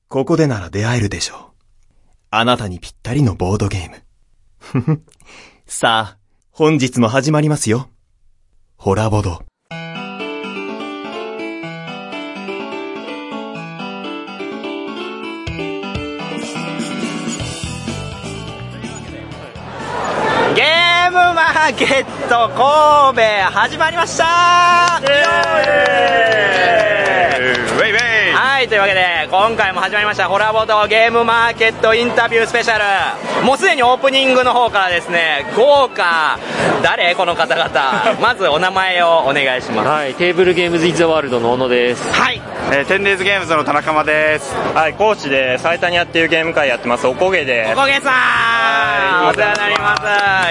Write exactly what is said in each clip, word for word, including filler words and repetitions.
ここでなら出会えるでしょう。あなたにぴったりのボードゲーム。ふふ。さあ、本日も始まりますよ。ホラボド。 ゲームマーケット神戸始まりました。イエーイ。はい、というわけで今回も始まりましたホラボドゲームマーケットインタビュースペシャル。もうすでにオープニングの方からですね、豪華、誰この方々。まずお名前をお願いします。 はい、テーブルゲームズインザワールドの小野です。 はい、 えー、テンデイズゲームズの田中間です。 はい、高知でサイタニアっていうゲーム会やってますおこげです。 おこげさん、お世話になります。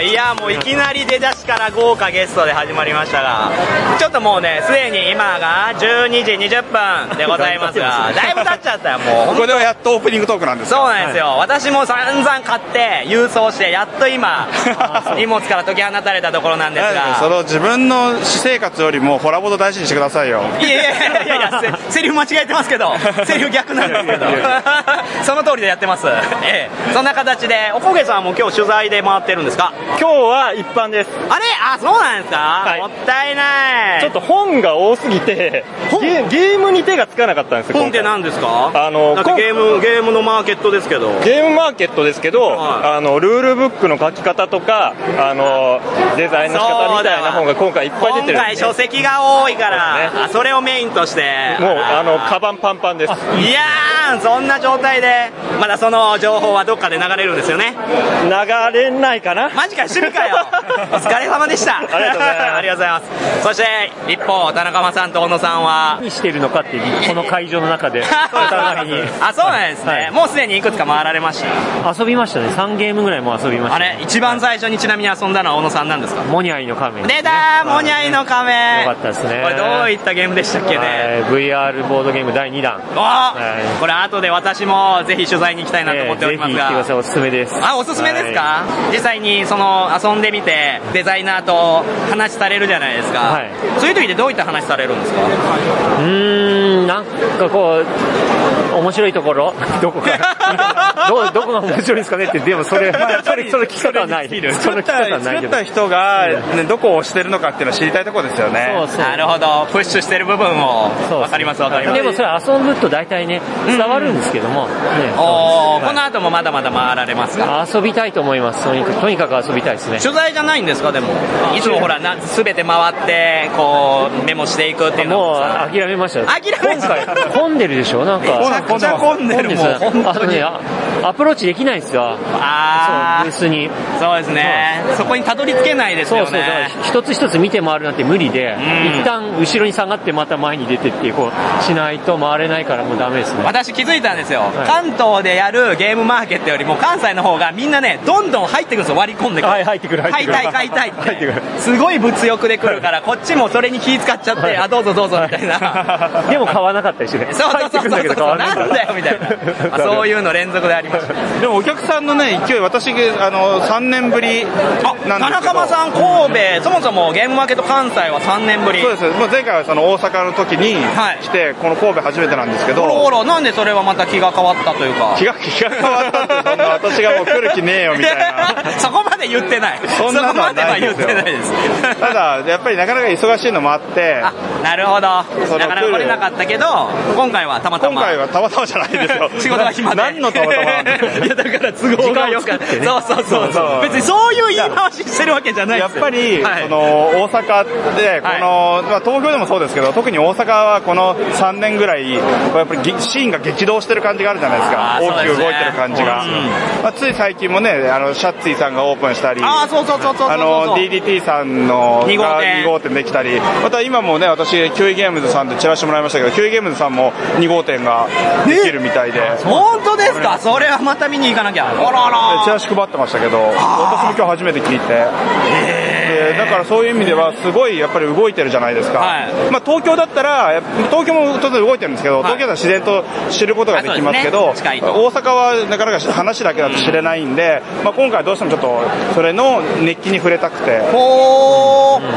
いや、もういきなり出だしから豪華ゲストで始まりましたが、ちょっともうね、すでに今がじゅうにじにじゅっぷんでございますが、だいぶ経っちゃったよ。もうここではやっとオープニングトークなんです。 そうなんですよ、はい、私も散々買って郵送してやっと今荷物から解き放たれたところなんですが、 その自分の私生活よりもホラボド大事にしてくださいよ。 いやいやいやいやいや、セリフ間違えてますけど、セリフ逆なんですけどその通りでやってます、ええ、そんな形でおこげさんも今日取材で回ってるんですか？ 今日は一般です。 あれ、あ、そうなんですか、はい、もったいない。 ちょっと本が多すぎてゲ、ゲームに手がつかなかったんですよ。 本って何ですか？ あのだってゲーム、ゲームのマーケットですけど、 ゲームマーケットですけど、はい、あのルールブックの書き方とかあのデザインの仕方みたいな本が今回いっぱい出てるんで、 今回書籍が多いから、ね、あ、それをメインとしてもうあのカバンパンパンです。 いやー、そんな状態でまだその情報はどっかで流れるんですよね。 流れないかな。 マジか、趣味かよお疲れ様でしたありがとうございますありがとうございます。そして一方、田中間さんと小野さんは何してるのかっていうこの会場の中でお互いにあ、そうなんですね、はい、もうすでにいくつか回られました？ 遊びましたね。さんゲームぐらいも遊びました、ね、 あれ、一番最初にちなみに遊んだのは小野さんなんですか？ モニャイの仮面。 出たー、モニャイの仮面。 よかったですね。 これどういったゲームでしたっけね？ ブイアール ボードゲームだいにだん。 お、はい、これ後で私もぜひ取材に行きたいなと思っておりますが、 えー、ぜひ行ってください。おすすめです。 あ、おすすめですか？はい、実際にその遊んでみてデザイナーと話されるじゃないですか、はい、そういう時でどういった話されるんですか？ うーん、なんかこう面白いところどこかど, どこが面白いですかねって。でもそれそれその聞き方はない。その聞き方はない。 作った人が、ね、どこを押してるのかっていうのを知りたいところですよね。 そうそう、 なるほど、プッシュしてる部分を分かります分かります。 でもそれ遊ぶと大体ね伝わるんですけども、うんね、 お、この後もまだまだ回られますか？ 遊びたいと思います。とにかくとにかく遊びたいですね。 取材じゃないんですか？でもいつもほらな全て回ってこうメモしていくっていうのもう諦めました。 諦めました。 今回混んでるでしょ。なんかめちゃくちゃ混んでる。もう本当にね、アプローチできないんですよ。 ああ、 ブースに。 そうですね、そこにたどり着けないですよね。 そうそう、一つ一つ見て回るなんて無理で、一旦後ろに下がってまた前に出てっていうこうしないと回れないからもうダメですね。 私気づいたんですよ、 はい、 関東でやるゲームマーケットよりも関西の方がみんなねどんどん入ってくるんですよ。割り込んでくる。 はい、入ってくる入ってくる。 買いたい買いたいって入ってくる。 すごい物欲で来るからこっちもそれに気使っちゃって、はい、あ、どうぞどうぞみたいなでも買わなかったりしてね。 そうそうそうそうそうそう、なんだよみたいなまあそういうの連続でありました。 でもお客さんのね勢い、私あのさんねんぶりなんですけど、 田中間さん神戸、そもそもゲームマーケット関西はさんねんぶり。 そうです。もう前回はその大阪の時に来て、はい、この神戸初めてなんですけど、 ほらほら、なんでそれはまた気が変わったというか。 気が気が変わったってそんな私がもう来る気ねえよみたいなそこまで言ってない。 そんなのはないですよ。 そこまでは言ってないですただやっぱりなかなか忙しいのもあって、 あ、なるほど、なかなか来れなかったけど今回はたまたま。 今回はたまたまじゃないですよ仕事が暇で何のたまたまなんだいやだから都合が良かった、ね、そうそうそうそう、別にそういう言い回ししてるわけじゃないですよ。 やっぱり、はい、その大阪でこの、はい、まあ、東京でもそうですけど特に大阪はこのさんねんぐらいやっぱりシーンが激動してる感じがあるじゃないですか。大きく動いてる感じが、うん、まあ、つい最近もねあのシャッツィさんがオープンしたり、 あ、そうそうそうそうそう、 あの ディーディーティー さんのに号店に号店できたり、また今もね私キュイゲームズさんでチラシもらいましたけど、キュイゲームズさんもに号店ができるみたいで。 本当ですか？それはまた見に行かなきゃ。あらら、 チラシ配ってましたけど、私も今日初めて聞いて、えー、だからそういう意味ではすごいやっぱり動いてるじゃないですか、はい、まあ、東京だったら東京も当然動いてるんですけど、はい、東京だったら自然と知ることができますけど、ね、大阪はなかなか話だけだと知れないんで、うん、まあ、今回はどうしてもちょっとそれの熱気に触れたくて。 ほー、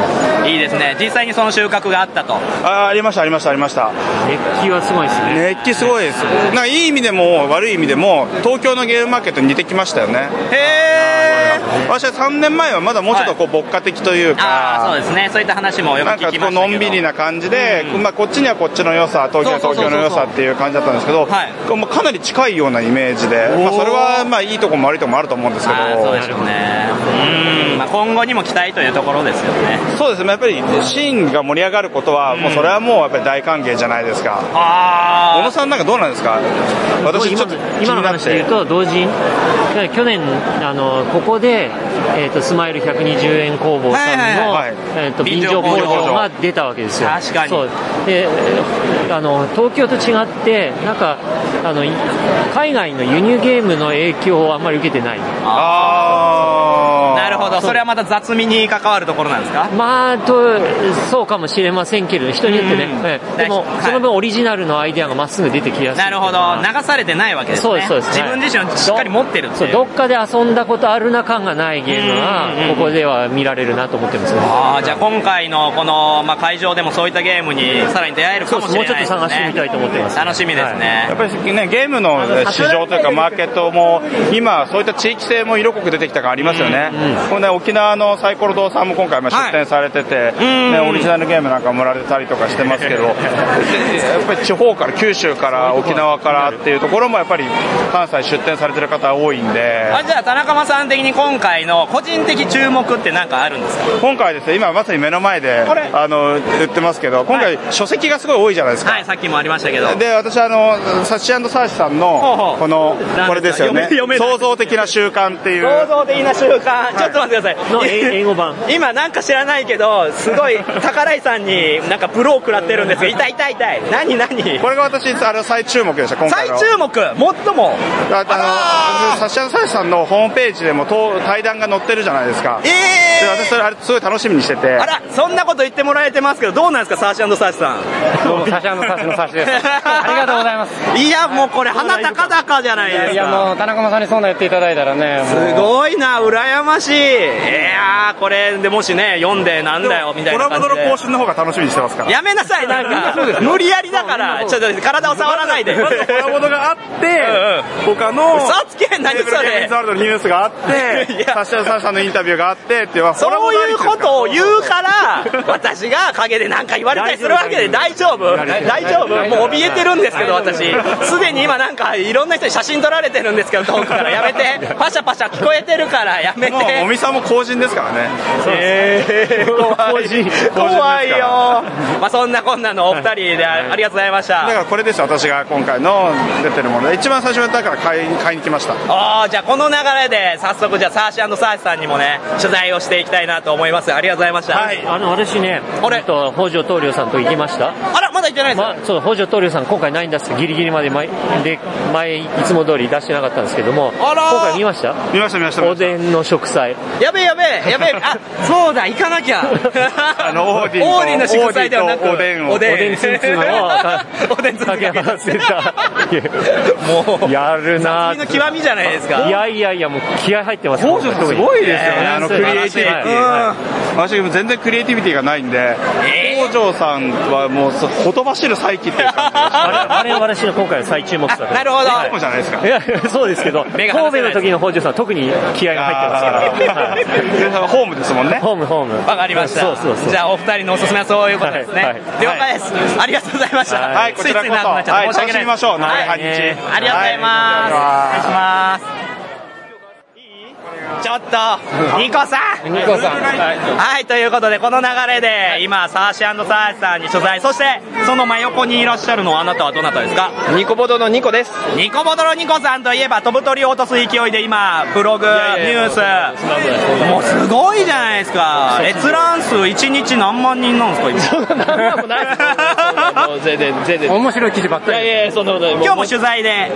いいですね。実際にその収穫があったと。 あ、ありましたありましたありました。 熱気はすごいですね。 熱気すごいです。なんかいい意味でも悪い意味でも東京のゲームマーケットに似てきましたよね。 へー。 私はさんねんまえはまだもうちょっとこう牧歌的というか、 ああそうですね、そういった話もよく聞きましたけど、 なんかこうのんびりな感じで、うん、まあ、こっちにはこっちの良さ、東京は東京の良さっていう感じだったんですけど、はい、まあ、かなり近いようなイメージで、まあ、それはまあいいところも悪いところもあると思うんですけど、 そうでしょうね。うん、まあ、今後にも期待というところですよね。 そうですね、やっぱりシーンが盛り上がることは、もうそれはもうやっぱり大歓迎じゃないですか。 あ小野さんなんかどうなんですか。私ちょっと今の話で言うと同時去年あのここで、えー、とスマイルひゃくにじゅうえん工房さんの、はいはいはい、えー、と便乗工場が出たわけですよ。 確かに。 そうであの東京と違ってなんかあの海外の輸入ゲームの影響をあんまり受けてない。 ああ、なるほど。それはまた雑味に関わるところなんですか。 まあとそうかもしれませんけれど人によってね、うん、でも、はい、その分オリジナルのアイデアがまっすぐ出てきやすい。 なるほど、流されてないわけですね。 そうですそうです。 自分自身をしっかり持ってるっていう。 そうどっかで遊んだことあるな感がないゲームはここでは見られるなと思ってますね。 ああ、じゃあ今回のこの、まあ、会場でもそういったゲームにさらに出会えるかもしれないですね。 もうちょっと探してみたいと思ってます、ね、 楽しみですね、 はい、やっぱりねゲームの市場というかマーケットも今そういった地域性も色濃く出てきた感ありますよね、うんうん、これね沖縄のサイコロ堂さんも今回出展されてて、はいね、オリジナルゲームなんかも売られたりとかしてますけどやっぱり地方から九州から沖縄からっていうところもやっぱり関西出展されてる方多いんで。 あ、じゃあ田中さん的に今回の個人的注目って何かあるんですか。 今回ですね今まさに目の前であの売ってますけど今回、はい、書籍がすごい多いじゃないですか。 はい、さっきもありましたけど。 で私あのサッシ&サーシさんのこのこれですよね創造的な習慣っていう創造的な習慣、はい、ちょっと待ってくださいの英語版今なんか知らないけどすごい宝井さんになんかブロー食らってるんですが痛い痛い痛い何何これが私あの再注目でした今回の再注目最もああのサッシ&サーシさんのホームページでも対談が載ってるじゃないですか。 ええー、で私それあれすごい楽しみにしてて。 あらそんなこと言ってもらえてますけどどうなんですかサーシ&サーシさん。 どうもサーシ&サーシのサーシですありがとうございます。 いやもうこれ鼻高々じゃないですか。 いやもう田中さんにそんな言っていただいたらねすごいな羨ましい。いやこれでもしね読んでなんだよみたいな感じでコラボドの更新の方が楽しみにしてますから。 やめなさいなんか無理やりだからちょっと体を触らないでまずコラボドがあって他の嘘つけ何それテーブルゲームズワールドのニュースがあってサッシ&サーシさんのインタビューがあってっていうそういうことを言うから私が陰で何か言われたりするわけで大丈夫大丈夫もう怯えてるんですけど私すでに今なんかいろんな人に写真撮られてるんですけど遠くからやめてパシャパシャ聞こえてるからやめて。 もうもみさんも公人ですからね。 えー、怖い怖いよ。まあそんなこんなのお二人でありがとうございました。 だからこれです私が今回の出てるもので一番最初だから買い買いに来ました。 ああじゃあこの流れで早速じゃあサーシ&サーシさんにもね取材をしていきたいなと思います。ありがとうございました。 はい、あの私ねあれと北条棟梁さんと行きました。 あらまだ行ってないですか。 まあ、そう北条棟梁さん今回ないんですギリギリまで前で前いつも通り出してなかったんですけども今回見ました見ました見ましたおでんの食材やべえやべえやべえあそうだ行かなきゃあのオーディンオーディンの食材ではなくおでんをおでんツンツンのおでんツンツンかけ合わせたもうやるな雑味の極みじゃないですか。 いやいやいやもう気合入ってます北条さんすごいですよねあのクリエイティビティ、 はいうん、私も全然クリエイティビティがないんで北条さんはもうほとばしる再起っていう感じあれあれ私の今回の再注目作なるほど、 はい、じゃないですか。 いやそうですけど神戸の時の北条さんは特に気合が入ってますから、 はい、ホームですもんね。 ホームホームわかりました。 そうそうそうじゃあお二人のおすすめはそういうことですね、 はいはい、 了解です、はい、ありがとうございました。 はい、はい、こちらこそ、はい、楽しみましょう。はい、 はい、ありがとうございます、はい、お願いします。ちょっとニコさんニコさんはい、 はい、ということでこの流れで今サーシ&サーシさんに取材そしてその真横にいらっしゃるのはあなたはどなたですか。 ニコボドのニコです。 ニコボドのニコさんといえば飛ぶ鳥を落とす勢いで今ブログニュースもうすごいじゃないですか。閲覧数いちにち何万人なんですか今。 そんな何もないです全然全然面白い記事ばっかり。いやいやそんなことない。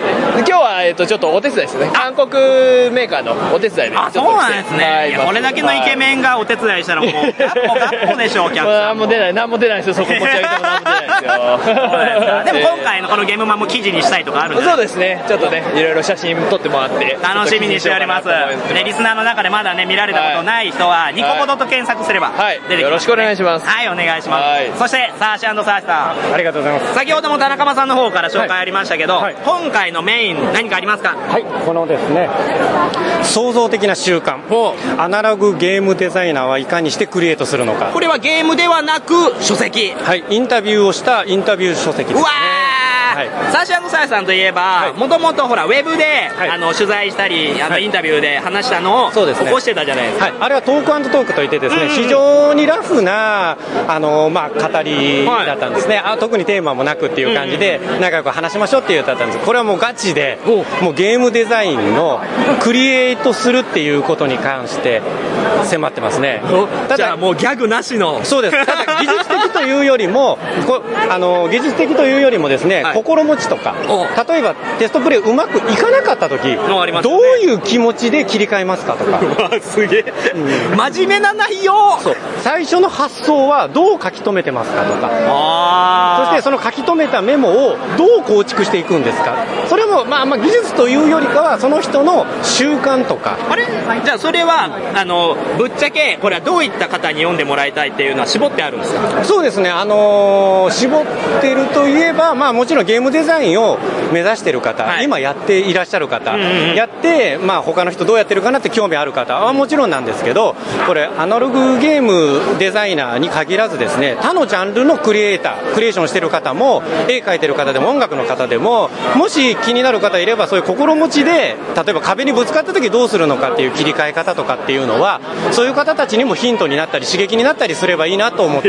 今日も取材で今日は、えー、とちょっとお手伝いですね。韓国メーカーのお手伝いで。 あちょっと。 そうなんですね。いや、これだけのイケメンがお手伝いしたらもう、ガッポガッポでしょ、お客さん。 何も出ない、何も出ないですよ、そこ持ち上げても何も出ないですよ。 でも今回のこのゲームマンも記事にしたいとかあるんですか？ そうですね、ちょっとね、いろいろ写真撮ってもらって。 楽しみにしております。ね、リスナーの中でまだね、見られたことない人は、ニコボドと検索すれば出てきます、ね。 よろしくお願いします。 はい、お願いします。そして、サーシ&サーシさん。 ありがとうございます。 先ほども田中間さんの方から紹介ありましたけど、今回のメイン何かありますか？ はい、このですね、創造的な習慣、アナログゲームデザイナーはいかにしてクリエイトするのか。 これはゲームではなく書籍。 はい、インタビューをしたインタビュー書籍ですね。 うわー、はい、サーシ&サーシさんといえば、もともとほらウェブで、はい、あの取材したり、あのインタビューで話したのを起こしてたじゃないですか。 はい、あれはトーク&トークといってですね、うんうん、非常にラフなあの、まあ、語りだったんですね、はい、あ特にテーマもなくっていう感じで、仲良く話しましょうっていう歌だったんです。これはもうガチで、もうゲームデザインのクリエイトするっていうことに関して迫ってますね。 ただじゃあもうギャグなしの。 そうです。ただ技術的というよりもこあの技術的というよりもですね、はい、心持ちとか、例えばテストプレイうまくいかなかった時、ね、どういう気持ちで切り替えますかとか。 すげえ、うん、真面目な内容。 そう最初の発想はどう書き留めてますかとか、 あそしてその書き留めたメモをどう構築していくんですか。それも、まあ、まあ技術というよりかはその人の習慣とか。 あれじゃあそれはあのぶっちゃけこれはどういった方に読んでもらいたいっていうのは絞ってあるんですか？ そうですね、あのー、絞ってるといえば、まあ、もちろんゲームデザインを目指している方、はい、今やっていらっしゃる方、うんうん、やって、まあ、他の人どうやってるかなって興味ある方はもちろんなんですけど、これアナログゲームデザイナーに限らずですね、他のジャンルのクリエイタークリエーションしてる方も絵描いてる方でも音楽の方でも、もし気になる方いればそういう心持ちで例えば壁にぶつかった時どうするのかっていう切り替え方とかっていうのは、そういう方たちにもヒントになったり刺激になったりすればいいなと思って、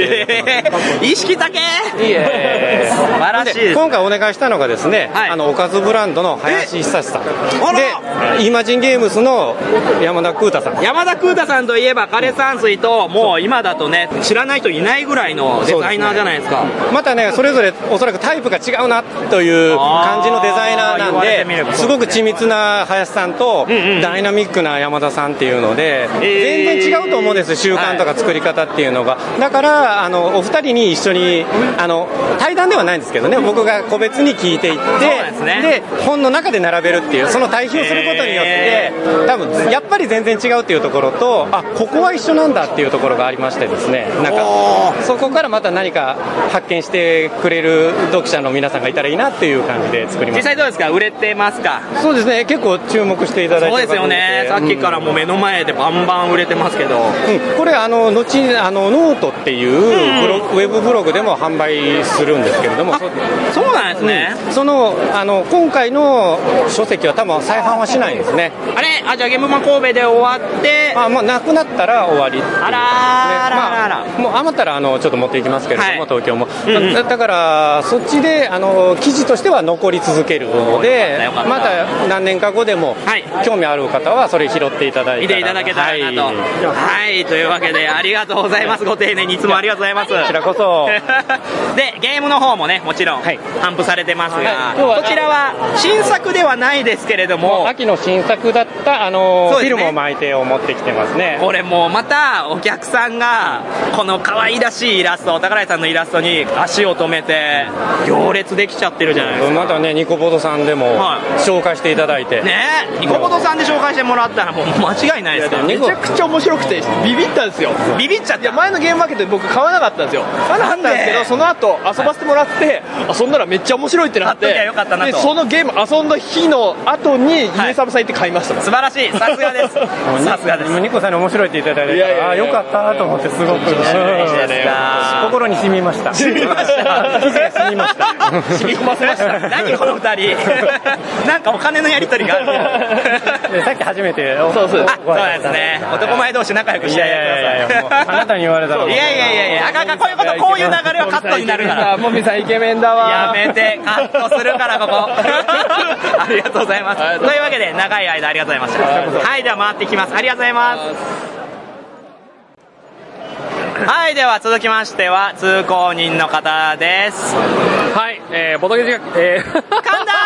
意識だけいえ素晴らしいです。今回お願いしたのがですね、はい、あのおかずブランドの林久志さんで、イマジンゲームスの山田空太さん。 山田空太さんといえば枯山水と、もう今だとね知らない人いないぐらいのデザイナーじゃないですか。 ですね、またねそれぞれおそらくタイプが違うなという感じのデザイナーなんで、すごく緻密な林さんとダイナミックな山田さんっていうので、全然違うと思うんです、習慣とか作り方っていうのが。だからあのお二人に一緒にあの対談ではないんですけどね、僕が個別に聞いていって、で本の中で並べるっていう、その対比をすることによって多分やっぱり全然違うっていうところと、あここは一緒なんだっていうところがありましてですね、なんかそこからまた何か発見してくれる読者の皆さんがいたらいいなっていう感じで作りました。 実際どうですか、売れてますか？ そうですね、結構注目していただいて。 そうですよね、さっきからもう目の前でバンバン売れてますけど、 うん、これあの後にあのノートっていうブログ、うん、ウェブブログでも販売するんですけれども、 そ, そうなんですね、 うん、そのあの今回の書籍は多分再販はしないんですね。 あれあじゃあゲームマン神戸で終わって、 まあ、もうなくなったら終わり、ね、 あらーあらあら、 まあ、もう余ったらあのちょっと持っていきますけれども、はい、東京も、うんうん、だ, だからそっちであの記事としては残り続けるので、また何年か後でも、はい、興味ある方はそれ拾っていただいて見ていただけたらなと、はい、はい、というわけでありがとうございます。ご丁寧にいつもありがとうございます。 こちらこそでゲームの方もねもちろん頒布されてますが、 はい、 こちらは新作ではないですけれども、 秋の新作だったあの、ね、フィルムを巻いてを持ってきてますね。 これもまたお客さんがこの可愛らしいイラスト、宝井さんのイラストに足を止めて行列できちゃってるじゃないですか。 またねニコボドさんでも紹介していただいて、はい、 ねニコボドさんで紹介してもらったらもう間違いないですから。 めちゃくちゃ面白くてビビったんですよ。 ビビっちゃった。いや前のゲームマーケットで僕買わなかったんですよ。買わなかったんですけど、その後遊ばせてもらって、はい、遊んだらめっちゃ面白いってなって、 よかったなと。 でそのゲーム遊んだ日の後にユニサブさん行って買いました。 素晴らしい、さすがですさすがです。 ニコさんに面白いっていただいて、ああよかったと思ってすごく心に染みました。 染みました染みました染み込ませました。何この二人なんかお金のやり取りがある。 さっき初めてそうそうそうですね、男前同士仲良くしてあげてください。 あなたに言われたらいやいやいやいや、あかんあかん、こういうことこういう流れはカットになるから。 もみさんイケメンだわ。 やめて、カットするからここありがとうございます。というわけで長い間ありがとうございました。はい、では回っていきます。ありがとうございます。はい、では続きましては通行人の方です。 はい、えー、ボトゲ時間、えー、 噛んだーちょっ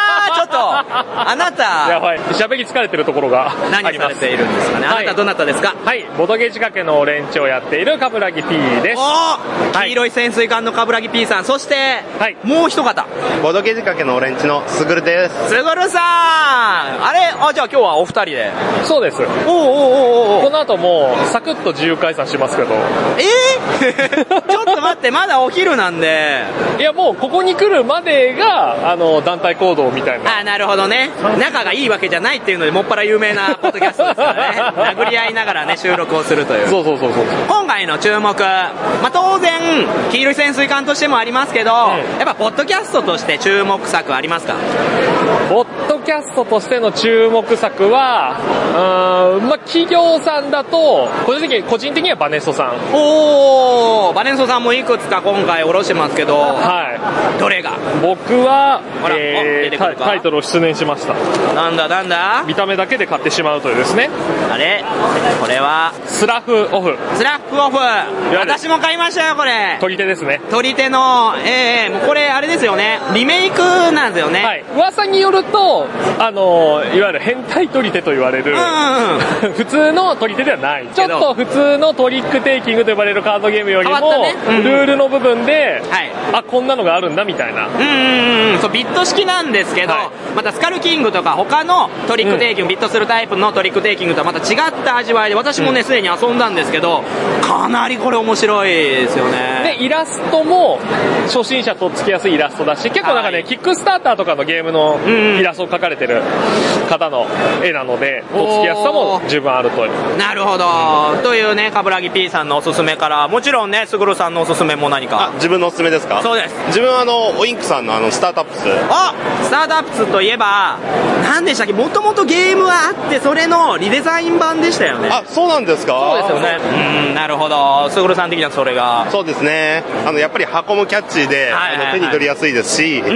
と、あなた、 やばい、喋り疲れてるところがあります。 何されているんですかね。あなたどなたですか？ はい、ボドゲ仕掛けのオレンジをやっている冠城 P です。 おー、黄色い潜水艦の冠城 P さん、そして、はい、もう一方。 ボドゲ仕掛けのオレンジのすぐるです。 すぐるさん、あれ、あ、じゃあ今日はお二人で。 そうです。おーおーおーおー、この後もう、サクッと自由解散しますけど。 えー、ちょっと待って、まだお昼なんで。 いや、もうここに来るまでが、あの、団体行動みたいな。 あ、なるほどね。仲がいいわけじゃないっていうので、もっぱら有名なポッドキャストですからね。殴り合いながらね、収録をするという。 そうそうそうそう。 今回の注目、まあ、当然、黄色い潜水艦としてもありますけど、うん、やっぱ、ポッドキャストとして注目作ありますか？ ポッドキャストとしての注目作は、うーん、まあ、企業さんだと、個人的に、個人的にはバネストさん。 おー、バネストさんもいくつか今回おろしてますけど、 はい。 どれが？ 僕は、えー、タ, タイトルを出念しました。 なんだなんだ？ 見た目だけで買ってしまうというですね。 あれ？これはスラフオフ。 スラフオフ。私も買いましたよ、これ。 取り手ですね。 取り手の、えー、もうこれあれですよね。リメイクなんですよね。 はい。噂によると、あの、いわゆる変態取り手と言われる、うんうん、普通の取り手ではない。ちょっと普通のトリックテイキングと呼ばれるカードゲームよりも、ね、うん、ルールの部分で、はい、あ、こんなのがあるんだみたいな。 うんうんうん。そう、ビット式なんですけど、はい、またスカルキングとか他のトリックテイキング、うん、ビットするタイプのトリックテイキングとはまた違った味わいで、私もね、すでに遊んだんですけど、かなりこれ面白いですよね。 で、イラストも、初心者とっつきやすいイラストだし、結構なんかね、はい、キックスターターとかのゲームのイラストを描かれてる方の絵なので、とっつきやすさも十分あるという。 なるほど。うん、というね、冠城 P さんのおすすめから、もちろんね、すぐるさんのおすすめも何か。 あ、自分のおすすめですか？ そうです。 自分はあの、オインクさんのあの、スタートアップス。 あ、スタートアップスといえば、何でしたっけ、もともとゲームはあって、それのリデザイン版でしたよね。 あ、そうなんですか？ そうですよね。うん、なるほど。すぐるさん的にはそれが。 そうですね。あの、やっぱり箱もキャッチーで、はいはいはい、あの、手に取りやすいですし、うんうんうん、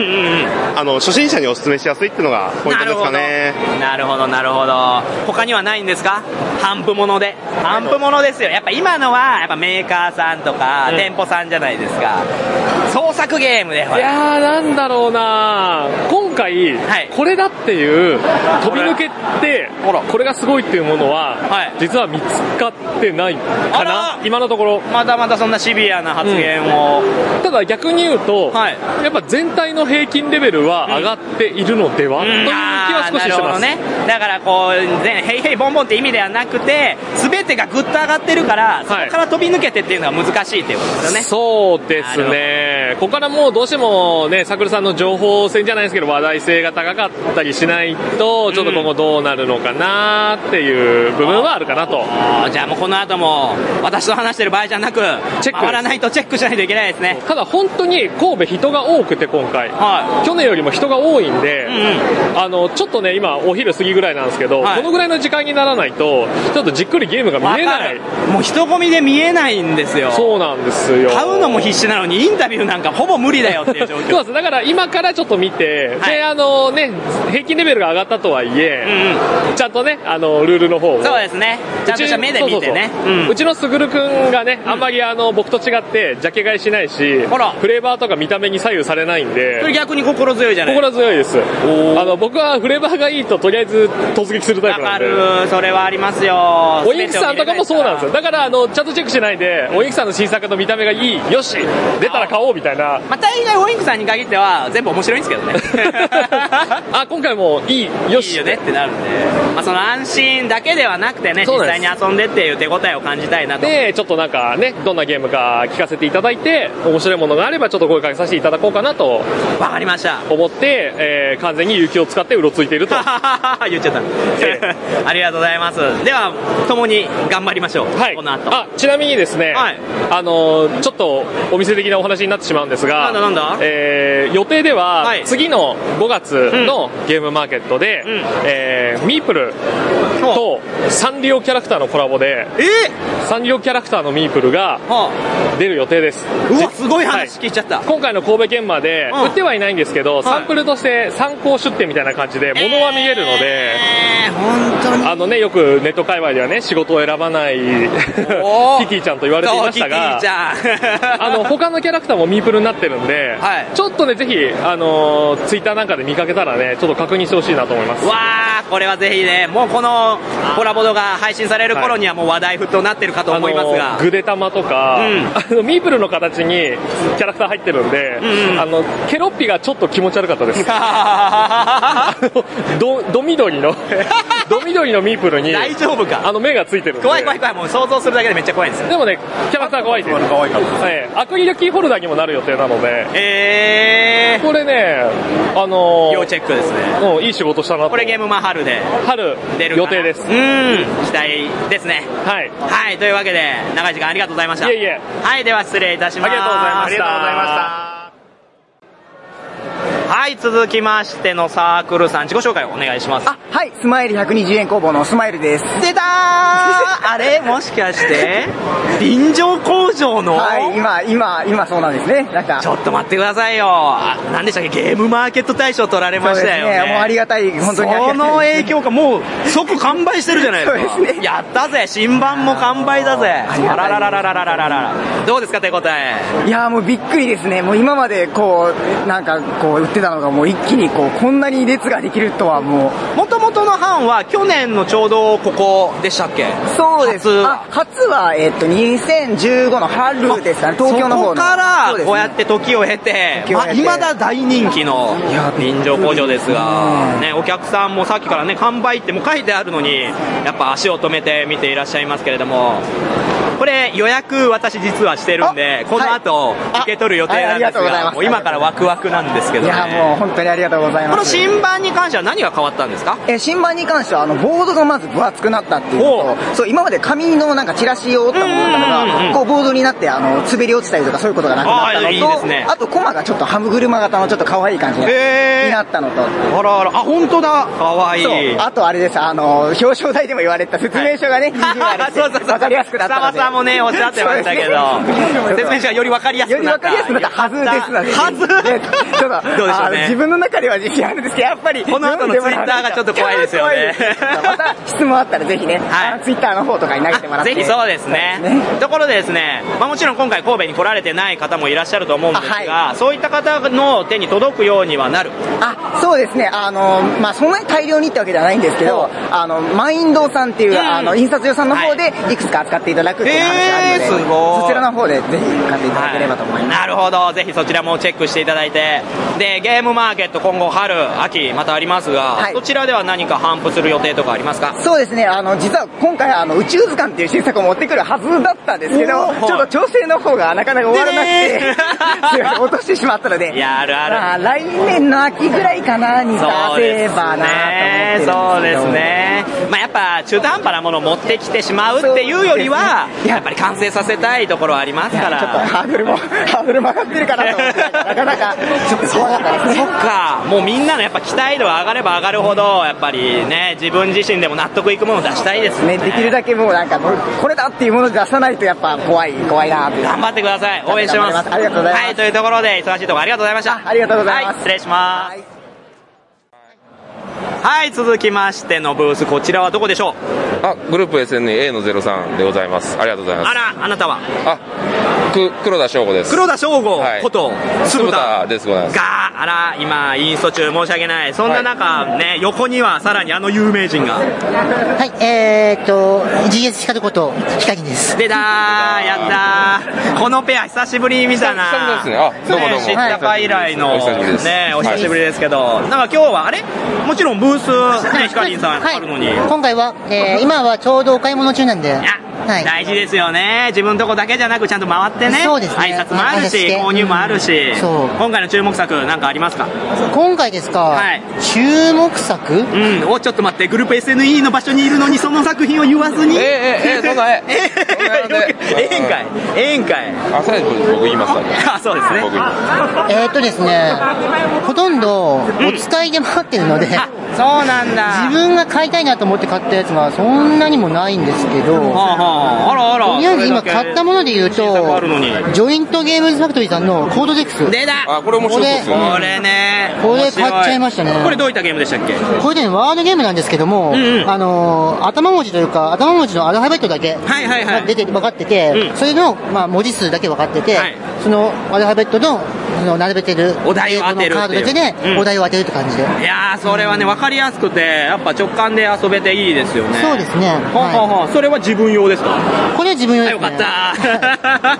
あの、初心者にお勧めしやすいっていうのがポイントですかね。 なるほど、なるほど。他にはないんですか？販布物で。販布物ですよ。やっぱ今のは、やっぱメーカーさんとか、うん、店舗さんじゃないですか。創作ゲームで。 いやー、なんだろうな今回、はい、これだっていう、飛び抜けて、これがすごいっていうものは、はい、実は見つかってないかな今のところ。 まだまだそんなシビアな発言を。 うん、ただ逆に言うと、はい、やっぱ全体の平均レベルは上がっているのでは、うん、という気は少ししてます。 ね、だからこう、ヘイヘイボンボンって意味ではなくて、全てがぐっと上がってるから、そこから飛び抜けてっていうのが難しいっていうことですよね。 そうですね。ここからもうどうしてもね、さくるさんの情報戦じゃないですけど、話題性が高かったりしないと、ちょっと今後どうなるのかなっていう部分はあるかなと。 うん、じゃあもうこの後も、私と話してる場合じゃなく、チェック回らないとチェックしないといけないですね。 ただ本当に神戸人が多くて今回、はい、去年よりも人が多いんで、うんうん、あの、ちょっとね、今お昼過ぎぐらいなんですけど、はい、このぐらいの時間にならないと、ちょっとじっくりゲームが見えない。 もう人混みで見えないんですよ。 そうなんですよ。 買うのも必死なのに、インタビューなんかほぼ無理だよっていう状況。 そうです。だから今からちょっと見て、はい、で、あのね、平均レベルが上がったとはいえ、うんうん、ちゃんとね、あの、ルールの方を。 そうですね。ちゃんとした目で見てね。 そうそうそう、うん、うちのすぐるくんがね、あんまりあの、僕と違って、ジャケ買いしないし、フレーバーとか見た目に左右されないんで。 それ逆に心強いじゃない心強いです。あの、僕はフレーバーがいいと、とりあえず突撃するタイプなんで。 わかる。それはありますよ。 おインクさんとかもそうなんですよ。だから、あの、ちゃんとチェックしないで、おインクさんの新作の見た目がいい、よし出たら買おうみたいな。 まあ、大概おインクさんに限っては、全部面白いんですけどね。 あ、今回もいい、よし。 いいよねってなるんで。まあ、その安心だけではなくてね、実際に遊んでっていう手応えを感じたいなと。 で、ちょっとなんかね、どんなゲームか聞かせていただいて、面白いものがあればちょっと声かけさせていただこうかなと。 わかりました。 思って、えー、完全に勇気を使ってうろついていると。 言っちゃった。ありがとうございます。では、共に頑張りましょう。はい。この後。 あ、ちなみにですね、はい、あのー、ちょっとお店的なお話になってしまうんですが、 なんだなんだえー、予定では、はい、次のごがつのゲームマーケットで、うん、えー、ミープルとサンリオキャラクターのコラボで、 えー、サンリオキャラクターのミープルが出る予定です。 うわ、すごい話聞いちゃった。はい、 今回の神戸研磨で、うん、売ってはいないんですけど、はい、サンプルとして参考出店みたいな感じで、 で、物は見えるので、 えー、本当にあのね、よくネット界隈ではね、仕事を選ばないキティちゃんと言われていましたが、 キティちゃんあの他のキャラクターもミープルになってるんで、はい、ちょっとね、ぜひ、あのツイッターなんかで見かけたらね、ちょっと確認してほしいなと思います。 わー、これはぜひね、もうこのコラボ動画配信される頃にはもう話題沸騰になってるかと思いますが、 あのグデタマとか、うん、あのミープルの形にキャラクター入ってるんで、うんうん、あのケロッピがちょっと気持ち悪かったです。あのどど緑のど緑のミープルに大丈夫か、 あの目がついてるんで、 怖い怖い怖い、もう想像するだけでめっちゃ怖いんですよ。 でもね、キャラクター可愛いです。可愛かったです、はい、アクリルキーホルダーにもなる予定なので、 えー、 これね、あのー、 要チェックですね。 うん、いい仕事したなと。 これゲームマ春で春出る予定です。 うん、期待ですね。 はいはい、というわけで長い時間ありがとうございました。 いえいえ。 はい、では失礼いたします。 ありがとうございました。 ありがとうございました。はい、続きましてのサークルさん、自己紹介をお願いします。 あ、はい、スマイルひゃくにじゅうえん工房のスマイルです。 出たーあれもしかして臨場工場の、 はい、今今今そうなんですね。なんかちょっと待ってくださいよ。何でしたっけ、ゲームマーケット大賞取られましたよね。 そうですね、もうありがたい、本当にありがたい。 その影響か、もう即完売してるじゃないですか。そうですね、やったぜ、新版も完売だぜ。あららららららららら。どうですか、手応え。 いやー、もうびっくりですね。もう今までこうなんかこう売ってたのがもう一気にこうこんなに列ができるとは。もう元々の班は去年のちょうどここでしたっけ。 そうです。初あ初は、えっとにせんじゅうごの春ですかね、東京の方の。 そこからこうやって時を経て、まあ、未だ大人気の臨場工場ですが、ね、お客さんもさっきからね、完売っても書いてあるのにやっぱ足を止めて見ていらっしゃいますけれども、これ予約私実はしてるんで、この後受け取る予定なんですが、もう今からワクワクなんですけどね。 いやもう本当にありがとうございます。 この新版に関しては何が変わったんですか。 え新版に関してはあのボードがまず分厚くなったっていうのと、そう今まで紙のなんかチラシを折ったものだったのがこうボードになってあの滑り落ちたりとかそういうことがなくなったのと、 あ, いいですね、あとコマがちょっとハム車型のちょっと可愛い感じになったのと、 あらあら、あ本当だ、可愛い。 そう、あとあれです、あの表彰台でも言われた説明書がね、非常にあれして分かりやすくなったので、 草間さんもねおっしゃってましたけど、説明書がより分かりやすくなった。 より分かりやすくなったはずですので、 はずちょっとどうでしょうね、 自分の中では自信あるんですけど、やっぱりこの後のツイッターがちょっと怖いですよね。 また質問あったらぜひね、はい、ツイッターの方とかに投げてもらって、 ぜひそうですね。ところでですね、まあ、もちろん今回神戸に来られてない方もいらっしゃると思うんですが、はい、そういった方の手に届くようにはなる。 あ、そうですね、あのまあそんなに大量にってわけではないんですけど、あのマインドさんっていう、うん、あの印刷所さんの方でいくつか扱っていただくっていう話があるので、えー、すごい、そちらの方でぜひ買っていただければと思います。 はい、なるほど、ぜひそちらもチェックしていただいて、でゲームマーケット今後春秋またありますが、はい、そちらでは何か販布する予定とかありますか。 そうですね、あの実は今回あの宇宙図鑑っていう新作を持ってくるはずだったんですけど、ちょっと調整の方がなかなか終わらなくて落としてしまったので、 いやあるある、まあ、 来年の秋ぐらいかなに出せばなと思ってるんですけど。 そうですね、まあ、やっぱ中途半端なものを持ってきてしまうっていうよりは、ね、やっぱり完成させたいところはありますから、 ちょっとハードルもハードルも上がってるかなと思ってなかなかちょっと怖かったですね。 そっか、もうみんなのやっぱ期待度が上がれば上がるほどやっぱりね、自分自身でも納得いくものを出したいですね。 できるだけもうなんかこれだっていうものを出さないとやっぱ怖い怖いなって。 頑張ってください、応援してます。 ありがとうございます。 はい、というところで忙しいところありがとうございました。 ありがとうございます。 はい、失礼します。はいはい、続きましてのブース、こちらはどこでしょう。 あ、グループ エスエヌイーエー のゼロさんでございます。ありがとうございます。 あら、あなたは。 あ、く黒田翔吾です。 黒田翔吾こと、 酢豚です。ございます。 が、あら、今インスト中申し訳ない。そんな中、はい、ね、横にはさらにあの有名人が。はい、えーっと ジーエス 光こと光です。 出たー、やったー。このペア久しぶりみたいな。 久しぶりですね。あ、どうもどうも。 知ったか以来の、 お久しぶりです。 ね、お久しぶりですけど、はい、なんか今日はあれ、もちろんブースね、光さんあるのに、 はい、今回は、えー、今はちょうどお買い物中なんで。 はい、大事ですよね。自分のとこだけじゃなくちゃんと回ってね。 そうですね。 挨拶もあるし、購入もあるし、うん、そう。今回の注目作なんかありますか。 今回ですか。はい。注目作。うん。 お、ちょっと待って、グループ エスエヌイー の場所にいるのにその作品を言わずに。 えー、えー、えー、そんなええええんかいええんかい。 あ、最後僕言いますかね。 あ、そうですね。僕えーっとですね、ほとんどお使いで回ってるので、うん、 そうなんだ。 自分が買いたいなと思って買ったやつがそんなにもないんですけど、はあはあらあら。 とりあえず今買ったもので言うと、ジョイントゲームズファクトリーさんのコードデックス。 出た。 あ、これ面白そうですよね。 これね。 これ買っちゃいましたね。 これどういったゲームでしたっけ？ これね、ワードゲームなんですけども、うんうん、あのー、頭文字というか、頭文字のアルファベットだけが出て、分かってて、うん、それの、まあ、文字数だけ分かってて、はい、そのアルファベットの、その並べてるお題を当てるカードだけで、うん、お題を当てるって感じで。いやー、それはね、分かりやすくて、やっぱ直感で遊べていいですよね。 そうですね。 ほんほんほん。それは自分用ですか？ これは自分用ですね。 よかった。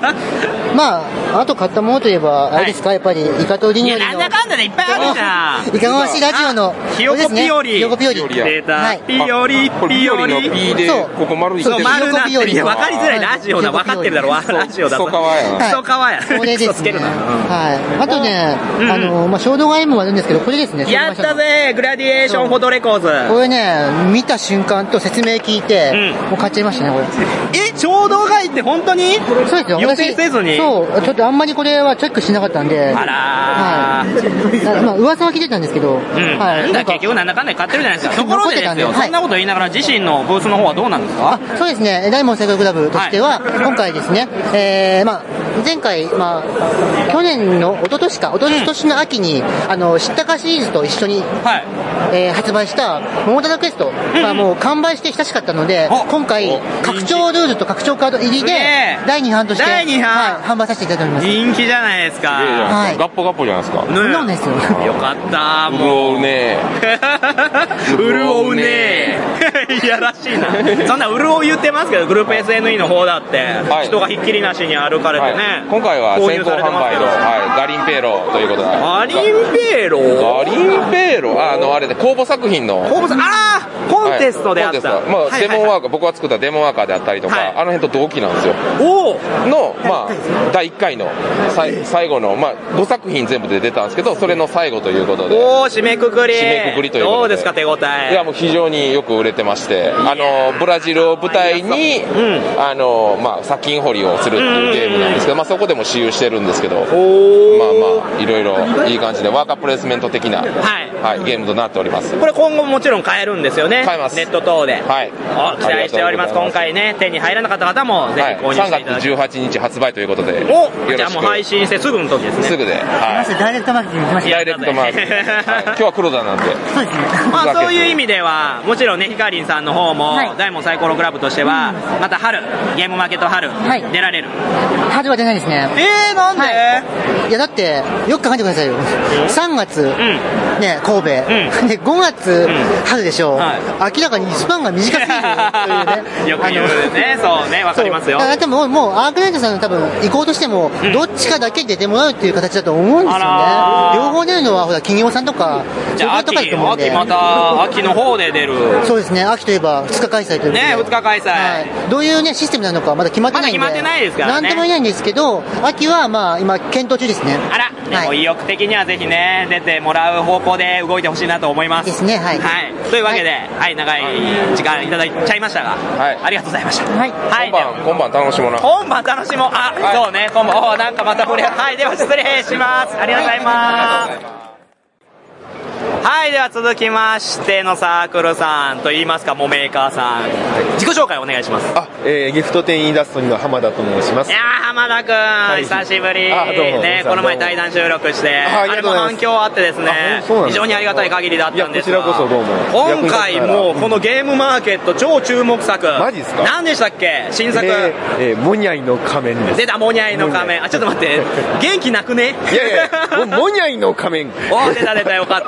まあ、あと買ったものといえば、あれですか、やっぱり、イカとりにょりの。 いや、なんだかんだでいっぱいあるじゃん。 イカ回しラジオの、 ひよこピオリ。 ひよこピオリ。 データ。ピオリ、ピオリの P で、ここ丸にそう、丸なってる。いや、分かりづらいラジオだ。分かってるだろ、ラジオだと。 クソカワやな。 クソカワや。 これですね。はい。あとね、あの、まあ、衝動買いもあるんですけど、これですね。 やったぜ、グラディエーションフォトレコーズ。 これね、見た瞬間と説明聞いて、もう買っちゃいましたね、これ。 え、衝動買いって本当に？ そうですよ。 予定せずに？ そう、ちょっとあんまりこれはチェックしなかったんで。 あらー。 はい。まあ、噂は聞いてたんですけど。 うん。はい。なんだ、結局なんだかんだ買ってるじゃないですか。ところでですよ、そんなこと言いながら自身のブースの方はどうなんですか？ あ、そうですね。ダイモンドセカンドクラブとしては、今回ですね、えー、まあ、前回、まあ、去年の、一昨年か、一昨年の秋に、あの、知ったかシリーズと一緒に、はい、えー、発売した、桃太郎クエストがもう完売して親しかったので、今回、拡張ルールと拡張カード入りで、だいに版として、はい、販売させていただいております。 人気じゃないですか。 はい。ガッポガッポじゃないですか。 そうなんですよ。 よかった、 もう。潤うねー。潤うねー。いやらしいな。そんな潤う言ってますけど、グループ エスエヌイー の方だって、人がひっきりなしに歩かれてね。 今回は先行販売の、はい、ガリンペーロということで。 ガリンペーロガリンペーロあの、あれで公募作品の。 公募作あーコンテストであった。 はい、まあ、デモンワーカー、僕が作ったデモンワーカーであったりとか、はい、あの辺と同期なんですよ。 おの、まあ、だいいっかいの最後の、まあ、ごさく品全部で出たんですけど、それの最後ということで。 おー、締めくくり。 締めくくりということで。 どうですか、手応え。 いや、もう非常によく売れてまして、あの、ブラジルを舞台に、うん、あの、まあ、砂金掘りをするっていうゲームなんですけど、まあ、そこでも使用してるんですけど、まあまあ、いろいろいい感じで、ワーカープレイスメント的な、はいはい、ゲームとなっております。 これ今後ももちろん買えるんですよね。 買えます。 ネット等で。 はい。 お、期待しております。今回ね、手に入らなかった方も、ぜひ購入していただき、はい、 さんがつじゅうはちにち発売ということで。 お、じゃあもう配信してすぐの時ですね。 すぐで。はい。 ダイレクトマーケティング行きました。 ダイレクトマーケティング。はい。今日は黒田なんで。 そうですね。 まあそういう意味では、もちろんね、ヒカリンさんの方も、ダイモンドサイコロクラブとしては、また春、ゲームマーケット春、出られる。 春は出ないですね。 えー、なんで？ いや、だって、よく考えてくださいよ。さんがつ、ね、神戸。で、ごがつ、春でしょう。明らかにスパンが短すぎるというね。よく言うね。そうね、わかりますよ。 でも、もう、アークナイトさんの多分、行こうとしても、どっちかだけ出てもらうっていう形だと思うんですよね。両方出るのは、ほら、企業さんとか、 じゃあ、秋、秋また、秋の方で出る。 そうですね、秋といえば、ふつか開催というね、ふつか開催。 どういうね、システムなのか、まだ決まってないんで。 まだ決まってないですからね。 なんとも言えないんですけど、秋は、まあ、今、検討中ですね。 あら、でも意欲的にはぜひね、出てもらう方向で動いてほしいなと思います。 ですね、はい。 はい。というわけで、はい、長い時間いただいちゃいましたが、はい。ありがとうございました。 はい。 はい。 今晩、今晩楽しもうな。 今晩楽しもう。あ、そうね、今晩、お、なんかまたこれ、はい、では失礼します。ありがとうございます。はい、では続きましてのサークルさんといいますか、もメーカーさん、自己紹介お願いします。 あ、えー、ギフト店インダストリーの浜田と申します。 いやー、浜田くん、はい、久しぶり。あ、どうも。ね、この前対談収録して、あ, あれも反響あってですね、非常にありがたい限りだったんですが、 こちらこそどうも。 今回もこのゲームマーケット超注目作、 マジですか？ 何でしたっけ、新作。 えーえー、モニャイの仮面です。 出た、モニャイの仮面。あ、ちょっと待って、元気なくね？ いやいや、モニャイの仮面。 お、出た出た、よかった。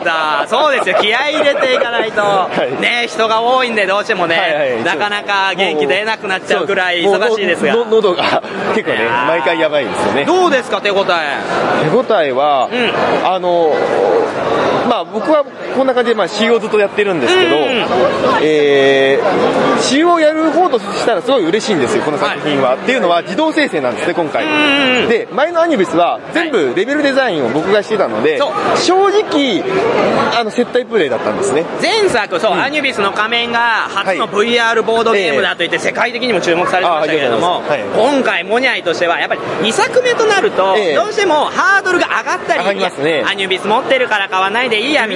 そうですよ、気合い入れていかないと、はい、ね、人が多いんでどうしてもね、はいはい、なかなか元気出なくなっちゃうぐらい忙しいですが、 の喉が結構ね、毎回やばいですよね。 どうですか、手応え。 手応えは、うん、あのまあ僕はこんな感じでまあ シーオー ずっとやってるんですけど、うん、えー、シーオー やる方としたらすごい嬉しいんですよ、この作品は、はい、っていうのは自動生成なんですね、今回。で、前のアニビスは全部レベルデザインを僕がしてたので、はい、正直あの接待プレイだったんですね。 前作、そう、うん、アニビスの仮面が初の ブイアール ボードゲームだといって世界的にも注目されてましたけれども、はい、今回モニャイとしてはやっぱりにさくめとなると、えー、どうしてもハードルが上がったり、 上がりますね、 アニビス持ってるから買わないでいいやみたいな方も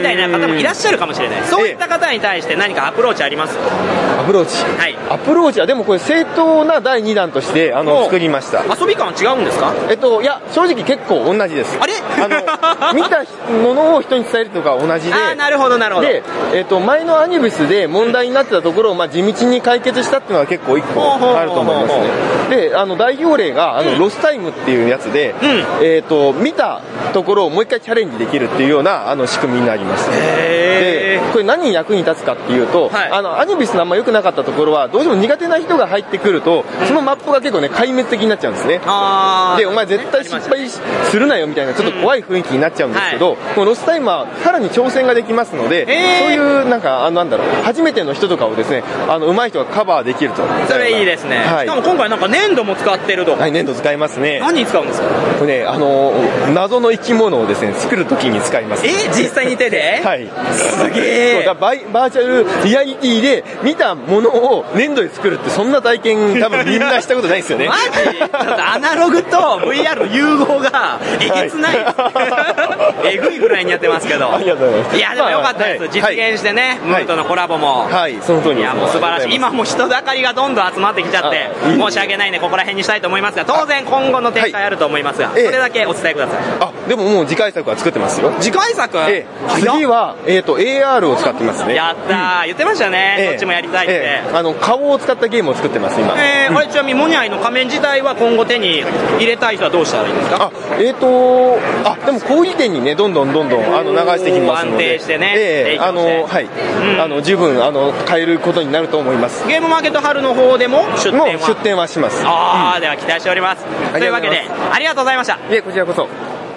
もいらっしゃるかもしれない。そういった方に対して何かアプローチあります？ アプローチ、はい、アプローチはでもこれ正当なだいにだんとしてあの作りました。 遊び感は違うんですか？ えっといや正直結構同じです。 あれあの見たものを人に伝えるとか同じで、 あなるほどなるほど。 で、えっと、前のアニブスで問題になってたところを、まあ、地道に解決したっていうのは結構一個あると思いますね。であの代表例があの、うん、ロスタイムっていうやつで、うんえっと見たところをもう一回チャレンジできるっていうようなあの仕組みになります。でこれ何に役に立つかっていうと、はい、あのアニビスのあんま良くなかったところはどうしても苦手な人が入ってくるとそのマップが結構ね壊滅的になっちゃうんですね。あでお前絶対失敗するなよみたいなちょっと怖い雰囲気になっちゃうんですけど、うんはい、このロスタイムはさらに挑戦ができますので、そういうなんかあのなんだろう初めての人とかをですねあの上手い人がカバーできると。 それいいですね、はい、しかも今回なんか粘土も使ってると。 はい粘土使いますね。 何に使うんですか？ これねあの謎の生き物をですね作るときに使います。 え実際に手で？ はいすげえ。 そうだバイバーチャルリアリティで見たものを粘土で作るってそんな体験多分みんなしたことないですよね。 マジ？ちょっとアナログと ブイアール の融合がえげつない、はい、えぐいぐらいにやってますけど。 ありがとうございます。 いやでもよかったです、はい、実現してね、はい、ムーとのコラボもはいその通り。 いやもう素晴らしい。今もう人だかりがどんどん集まってきちゃって申し訳ないねここら辺にしたいと思いますが、当然今後の展開あると思いますが、はい、それだけお伝えください。 あでももう次回作は作ってますよ。 次回作？ ええ、次は、えー、と エーアール を使ってますね。 やったー、うん、言ってましたね、ええ、どっちもやりたいって、ええ、あの顔を使ったゲームを作ってます今。 えー、あれちなみにモニャイの仮面自体は今後手に入れたい人はどうしたらいいんですか？ あえーとあでも小売店にねどんどんどんどんあの流してきますので安定してね、 えー、あのはい、うん、あの十分あの買えることになると思います。 ゲームマーケット春の方でも出店は出店はします。 ああ、うん、では期待しております。というわけでありがとうございました。 いえこちらこそ。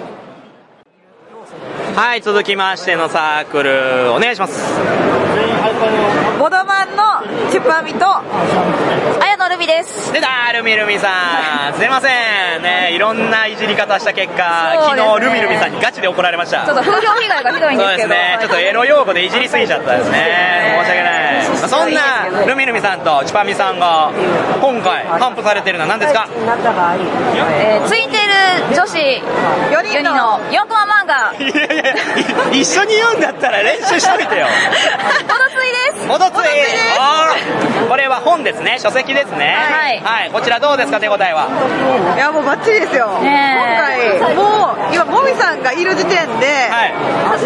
はい続きましてのサークルお願いします。 ボドマンのチュパミと綾野ルミです。 出たルミルミさんすいませんね、いろんないじり方した結果、ね、昨日ルミルミさんにガチで怒られました。 ちょっと風評被害がひどいんですけど。 そうですね、ちょっとエロ用語でいじりすぎちゃったですね、申し訳ない。まあ、そんなルミルミさんとチュパミさんが今回頒布されてるのは何ですか？ えー、ツインテール女子よにんのよんコマ漫画。 いやいや一緒に読んだったら練習しといてよ。 ボドツイです。 ボドツイこれは本ですね、書籍ですね。はい、はい、こちらどうですか手応えは？ いやもうバッチリですよ、ね、今回もう今もみさんがいる時点で、はい、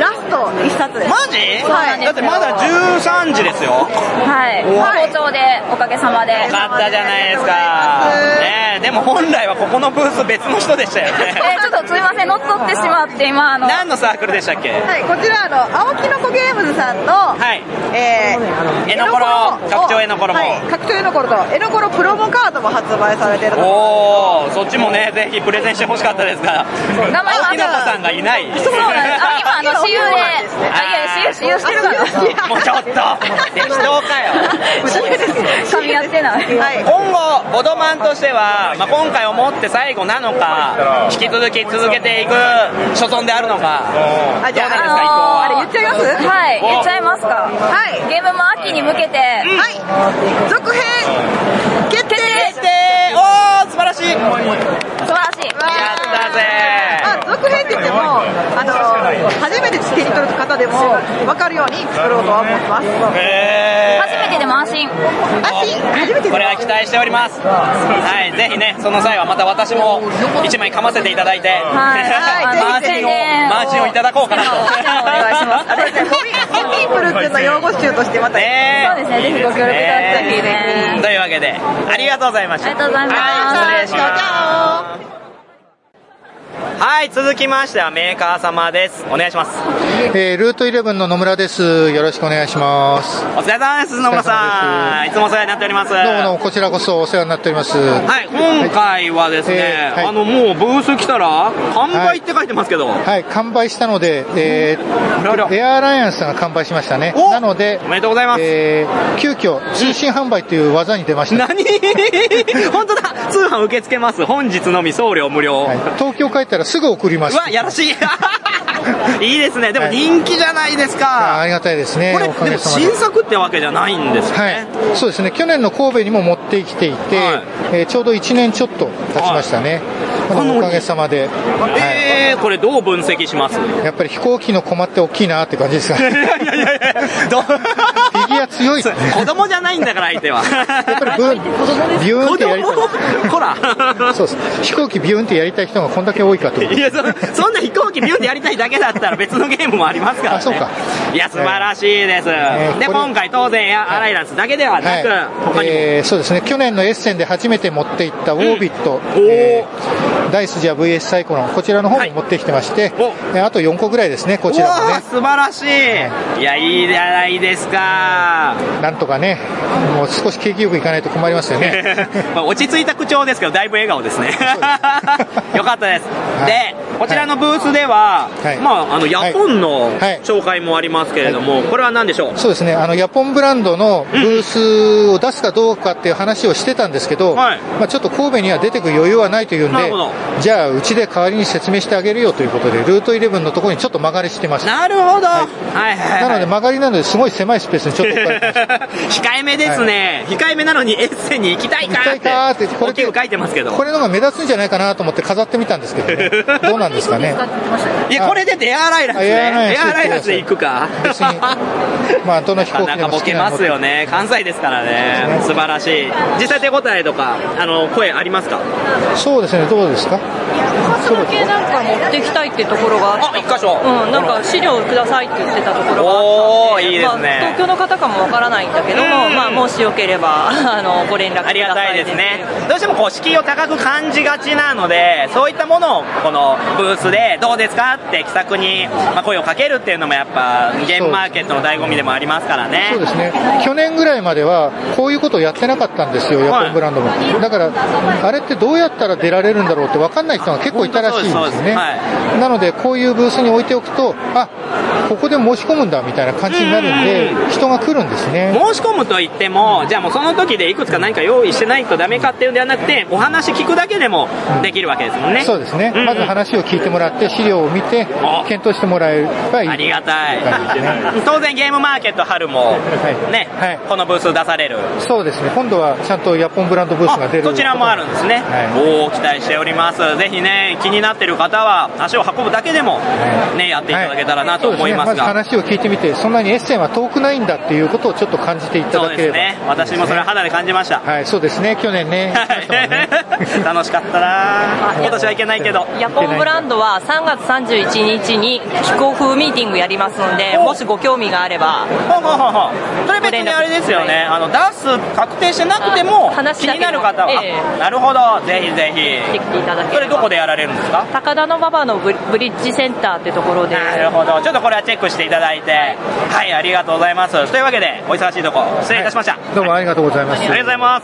ラストいっさつです。 マジ？はい、だってまだじゅうさんじですよ。 はい好調でおかげさまでよかったじゃないですか、ね、でも本来はここのブース別の人でしたよね。 えー、ちょっとすいません乗っ取ってしまって今あの何のサークルでしたっけ？ はい、こちらあの青木の子ゲームズさんの、はいえー、えのころ拡張えのころも、はい、 拡張えのころとえのころプロモカードも発売されてるので、 おーそっちもねぜひプレゼンしてほしかったですが名前は青木の子さんがいない。 そうなんですあ今あの私有であいや私有してるからもうちょっと適当かよ噛み合ってない、はい、 今後ボドマンとしては、まあ、今回をもって最後なのか引き続き続けていく所存であるのか、 あじゃあ、あのー、あれ言っちゃいます？ はい言っちゃいますか。はいゲームも秋に向けて、 うん、はい続編決定決定おー素晴らしい素晴らしいやったぜあ続編って言ってもあの初めて手に取る方でも分かるように作ろうとは思ってます。 へー初めてでも安心安心初めてでもこれは期待しております。はいぜひねその際はまた私も一枚噛ませていただいて、はい、マージンをマージンをいただこうかなとお願いします。 コミープルっていうの用語集としてまた、 ね、そうですねぜひご協力いただきたいね。 というわけでありがとうございました。 ありがとうございます。 はい失礼します。はい続きましてはメーカー様です。お願いします。 えー、ルートイレブンの野村です。よろしくお願いします。 お疲れ様です。野村さんいつもお世話になっております。 どうもどうもこちらこそお世話になっております。 はい今回はですね、えーはい、あのもうブース来たら完売って書いてますけど、はい、 はい、完売したので、えー、エアアライアンスが完売しましたね。なのでおめでとうございます。 えー、急遽通信販売という技に出ました。 何本当だ通販受け付けます。本日のみ送料無料、はい、 東京帰ったらすぐ送ります。 うわやらしいいいですね。でも人気じゃないですか。 はい、ありがたいですね。 これでも新作ってわけじゃないんですね。 はい、そうですね。去年の神戸にも持ってきていて、はい、えー、ちょうどいちねんちょっと経ちましたね。はい、おかげさまで。 えー、はい、これどう分析します？ やっぱり飛行機の駒って大きいなって感じですかね。いやいやいやいや、 どフィギュア強い。 子供じゃないんだから相手は。やっぱりブビューンってやりたい。 ほら。 そうです。飛行機ビューンってやりたい人がこんだけ多いかと。 いや、そ、そんな飛行機ビューンってやりたいだけだったら別のゲームもありますからね。 あ、そうか。 いや、素晴らしいです。えー、で、今回当然エアアライランスだけではなく、はい、他にも、 えー、そうですね。去年のエッセンで初めて持っていったウォービット、うん、えー、ダイスジャ ブイエス サイコロン、こちらの方も持ってきてまして、はい、あとよんこぐらいですね、こちらもね。 素晴らしい。はい、いや、いいじゃないですか。 なんとかね、もう少し景気よくいかないと困りますよね。 まあ落ち着いた口調ですけど、だいぶ笑顔ですね。よかったです。はい、で、こちらのブースでは、はい、まあ、あの、ヤポンの紹介もありますけれども、はいはい、これは何でしょう？ そうですね、あの、ヤポンブランドのブースを出すかどうかっていう話をしてたんですけど、はい、まあ、ちょっと神戸には出てくる余裕はないというんで、じゃあ、うちで代わりに説明してあげるよということで、ルートイレブンのところにちょっと曲がりしてました。 なるほど。はい、 はいはいはい、なので、曲がりなのですごい狭いスペースにちょっと置かれてました。控えめですね。はい、控えめなのにエッセンに行きたいかって。行きたいかって、これ大きく書いてますけど。 これのが目立つんじゃないかなと思って飾ってみたんですけどね。どうなんですかね。 いや、これでエアライランスね。エアライランスで行くか。 別に、まあ、どの飛行機でも好きなの。なんかボケますよね。関西ですからね。素晴らしい。実際手応えとか、あの、声ありますか？ そうですね、どうですか？ その系なんか持ってきたいってところがあって。 あ、一箇所。 うん、なんか資料くださいって言ってたところがあったおー、いいですね。 まあ、東京の方かもわからないんだけども、まあ、もしよければ、あの、ご連絡ください。 ありがたいですね。どうしてもこう、敷居を高く感じがちなので、そういったものを、このブースで、どうですかって気さくに、まあ、声をかけるっていうのもやっぱ、ゲームマーケットの醍醐味でもありますからね。 そうですね。去年ぐらいまでは、こういうことをやってなかったんですよ、ヤポンブランドも。はい、だから、あれってどうやったら出られるんだろうって分かんない人が結構いたらしいんですね。はい、なので、こういうブースに置いておくと、あ、ここで申し込むんだみたいな感じになるんで、人が来るんですね。 申し込むといっても、じゃあもうその時でいくつか何か用意してないとダメかっていうんではなくて、お話聞くだけでもできるわけですもんね。 そうですね。まず話を聞いてもらって、資料を見て、検討してもらえばいい。 ありがたい。当然ゲームマーケット春も、ね、はい、このブース出される。 そうですね。今度はちゃんとヤポンブランドブースが出る。 そちらもあるんですね。はい、おー、期待しております。ぜひね、気になってる方は、足を運ぶだけでも、ね、やっていただけたらなと思いますが。 はい、そうですね。まず話を聞いてみて、そんなにエッセンは遠くないんだっていうことをちょっと感じていただければ。そうですね。 私もそれは肌で感じました。 はい、そうですね。去年ね。ね楽しかったな。今年はいけないけど。 ヤポンブランドはさんがつさんじゅういちにちにキックオフミーティングやりますので、もしご興味があれば。 ほうほうほうほう。それ別にあれですよね。あの、出す確定してなくても、気になる方は。ええ、なるほど。ぜひぜひ。 来ていただければ。 それどこでやられるんですか？ 高田馬場のブリッジセンターってところで。 なるほど。ちょっとこれはチェックしていただいて。はい、ありがとうございます。というわけで、お忙しいとこ、失礼いたしました。はい、 どうもありがとうございます。 ありがとうございます。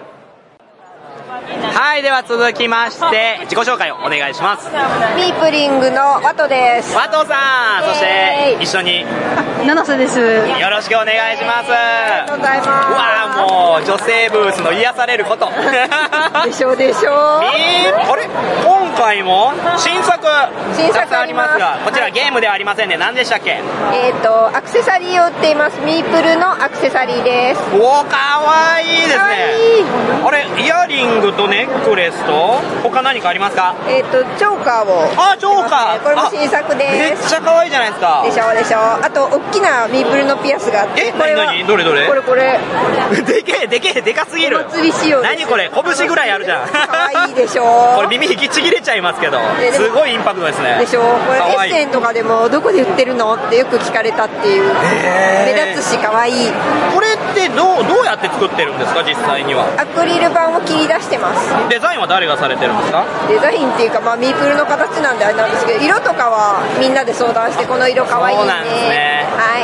はい、では続きまして、自己紹介をお願いします。 ミープリングのワトです。 ワトさん、そして一緒に七瀬です。 よろしくお願いします。 ありがとうございます。うわー、もう女性ブースの癒されること。 でしょうでしょう。 えー、あれ今回も新作新作ありますが、こちらゲームではありませんね。何でしたっけ？ えっとアクセサリーを売っています。ミープルのアクセサリーです。 おー、かわいいですね。あれイヤリングとネックレスと他何かありますか？ えっとチョーカーを。 あ、チョーカー。 これも新作です。 めっちゃ可愛いじゃないですか。 でしょでしょ。あと大きなミープルのピアスがあって。 え、これは何？どれどれ？ これこれ。 でけえでけえでかすぎる。 お祭り仕様。 何これ？拳ぐらいあるじゃん。 可愛いでしょ。 これ耳引きちぎれちゃいますけど。すごいインパクトですね。 でしょ。これエッセンとかでもどこで売ってるのってよく聞かれたっていう。目立つし可愛い。 これってどうどうやって作ってるんですか実際には？ アクリル板を切り出してます。 デザインは誰がされてるんですか？ デザインっていうか、まあ、ミープルの形なんであれなんですけど、色とかはみんなで相談してこの色可愛いね。 そうなんですね。 はい。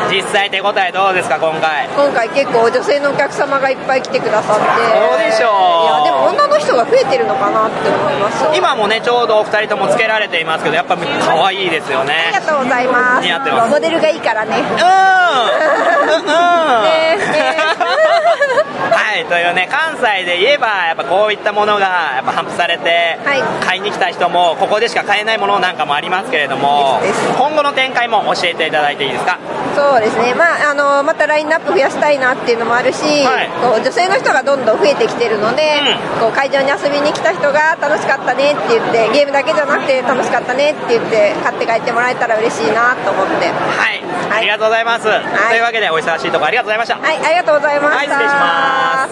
実際手応えどうですか今回？ 今回結構女性のお客様がいっぱい来てくださって。 そうでしょう。 いやでも女の人が増えてるのかなって思います。 今もねちょうどお二人ともつけられていますけど、やっぱ可愛いですよね。 ありがとうございます。 似合ってます。 モデルがいいからね。うん。 うん。うん。ねね。ははい、というね、関西で言えば、やっぱこういったものがやっぱ頒布されて、買いに来た人も、ここでしか買えないものなんかもありますけれども、今後の展開も教えていただいていいですか？ そうですね、まあ、あのまたラインナップ増やしたいなっていうのもあるし、はい、こう女性の人がどんどん増えてきてるので、うん、こう会場に遊びに来た人が楽しかったねって言って、ゲームだけじゃなくて楽しかったねって言って買って帰ってもらえたら嬉しいなと思って、 はい、はい、ありがとうございます、はい、というわけでお忙しいところありがとうございました。 はい、ありがとうございました。 はい、失礼します。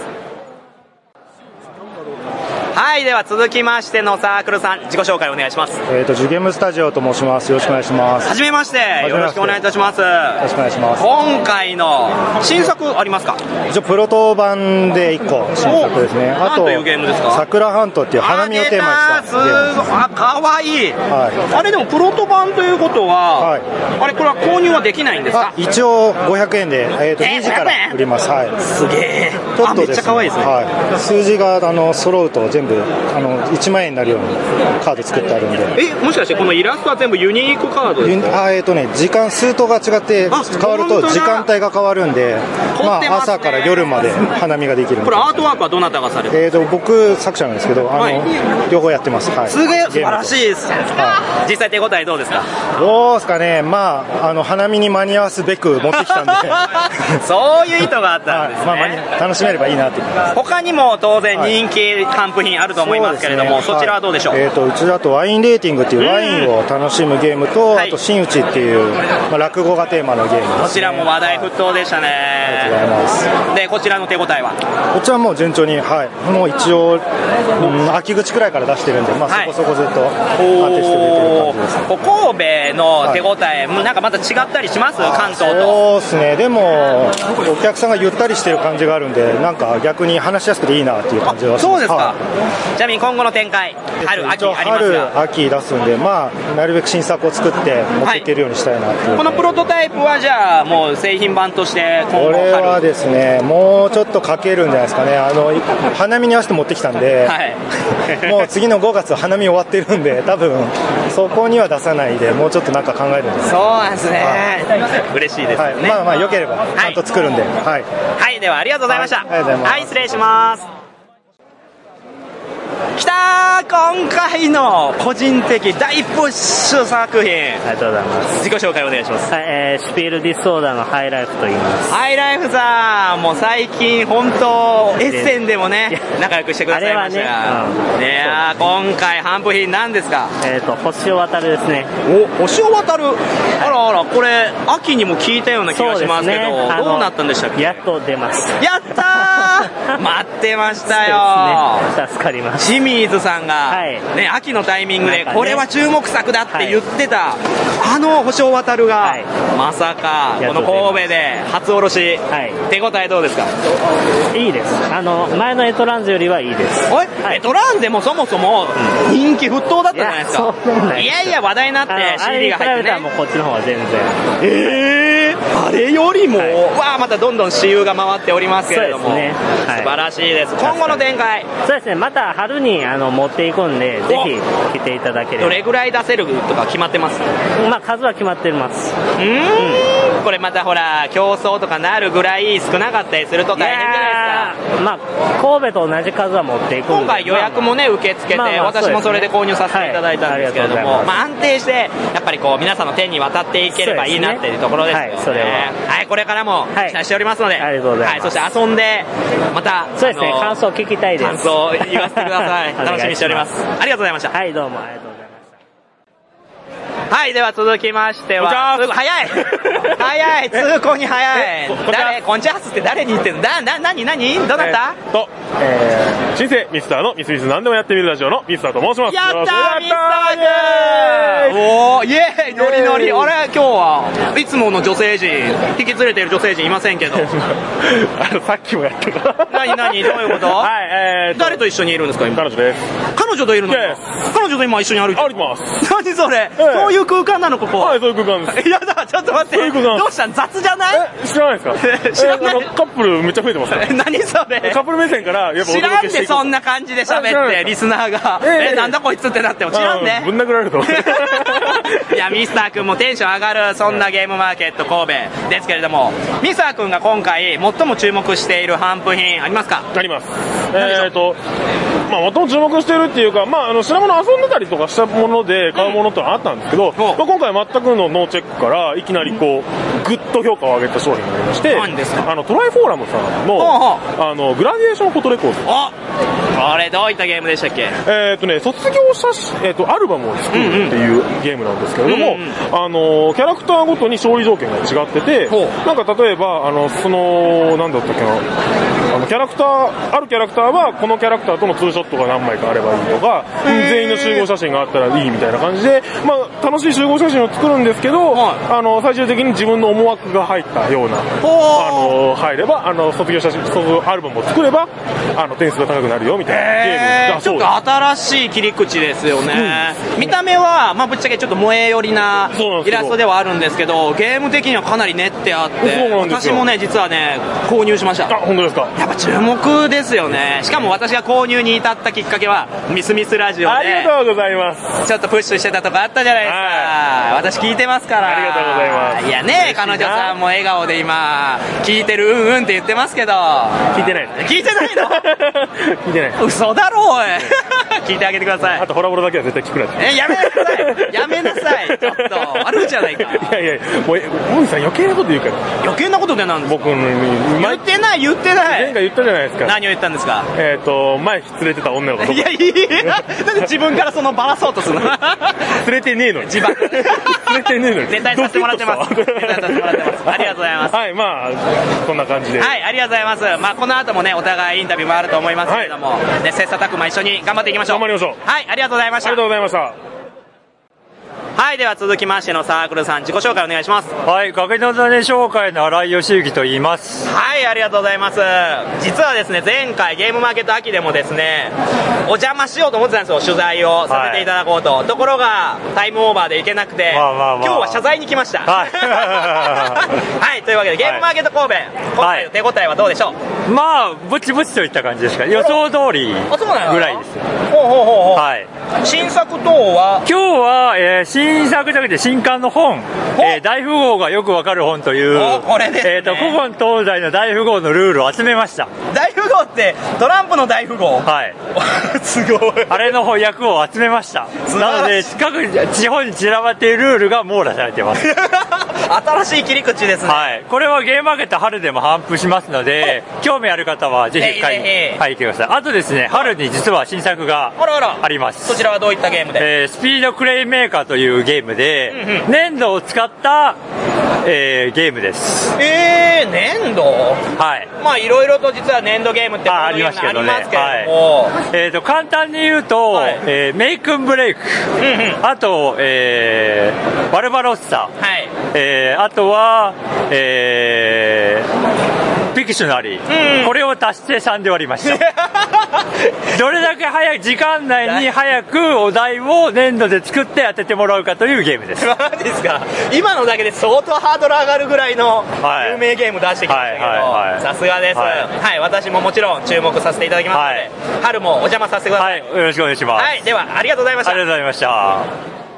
はい、では続きましてのサークルさん、自己紹介お願いします。 えっと、ジュゲームスタジオと申します。よろしくお願いします。 はじめまして、よろしくお願いいたします。よろしくお願いします。 今回の新作ありますか？ 一応プロト版でいっこ新作ですね。あと、 何というゲームですか？ 桜半島っていう花見をテーマにしたゲームです。 あ、かわいい、 はい、 あれでもプロト版ということは、はい、あれこれは購入はできないんですか？ 一応ごひゃくえんで、えー、とにじから売ります。はい、 すげえ。 ちょっとですね、 めっちゃかわいいですね。 はい、数字があの揃うと全部あのいちまんえんになるようにカード作ってあるんで。 え、もしかしてこのイラストは全部ユニークカードですか？ あ、えっ、ー、とね、時間数とが違って変わると時間帯が変わるんで、まあ、朝から夜まで花見ができるんで。 これアートワークはどなたがされてる？ えーと僕作者なんですけど、あの、はい、両方やってます。はい、 すげえ素晴らしいです、はい、実際手応えどうですか？ どうですかね、まあ、あの花見に間に合わすべく持ってきたんでそういう意図があったんですね。 はい、まあ、楽しめればいいなって思います。 他にも当然人気頒布品あると思いますけれども、 そ,、ね、そちらはどうでしょう？ はい、えーとうちだとワインレーティングっていうワインを楽しむゲームと、うん、あと真打ちっていう、まあ、落語がテーマのゲームです、ね、 こちらも話題沸騰でしたね。 ありがとうございます。 でこちらの手応えは？ こちらも順調に、はい、もう一応、うん、秋口くらいから出してるんで、まあ、そこそこずっと安定して出てる感じです、ね。 神戸の手応え、はい、なんかまた違ったりします？関東と。 そうですね、でもお客さんがゆったりしてる感じがあるんで、なんか逆に話しやすくていいなっていう感じはします。 そうですか、 はい、 ちなみに今後の展開、春秋ありますが、 春秋出すんで、まあ、なるべく新作を作って持っていけるようにしたいなっていう、はい、 このプロトタイプはじゃあもう製品版として今後これはですね、もうちょっとかけるんじゃないですかね。あの花見に合わせて持ってきたんで、はい、もう次のごがつ花見終わってるんで、多分そこには出さないで、もうちょっとなんか考えるんです。 そうなんですね、はい、嬉しいですね、はい、 まあまあ良ければちゃんと作るんで、はい、 はいはい、ではありがとうございました。 はい、ありがとうございます。 はい、失礼します。きたー、今回の個人的大プッシュ作品、 ありがとうございます。 自己紹介お願いします。 はい、えー、シュピールディスオーダーのハイライフと言います。 ハイライフさん、もう最近本当エッセンでもね仲良くしてくださいましたが、ね、うん、いや今回頒布品何ですか？ えっ、ー、と星を渡るですね。 お、星を渡る、はい、あらあら、これ秋にも聞いたような気がしますけど、ね、どうなったんでしたっけ？ やっと出ます。 やったー待ってましたよー、ね、助かります。 清水さんが、はい、ね、秋のタイミングでこれは注目作だって言ってた、はい、あの星を渡るが、はい、まさかこの神戸で初おろし、はい、手応えどうですか？ いいです。あの前のエトランゼよりはいいです。 おい、はい、エトランゼもそもそも人気沸騰だったじゃないですか。いや、いやいや話題になって シーディー が入ってね。 あれに比べたらもうこっちの方が全然、 えー、あれよりも、はい、わあ、またどんどん私有が回っておりますけれども、 ね、はい、 素晴らしいです。今後の展開、 そうですね、また春にあの持っていくんで、ぜひ来ていただければ。 どれぐらい出せるとか決まってます？ まあ数は決まってます。 うーん、うん、これまたほら競争とかなるぐらい少なかったりすると大変じゃないですか。 まあ神戸と同じ数は持っていくんで、 今回予約もね受け付けて、まあまあ私もそれで購入させていただいたんですけれども、はい、まあ安定してやっぱりこう皆さんの手に渡っていければいいなっていうところですよね。はい、それは、はい、これからも期待しておりますので、はい、ありがとうございます。はい、そして遊んでまたそうですね、感想聞きたいです。 感想言わせてください。楽しみにしております。ありがとうございました。 はい、どうもありがとうございました。 はい、では続きましては、早い早い、通行に早い。誰、コンチャースって誰に言ってんの？だ、な、なになにどうなった？ えー、と、えー、新生ミスターのミスミス何でもやってみるラジオのミスターと申します。 やったー、ミスターイェーイ、おー、イェーイ、ノリノリ。あれ、今日はいつもの女性陣、引き連れてる女性陣いませんけどあの、さっきもやったからなになに、どういうこと？ はい、えー、 誰と一緒にいるんですか今？ 彼女です。 彼女といるの？彼女と今一緒に歩いてる。 歩きます。 何それ、そういう空間なのここ？ はい、そういう空間です。 やだ、 ちょっと待って。どうしたん？雑じゃない？ え、知らないですか？知らない。カップルめっちゃ増えてますから。 何それ？ カップル目線からやっぱ知らんで、そんな感じで喋って、リスナーが。え、なんだこいつってなっても知らんね。 ぶん殴られると思って。 いや、ミスター君もテンション上がる、そんなゲームマーケット神戸ですけれども、ミスター君が今回最も注目している販布品ありますか？ あります。えーと、まあ、最も注目してるっていうか、まあ、あの品物遊んでたりとかしたもので買うものってのはあったんですけど、うん、まあ、今回全くのノーチェックからいきなりこうグッと評価を上げた商品がありまして、 何ですか？ あのトライフォーラムさんの、あのグラデーションフォトレコード。 あ、あれどういったゲームでしたっけ？ えーとね、卒業写真、えーと、アルバムを作るっていうゲームなんですけれども、うんうん、あのキャラクターごとに勝利条件が違ってて、なんか例えばあのそのなんだったっけな、あのキャラクターあるキャラクターはこのキャラクターとのツーショットが何枚かあればいいとか、全員の集合写真があったらいいみたいな感じで、まあ、楽しい集合写真を作るんですけど、はい、あの最終的に自分の思惑が入ったような、あの入ればあの卒業写真卒業アルバムを作ればあの点数が高くなるよみたいなゲームだそうです。 ちょっと新しい切り口ですよね、うん、見た目は、まあ、ぶっちゃけちょっと萌え寄りなイラストではあるんですけど、ゲーム的にはかなり練ってあって、私もね実はね購入しました。 あ、本当ですか？ やっぱ注目ですよね。しかも私が購入に至ったきっかけはミスミスラジオで、 ありがとうございます。 ちょっとプッシュしてたとこあったじゃないですか、はい、私聞いてますから。 ありがとうございます。 いやね、彼女さんも笑顔で今聞いてるうんうんって言ってますけど、 聞いてない聞いてないの？ 聞いてない。 嘘だろおい聞いてあげてください。 あとホラボロだけは絶対聞くなって。 え、やめなさいやめなさいちょっと悪口じゃないか。 いやいや、もうモミさん余計なこと言うから。 余計なことでなんですか？ 僕の言ってない言ってない。 前回言ったじゃないですか。 何を言ったんですか？ えっと前連れてた女の子とか。 いやいやなんで自分からそのバラそうとするの？連れてねえのに。 自爆連れてねえのに。 絶対させてもらってます。絶対させてもらってます。ありがとうございます。 はい、まあこんな感じで。 はい、ありがとうございます。まあこの後もねお互いインタビューもあると思いますけれども、はい、ね、切磋琢磨一緒に頑張っていきましょう。 頑張りましょう。 はい、ありがとうございました。 ありがとうございました。 はい、では続きましてのサークルさん自己紹介お願いします。 はい、崖の種紹介の新井義之と言います。 はい、ありがとうございます。実はですね、前回ゲームマーケット秋でもですねお邪魔しようと思ってたんですよ、取材をさせていただこうと、はい、ところがタイムオーバーで行けなくて、まあまあまあ、今日は謝罪に来ました。はい、はい、というわけでゲームマーケット神戸、はい、今回の手応えはどうでしょう？ はい、まあぼちぼちといった感じですか。予想通りぐらいです。 ほうほうほうほう、はい、新作等は今日は、えー、新作じゃなくて新刊の本、えー、大富豪がよくわかる本という、 これですね、 えーと、古今東西の大富豪のルールを集めました。 大富豪ってトランプの大富豪？ はいすごい。 あれの翻訳を集めました。なので各地方に散らばっているルールが網羅されています新しい切り口ですね。 はい、これはゲームマーケット春でも頒布しますので、興味ある方はぜひ買いに入ってください。あとですね、春に実は新作があります。 そちらはどういったゲームで？ えー、スピードクレイメーカーというゲームで、うんうん、粘土を使った、えー、ゲームです。 えー、粘土？はい。まあいろいろと実は粘土ゲームってありますけどね。 はい、 えーと簡単に言うと、はい、えー、メイクンブレイク、うんうん、あと、えー、バルバロッサ、はい、えー、あとは、えー、ピクショナリー、うん、これを足してさんで割りましたどれだけ早い時間内に早くお題を粘土で作って当ててもらうかというゲームです。 マジですか？今のだけで相当ハードル上がるぐらいの有名ゲーム出してきましたけど、さすがです、はいはい、私ももちろん注目させていただきますので、はい、春もお邪魔させてください。 はい、よろしくお願いします。 はい、ではありがとうございました。 ありがとうございました。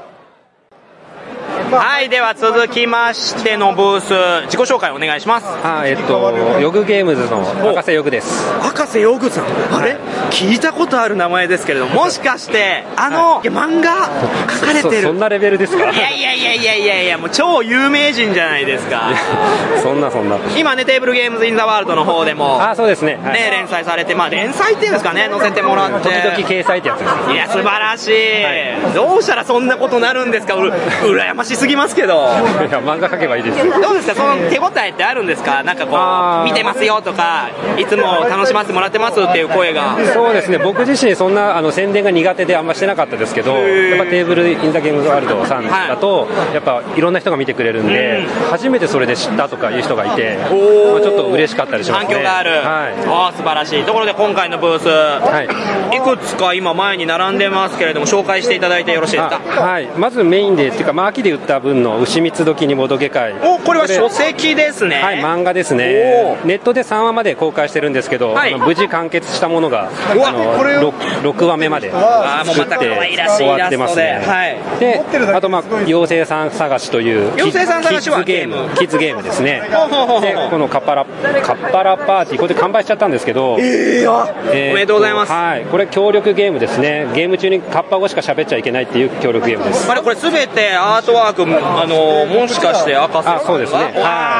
はい、では続きましてのブース自己紹介お願いします。 あ、えっとヨグゲームズの赤瀬ヨグです。 赤瀬ヨグさん、あれ、はい、聞いたことある名前ですけれども、もしかしてあの、はい、漫画書かれてるそ, そんなレベルですか？ いやいやいやいやいやいや、もう超有名人じゃないですかそんなそんな今ね、テーブルゲームズインザワールドの方でも、 あ、そうですね、はい、 ね、連載されて、まあ連載っていうんですかね、載せてもらって、 時々掲載ってやつです。 いや素晴らしい、はい、どうしたらそんなことなるんですか？う羨ましすぎますけどいや漫画描けばいいです。 どうですか、その手応えってあるんですか？なんかこう見てますよとか、いつも楽しませてもらってますっていう声が。 そうですね、僕自身そんなあの宣伝が苦手であんましてなかったですけど、やっぱテーブルインザゲームズワールドさんだと、はい、やっぱいろんな人が見てくれるんで、うん、初めてそれで知ったとかいう人がいて、ちょっと嬉しかったりしますね。 反響がある、はい、あ、素晴らしい。ところで今回のブース、はい、いくつか今前に並んでますけれども、紹介していただいてよろしいですか？ はい、まずメインでっていうか、まあ、秋で言った分の牛三つ時にもどけ会。 お、これは書籍ですね。 はい、漫画ですね。ネットでさんわまで公開してるんですけど、はい、あの無事完結したものがあの 6, ろくわめまで作って終わってますね。はい、で、あとまあ妖精さん探しという妖精さん探しはキッズゲーム、キッズゲームですね。で、このカッパラカッパラパーティー、これで完売しちゃったんですけど、 えーえー、おめでとうございます。 はい、これ協力ゲームですね。ゲーム中にカッパ語しか喋っちゃいけないっていう協力ゲームです。 あれこれすべてアートワーク、あのもしかして赤瀬さん？ あ、そうですね。はい。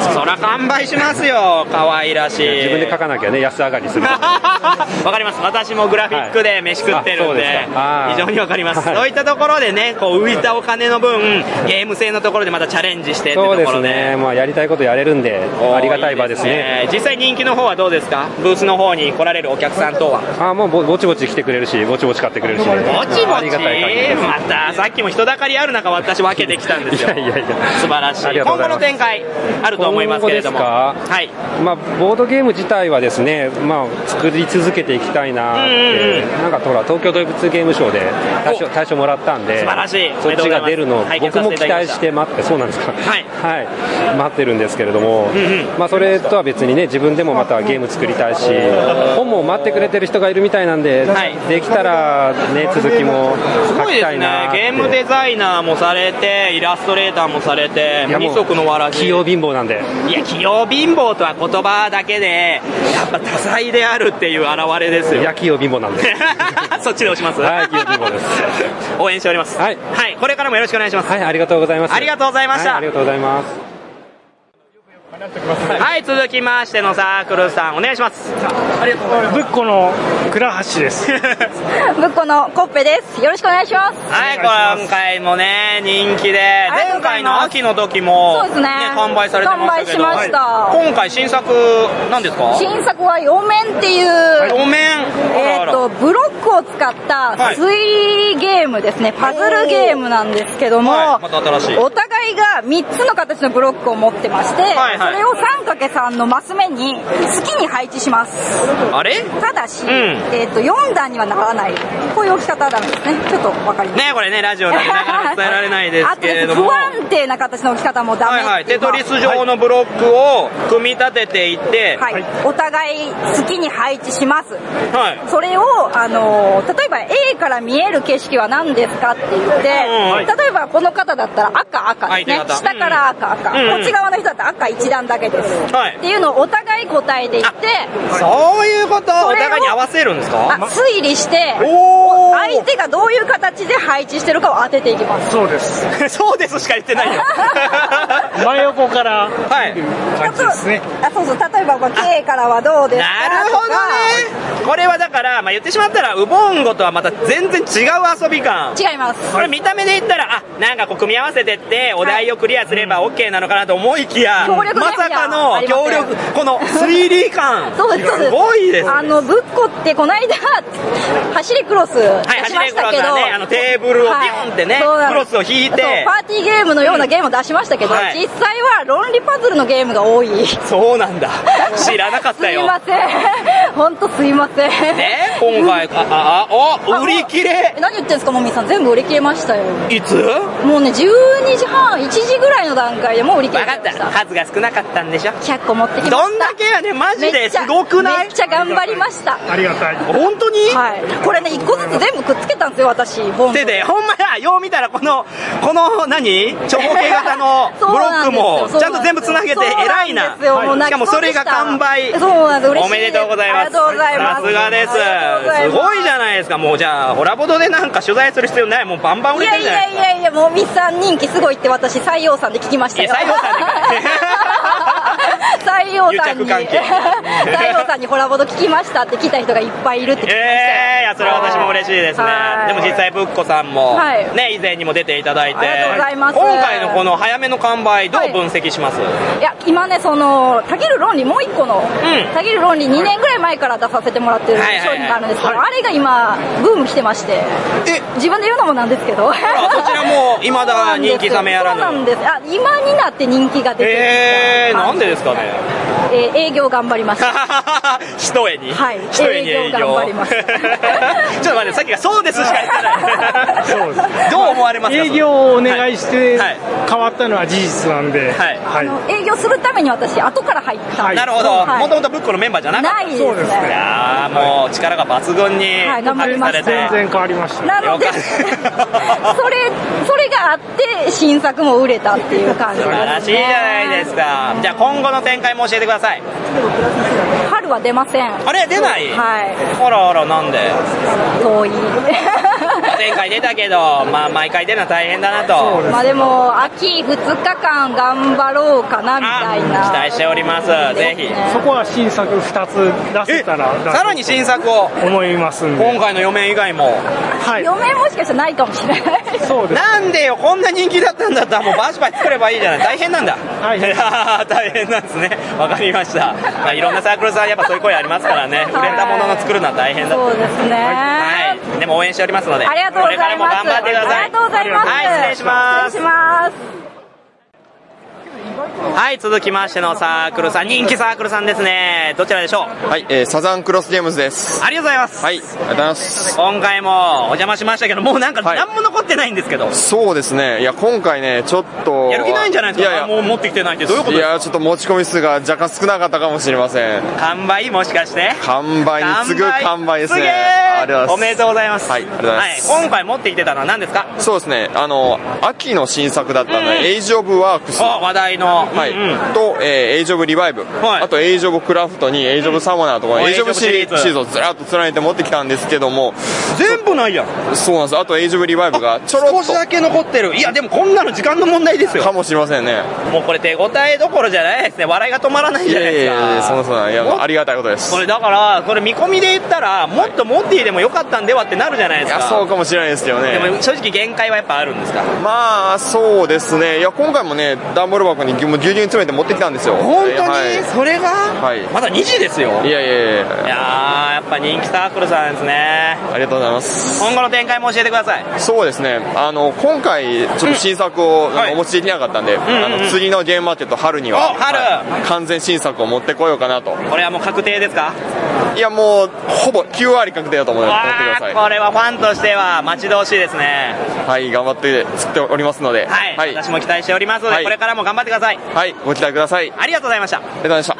そら完売しますよ。可愛らしい。 自分で書かなきゃね、安上がりする。 わかります。私もグラフィックで飯食ってるんで、はい、非常にわかります。はい、そういったところでね、こう浮いたお金の分、ゲーム性のところでまたチャレンジしてってところで。 そうですね。まあやりたいことやれるんで、ありがたい場ですね。 いいですね。実際人気の方はどうですか？ブースの方に来られるお客さん等は。 あ、もうぼちぼち来てくれるし、ぼちぼち買ってくれるし、ね。 ぼちぼち。またさっきも人だかりある中、私分けてきたんですよ。いやいやいや。素晴らしい。今後の展開あると思いますけれども。 はい。まあボードゲーム自体はですね、まあ作り続けていきたいなって、うんうん、なんかほら東京動物ゲームショーで大賞大賞もらったんで、 素晴らしい。 そっちが出るのを僕も期待して待って、そうなんですか。はい。はい。待ってるんですけれども、うんうん、まあそれとは別にね、自分でもまたゲーム作りたいし、本も待ってくれてる人がいるみたいなんで、はい、できたらね続きも書きたいなって。 ゲームデザイナーもされて、イラストレーターもされて、二足のわらじ。 器用貧乏なんで。 いや、器用貧乏とは言葉だけで、やっぱ多彩であるっていう表れですよ。 いや、器用貧乏なんで。 そっちで押します。 はい、器用貧乏です。 応援しております。はい。はい、これからもよろしくお願いします。 はい、ありがとうございます。 ありがとうございました。はい、 ありがとうございます。 はい、続きましてのサークルさんお願いします。 ありがとうございます。ぶっこの倉橋です。 ぶっこのコッペです。よろしくお願いします。 はい、今回もね人気で、前回の秋の時もそうですね、 完売されてましたけど、 完売しました。 はい、今回新作なんですか？ 新作はよめんっていう、 よめん、 えっとブロックを使った推理ゲームですね。パズルゲームなんですけども、 はい、また新しい。 お互いがみっつの形のブロックを持ってまして、はいはい、それを さんかけさん のマス目に好きに配置します。 あれ？ ただし、うん、えっとよん段にはならない。こういう置き方はダメですね。ちょっとわかりますね。これねラジオでなかなか伝えられないですけれども、 あと不安定な形の置き方もダメ。 はいはい。テトリス状のブロックを組み立てていって、 はい、はい、お互い好きに配置します。 はい。 それをあの例えば A から見える景色は何ですかって言って、うん、はい、例えばこの方だったら赤赤ですね。下から赤赤、うん、こっち側の人だったら赤一段だけです。はい、っていうのをお互い答えていって、 そういうことをお互いに合わせるんですか？ 推理して相手がどういう形で配置してるかを当てていきます。 そうですそうですしか言ってないよ。 真横から見る感じですね。 あ、そうそう、例えば K からはどうですか？ なるほどね。これはだから、まあ、言ってしまったらウボンゴとはまた全然違う遊び感。 違います。 これ見た目で言ったら、あ、なんかこう組み合わせてってお題をクリアすれば OK なのかなと思いきや、 はい、 まさかの協力、この推理感そうです、 すごいですね。 あのぶっこってこの間走りクロス出しましたけど、 はい、ね、あのテーブルをビュンってね、はい、クロスを引いてパーティーゲームのようなゲームを出しましたけど、うん、はい、実際は論理パズルのゲームが多い。 そうなんだ。知らなかったよ。 すいません。本当すいません。 ね、今回ああお売り切れ。 何言ってんすかもみさん、全部売り切れましたよ。 いつ？ もうねじゅうにじはんいちじぐらいの段階でもう売り切れました。 分かった。数が少なかったんでしょ。 ひゃっこ持ってきました。 どんだけやね、マジですごくない？ めっちゃ頑張りました。 ありがたい。 本当に？ はい。これねいっこずつ全部くっつけたんですよ私。 手で。ほんまや、よう見たらこのこの何長方形型のブロックもちゃんと全部つなげて偉いな。しかもそれが完売。 そうなんです。嬉しいです。 おめでとうございます。 ありがとうございます。 さすがです。すごいじゃないですか。もうじゃあホラボドでなんか取材する必要ない。もうバンバン売れてるじゃないですか。 いやいやいやいや、もみさん人気すごいって私採用さんで聞きましたよ。 いや採用さんで採用さんに採用さんにホラボド聞きましたって聞いた人がいっぱいいるって聞きましたよ。 えー、いやそれは私も嬉しいですね。でも実際ぶっこさんも、はい、ね、以前にも出ていただいて、 ありがとうございます。 今回のこの早めの完売どう分析します？ はい、いや今ね、そのたぎる論理もう一個の、うん、たぎる論理にねんぐらい前から出させてもらってる商品があるんですけど、はいはいはい、あれが今ブーム来てまして、え自分で言うのもなんですけど、 そちらも未だ人気冷めやらぬ。 そうなんです。あ、今になって人気が出てる。 えー、なんでですかね。 えー、営業頑張ります。 ひとえにはい。 ひとえに営業。 頑張ります。ちょっと待って、さっきがそうですしか言ってない。そうです。どう思われますか？ 営業をお願いして変わったのは事実なんで。はい。 あの営業するために私後から入ったんです。 なるほど。もともとブックのメンバーじゃなかった。 ないですね。そうですね。 いやもう力が抜群に頑張りました。 全然変わりました。 なのでそれそれがあって新作も売れたっていう感じですね。 素晴らしいじゃないですか。じゃあ今後の展開も教えてください。 春は出ません。 あれ出ない？ はい。 あらあらなんで？ 遠い。 前回出たけど、まあ毎回出るのは大変だなと。 まあでも秋ふつかかん頑張ろうかなみたいな。 期待しております。ぜひ。 そこは新作ふたつ出せたら。 さらに新作を思いますんで。 今回の嫁以外も。 はい。嫁もしかしたらないかもしれない。 そうです。 なんでよ、こんな人気だったんだったらもうバシバシ作ればいいじゃない。大変なんだ。はい。大変なんですね。わかりました。まあいろんなサークルさんやっぱそういう声ありますからね。売れたものの作るのは大変だ。 そうですね。 はい。でも応援しておりますので。 ありがとうございます。 これからも頑張ってください。 ありがとうございます。 はい、失礼します。 失礼します。 はい、続きましてのサークルさん、人気サークルさんですね。どちらでしょう？ はい、えー、サザンクロスゲームズです。 ありがとうございます。 はい、ありがとうございます。 今回もお邪魔しましたけど、もうなんか何も残ってないんですけど。はい、 そうですね。いや、今回ね、ちょっと。 やる気ないんじゃないですか？ いやいや、 もう持ってきてないってどういうことですか？ いや、ちょっと持ち込み数が若干少なかったかもしれません。 完売もしかして？ 完売に次ぐ完売ですね。 ありがとうございます。おめでとうございます。 はい、ありがとうございます。 はい、今回持ってきてたのは何ですか？ そうですね。あの、秋の新作だったので、うん、エイジオブワークス。 話題の。 はい。 うんうん、 と、えー、エイジオブリバイブ、はい、あとエイジオブクラフトにエイジオブサモナーとか、うん、エイジオブシリーズをずらっと連ねて持ってきたんですけども、 全部ないやん。 そうなんです。あとエイジオブリバイブがちょろっと少しだけ残ってる。いやでもこんなの時間の問題ですよ。 かもしれませんね。 もうこれ手応えどころじゃないですね。笑いが止まらないじゃないですか。 いやいやいや、そのそうなん、いや、ありがたいことです。 これだからこれ見込みで言ったらもっと持っていてもよかったんではってなるじゃないですか。 いや、そうかもしれないですけどね。 でも正直限界はやっぱあるんですか？ まあそうですね。いや、今回もね、段ボール箱にぎゅうぎゅう詰めて持ってきたんですよ。 本当に、はい、それが、 はい、 まだにじですよ。 いやいやいやいや、 いやー、やっぱ人気サークルさんですね。 ありがとうございます。 今後の展開も教えてください。 そうですね。あの今回ちょっと新作を、うん、お持ちできなかったんで、はい、あの次のゲームマーケット春には、 春、 はい、完全新作を持ってこようかなと。 これはもう確定ですか？ いや、もうほぼきゅうわり確定だと思ってください。 これはファンとしては待ち遠しいですね。 はい、頑張って作っておりますので、 はい、はい、私も期待しておりますので、はい、これからも頑張ってください。 はい、ご期待ください。 ありがとうございました。 ありがとうございました。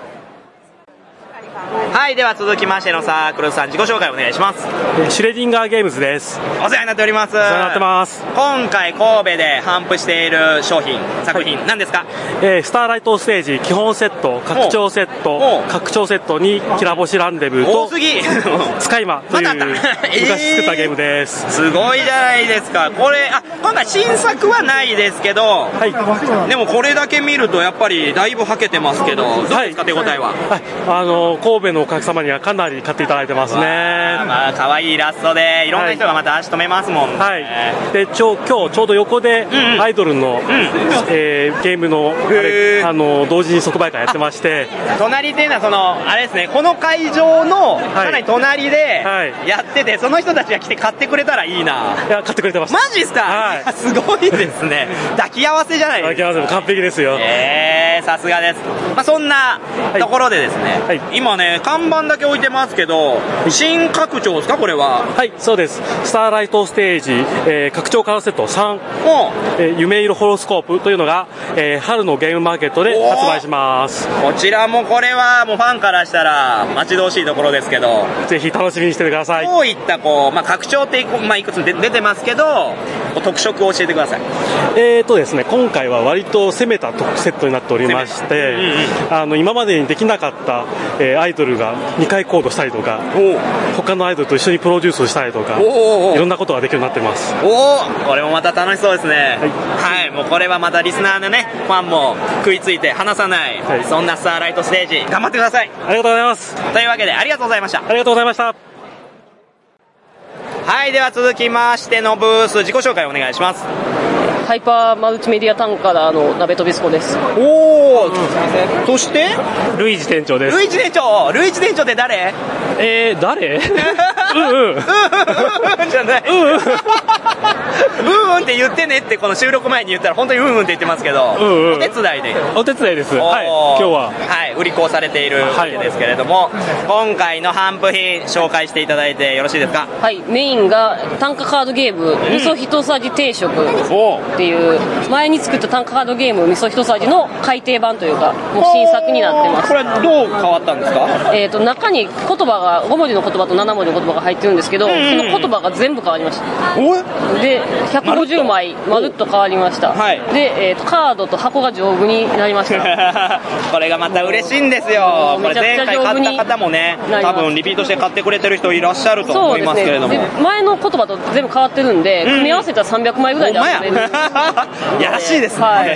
はい、では続きましてのサークルさん、自己紹介お願いします。 シュレディンガーゲームズです。 お世話になっております。 お世話になってます。 今回神戸で頒布している商品、作品、はい、何ですか？ えー、スターライトステージ基本セット、拡張セット、拡張セットにきら星ランデブーと使い魔という昔作ったゲームです。 すごいじゃないですか。これ、あ、今回新作はないですけど、はい、でもこれだけ見るとやっぱりだいぶはけてますけど、どうですか、はい、手応えは？ はい、あの神戸のお客様にはかなり買っていただいてますね。 まあ可愛いイラストでいろんな人がまた足止めますもんね。 はい、でちょ今日ちょうど横でアイドルの、うんうん、えー、ゲームのあれあの同時に即売会やってまして、 隣っていうのはそのあれですね、この会場のかなり隣でやってて、はい、その人たちが来て買ってくれたらいいな。 いや、買ってくれてます。 マジですか？はい、すごいですね。抱き合わせじゃないですか。 抱き合わせも完璧ですよ。 えー、さすがです。まあそんなところでですね、はいはい、今ね看板だけ置いてますけど、新拡張ですか、これは？ はい、そうです。スターライトステージ、えー、拡張カードセットさん、えー、夢色ホロスコープというのが、えー、春のゲームマーケットで発売します。 こちらもこれはもうファンからしたら待ち遠しいところですけど、 ぜひ楽しみにしててください。 どういったこう、まあ、拡張って、まあ、いくつ出てますけど、特色を教えてください。 えーとですね、今回は割と攻めたセットになっておりまして、うんうん、あの今までにできなかった、えー、アイドルがにかいコードしたりとか、他のアイドルと一緒にプロデュースしたりとか、いろんなことができるようになってます。 おお、これもまた楽しそうですね。はい、はい、もうこれはまたリスナーのねファンも食いついて離さない、はい、そんなスターライトステージ頑張ってください。 ありがとうございます。 というわけでありがとうございました。 ありがとうございました。 はい、では続きましてのブース、自己紹介お願いします。 ハイパーマルチメディアタンカラーの鍋とビスコです。 おー、そしてルイージ店長です。 ルイージ店長、ルイージ店長って誰？ えー、誰？うんうん。 じゃない。 うんうん。 うんうんって言ってねってこの収録前に言ったら本当にうんうんって言ってますけど、うんうん、お手伝いでお手伝いです。はい、今日ははい売り子されているわけですけれども、はい、今回の頒布品紹介していただいてよろしいですか？ はい、メインが単価カードゲーム、うん、味噌一さじ定食っていう前に作った単価カードゲーム味噌一さじの改訂版というかもう新作になってます。 これはどう変わったんですか？ えーと中に言葉がご文字の言葉となな文字の言葉が入ってるんですけど、うんうんうん、その言葉が全部変わりました。でひゃくごじゅうまいまるっと変わりました。はい、で、えーとカードと箱が丈夫になりましたこれがまた嬉しいんですよ。これ前回買った方もね多分リピートして買ってくれてる人いらっしゃると思いますけれども、ね、 前の言葉と全部変わってるんで、うん、組み合わせたらさんびゃくまいぐらいで遊べるやらしいですね、はい、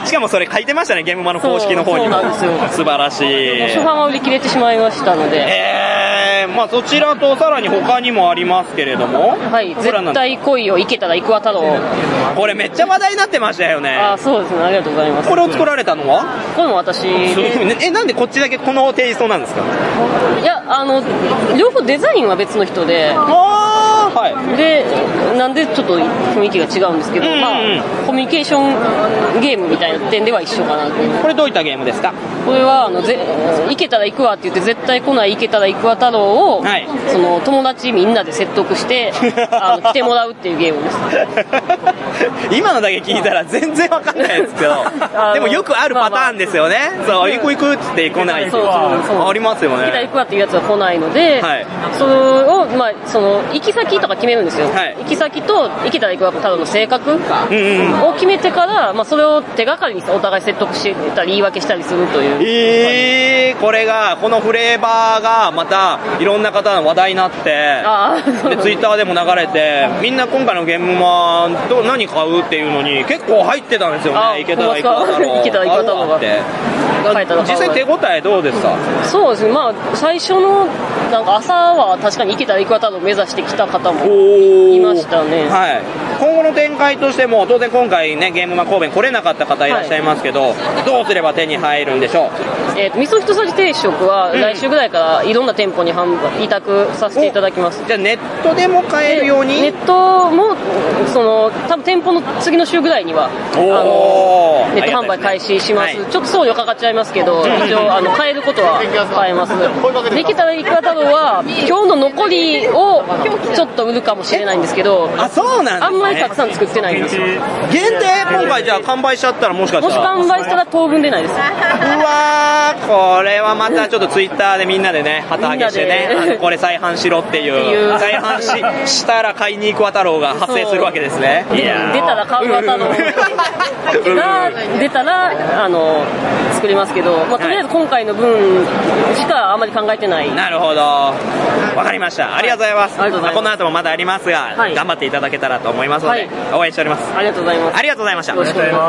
しかもそれ書いてましたねゲームマの公式の方にも。素晴らしい。 初版は売り切れてしまいましたので、 えー、まあそちらとさらに他にもありますけれども、 はい絶対恋をいけたらいくわ太郎、 これめっちゃ話題になってましたよね。 あそうですね、ありがとうございます。 これを作られたのはこれも私えなんでこっちだけこのテイストなんですか？ いやあの両方デザインは別の人で、 あー、はい、 でなんでちょっと雰囲気が違うんですけど、うんうん、まあコミュニケーションゲームみたいな点では一緒かなと。 これどういったゲームですか？ これはあのぜ行けたら行くわって言って絶対来ない行けたら行くわ太郎を、はい、その友達みんなで説得してあの来てもらうっていうゲームです今のだけ聞いたら全然わかんないですけどでもよくあるパターンですよね、まあまあ、そう行く行くって来ないとかありますよね。 行けたら行くわっていうやつは来ないので、はい、それを、まあ、その行き先とか決めるんですよ、はい、行き先と行けたら行くわ太郎の性格を決めてから、まあ、それを手がかりにお互い説得したり言い訳したりするという。 えー、これがこのフレーバーがまたいろんな方の話題になってでツイッターでも流れてみんな今回のゲームマンと何買うっていうのに結構入ってたんですよね。いけたらいくわ太郎いけたらいくわ太郎がって実際手応えどうですか？ そうですね、まあ最初のなんか朝は確かにいけたらいくわ太郎を目指してきた方もいましたね。 はい、今後の展開としても当然今回ねゲームマン神戸に来れなかった方いらっしゃいますけど、はい、どうすれば手に入るんでしょう？ えーと、味噌一さじ定食は来週ぐらいからいろんな店舗に販売委託させていただきます。 じゃあネットでも買えるように？ ネットもその多分店舗の次の週ぐらいにはあのネット販売開始します、はい、ちょっと送料かかっちゃいますけど一応あの買えることは買えます。できたらいくわ太郎は今日の残りをちょっと売るかもしれないんですけど、 あそうなんですね、 あんまりたくさん作ってないんですよ。 限定今回じゃあ完売しちゃったらもしかしたらもし完売したら当分出ないです。うわーこれはまたちょっとツイッターでみんなでね旗揚げしてねあのこれ再販しろっていう再販 し, したら買いに行くわ太郎が発生するわけですね。 いや出たら買うわ太郎が出たらあの作りますけど、まあ、とりあえず今回の分しかあんまり考えてない、はい、 なるほどわかりました。ありがとうございます、はい、まあ、この後もまだありますが、はい、頑張っていただけたらと思いますので、はい、応援しております。 ありがとうございます。 ありがとうございました。 よろしくお願いします。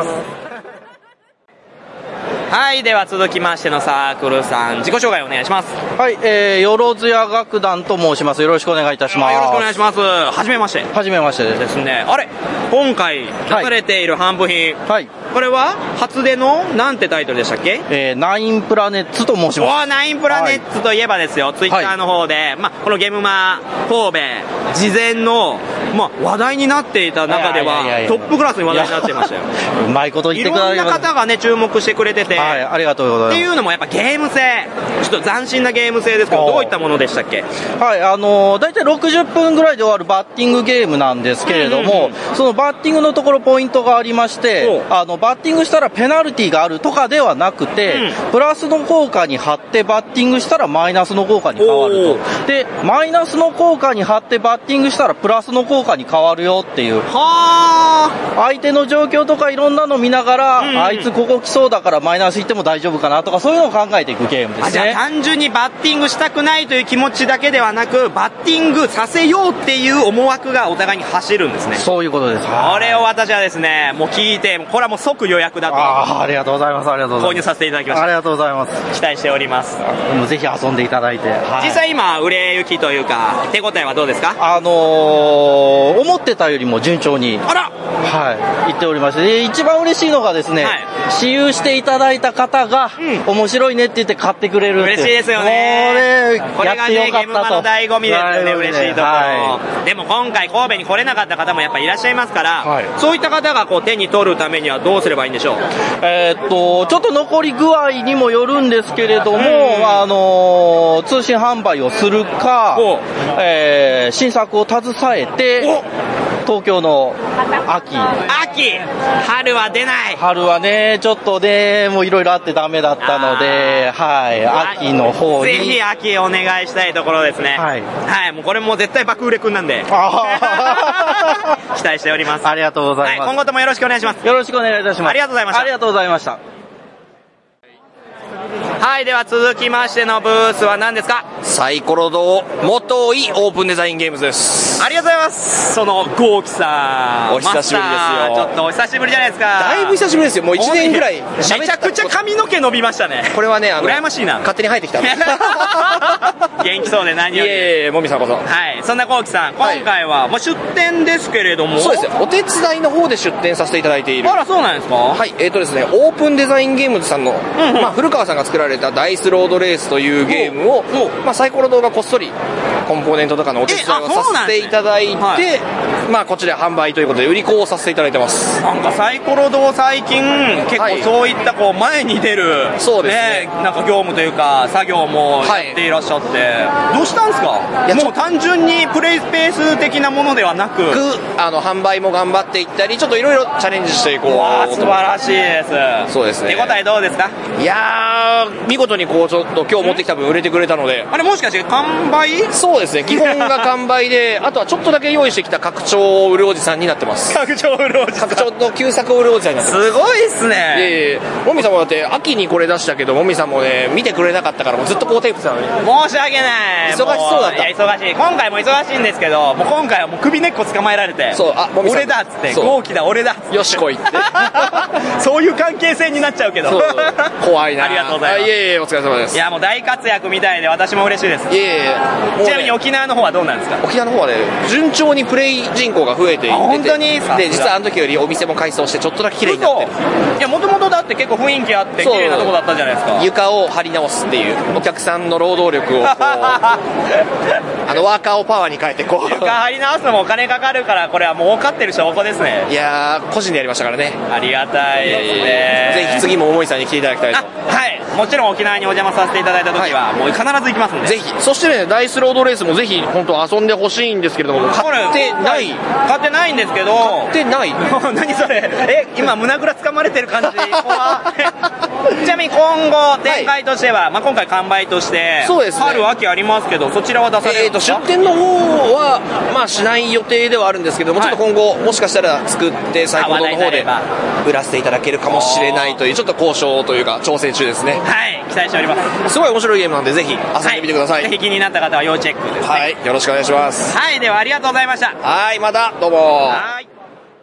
はい、では続きましてのサークルさん自己紹介お願いします。 はい、えー、よろずや楽団と申します。よろしくお願いいたします。 よろしくお願いします。はじめまして。 はじめましてですね。あれ今回出されている頒布品、はい、これは初出のなんてタイトルでしたっけ？ えー、ナインプラネッツと申します。 おナインプラネッツといえばですよ、はい、ツイッターの方で、まあ、このゲームマ神戸事前の、まあ、話題になっていた中ではトップクラスに話題になってましたよ。 うまいこと言ってください。 いろんな方がね注目してくれてて、 はい、ありがとうございます。 っていうのもやっぱゲーム性ちょっと斬新なゲーム性ですけどどういったものでしたっけ？ はい、あのー、だいたいろくじゅっぷんぐらいで終わるバッティングゲームなんですけれども、うんうんうん、そのバッティングのところポイントがありまして、あのバッティングしたらペナルティがあるとかではなくて、うん、プラスの効果に貼ってバッティングしたらマイナスの効果に変わると。でマイナスの効果に貼ってバッティングしたらプラスの効果に変わるよっていう、は相手の状況とかいろんなの見ながら、うんうん、あいつここ来そうだからマイナスいっても大丈夫かなとかそういうのを考えていくゲームですね。 あ、じゃあ単純にバッティングしたくないという気持ちだけではなくバッティングさせようっていう思惑がお互いに走るんですね。 そういうことです。 これを私はですねもう聞いてこれはもう即予約だとあありがとうございます。ありがとうございます。 購入させていただきました。 ありがとうございます。 期待しております。 もうぜひ遊んでいただいて、 はい、実際今売れ行きというか手応えはどうですか？ あのーー、思ってたよりも順調に、 あらはい、言っておりまして、で一番嬉しいのがですね、はい、私有していただいた方が、うん、面白いねって言って買ってくれるって。 嬉しいですよね。 もうね、 これがね、ゲームマの醍醐味ですよね、嬉しいところ、はい。でも今回神戸に来れなかった方もやっぱいらっしゃいますから、はい、そういった方がこう手に取るためにはどうすればいいんでしょう。 えー、っと、ちょっと残り具合にもよるんですけれども、うん、あのー、通信販売をするか、えー、新作を携えて、東京の秋。 秋春は出ない。 春はね、ちょっとね、もういろいろあってダメだったので、はい、秋の方に。 ぜひ秋お願いしたいところですね。はい。はい、もうこれもう絶対爆売れくんなんで。期待しております。 ありがとうございます。 はい、今後ともよろしくお願いします。 よろしくお願いいたします。 ありがとうございました。 ありがとうございました。 はい、では続きましてのブースは何ですか？ サイコロ堂元井オープンデザインゲームズです。 ありがとうございます。その豪輝さん、 お久しぶりですよ。 ちょっとお久しぶりじゃないですか。 だいぶ久しぶりですよ。もういちねんぐらい。 めちゃくちゃ髪の毛伸びましたね。 これはね、あの羨ましいな。 勝手に生えてきた。 元気そうで何より。 いえいえ、もみさんこそ。 はい、そんな豪輝さん、今回はもう出店ですけれども。 そうですよ。お手伝いの方で出店させていただいている。 あら、そうなんですか？ はい、えーとですね、オープンデザインゲームズさんの、うんうん、まあ古川さんが作られたダイスロードレースというゲームを、まあサイコロ堂がこっそりコンポーネントとかのお手伝いをさせていただいて、はい、まあこちら販売ということで売り子をさせていただいてます。 なんかサイコロ堂最近結構そういったこう前に出る、はい、 そうですね、 なんか業務というか作業もやっていらっしゃって、はい、どうしたんですか？いやもう単純にプレイスペース的なものではなく、 あの販売も頑張っていったり、ちょっといろいろチャレンジしていこう。 わあ素晴らしいです。 そうですね。 手応えどうですか？ いやー見事にこうちょっと今日持ってきた分売れてくれたので。 あれもしかして完売？ そうですね、基本が完売であとはちょっとだけ用意してきた拡張を売るおじさんになってます。 拡張を売るおじさん、 拡張の旧作を売るおじさんになってます。 すごいっすね。 いやいや、もみさんもだって秋にこれ出したけど、もみさんもね見てくれなかったからもうずっとこうテープしたのに申し訳ない。 忙しそうだった。 いや忙しい、今回も忙しいんですけど、もう今回はもう首根っこ捕まえられて、 そう、あ、もみさん俺だっつって、豪輝だ俺だっつって、 よし来いってそういう関係性になっちゃうけど怖いな。 ありがとうございます。 いえいえ、お疲れ様です。 いやもう大活躍みたいで私も嬉しいです。 いえいえ、 ちなみに沖縄の方はどうなんですか？ 沖縄の方はね、順調にプレイ人口が増えていってて、 本当にで実はあの時よりお店も改装してちょっとだけ綺麗になってる。 いやもともとだって結構雰囲気あって綺麗なとこだったじゃないですか。 床を張り直すっていうお客さんの労働力をこうあのワーカーをパワーに変えてこう床張り直すのもお金かかるから、これはもう儲かってる証拠ですね。 いやー個人でやりましたからね。 ありがたいですね。 ぜひ次も桃井さんに来ていただきたいと。 はい、もちろん沖縄にお邪魔させていただいた時はもう必ず行きますんで、 ぜひ。そしてね、ダイスロードレースもぜひ本当遊んでほしいんですけれども、買ってない買ってないんですけど。 買ってない何それ、え今胸ぐらつかまれてる感じちなみに今後展開としては、はい、まあ、今回完売としてそうですね、 春秋ありますけど、そちらは出されるんですか？ えーと出店の方はまあしない予定ではあるんですけども、はい、ちょっと今後もしかしたら作ってサイコロ堂の方で売らせていただけるかもしれないというちょっと交渉というか調整中ですね。 はい、期待しております。 すごい面白いゲームなんでぜひ遊んでみてください。 はい、ぜひ気になった方は要チェックですね。 はい、よろしくお願いします。 はい、ではありがとうございました。 はい、またどうも。 はい、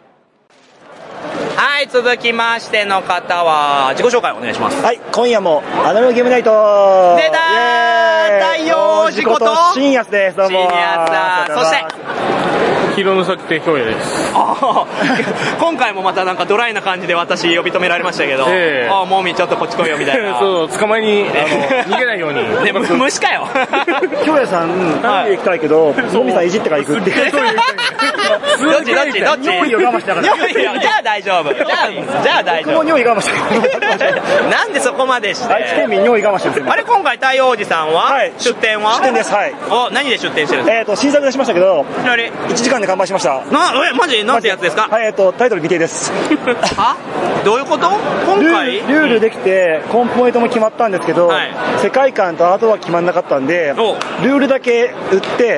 はい、続きましての方は自己紹介お願いします。 はい、今夜もアナログゲームナイト出たー、太陽寺こと新安です。どうも。 新安さん、そして広野崎店表也です。 あ今回もまたなんかドライな感じで私呼び止められましたけど、えー、あもみちょっとこっち来いよみたいなそう、捕まえにあの逃げないようにでも虫かよ京也さん何で行きたいけど、もみさんいじってから行くっていうどっちどっちどっち尿意を我慢したから。 じゃあ大丈夫。じゃあじゃあ大丈夫。 僕も尿意我慢したなんでそこまでして愛知県民尿意我慢してる。 あれ今回太陽寺さんは、はい、出店は出店です。はい。 お何で出店してるんですか？ えっと新作出しましたけどいちじかんで完売しました。 なえマジなんてやつですか？ はい、えっとタイトル未定ですはどういうこと？今回ルールできてコンポーネントも決まったんですけど、はい、世界観とアートは決まんなかったんでルールだけ売って、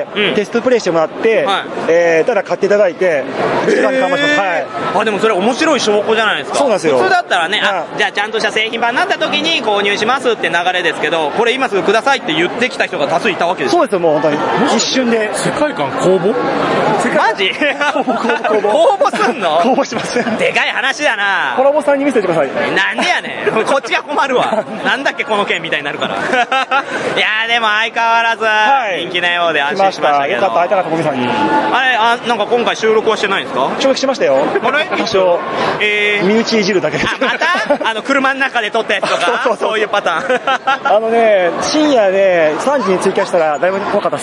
うん、テストプレイしてもらって、はい、えー、ただ買っていただいていちじかんで完売します。はい。 あでもそれ面白い証拠じゃないですか。 そうなんですよ。 普通だったらね、あじゃあちゃんとした製品版になった時に購入しますって流れですけど、これ今すぐくださいって言ってきた人が多数いたわけです。 そうですよ、もう本当に一瞬で。 世界観公募？ マジ？公募公募公募すんの？ 公募します。 でかい話だな。 コラボボさんに見せてください。 なんでやねん。こっちが困るわ。なんだっけこの件みたいになるから。いやーでも相変わらず人気なようで安心しましたけど。 よかった、会いたかった、小見さんに。 あれ、あ、なんか今回収録はしてないんですか？ 収録しましたよ。 あれ多少。 えー。 身内いじるだけです。 あ、またあの、車の中で撮ったやつとかそうそうそう、そういうパターン。 あのね、深夜ね、さんじにツイキャスしたらだいぶ怖かったです。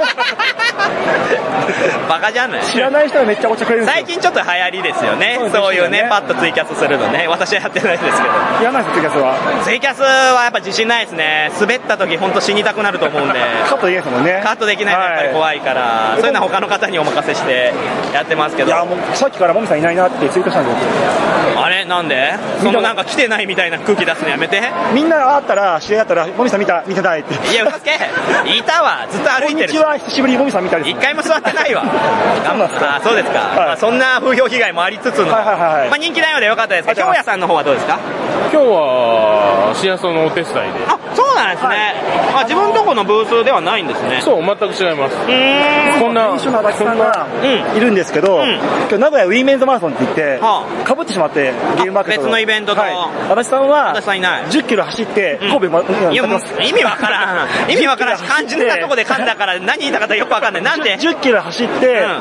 バカじゃない。 知らない人がめっちゃお茶くれるんですよ。 最近ちょっと流行りですよね。そういうね、パッとツイキャスするのね。私はやってないですけど。 やらないです、ツイキャスは。 ツイキャスはやっぱ自信ないですね。滑った時ほんと死にたくなると思うんで。 カットできないですもんね。 カットできないのやっぱり怖いから、はい、そういうのは他の方にお任せしてやってますけど。 いや、もうさっきからもみさんいないなってツイートしたんですよ。 あれなんでそのなんか来てないみたいな空気出すのやめて。 みんな会ったら、知り合いだったら、もみさん見た、見てないって。 いや、嘘つけいたわ。ずっと歩いてる。 こんにちは、久しぶりにもみさん見たり。 一回も座ってないわ。 そうなんですか。 あ、そうですか。はい、まあ、そんな風評被害もありつつの。はいはいはい。まあ人気なようでよかったですけど、京也さんの方はどうですか？ 今日は、シアソのお手伝いで。 あ、そうなんですね。はい、あ、自分のとこのブースではないんですね。 そう、全く違います。 うーん。 こんな、選手の足立さんがいるんですけど、うん、今日名古屋ウィーメンズマラソンって言って、かぶってしまって、ゲームマーケット別のイベントと。 はい、足立さんは、 足立さんいない。 じゅっキロ走って、神戸ま、うん、 いや、意味わからん。意味わからんし、肝心なとこで噛んだから何言いたかったかよくわかんない。なんで ?じゅっキロ走って、うん、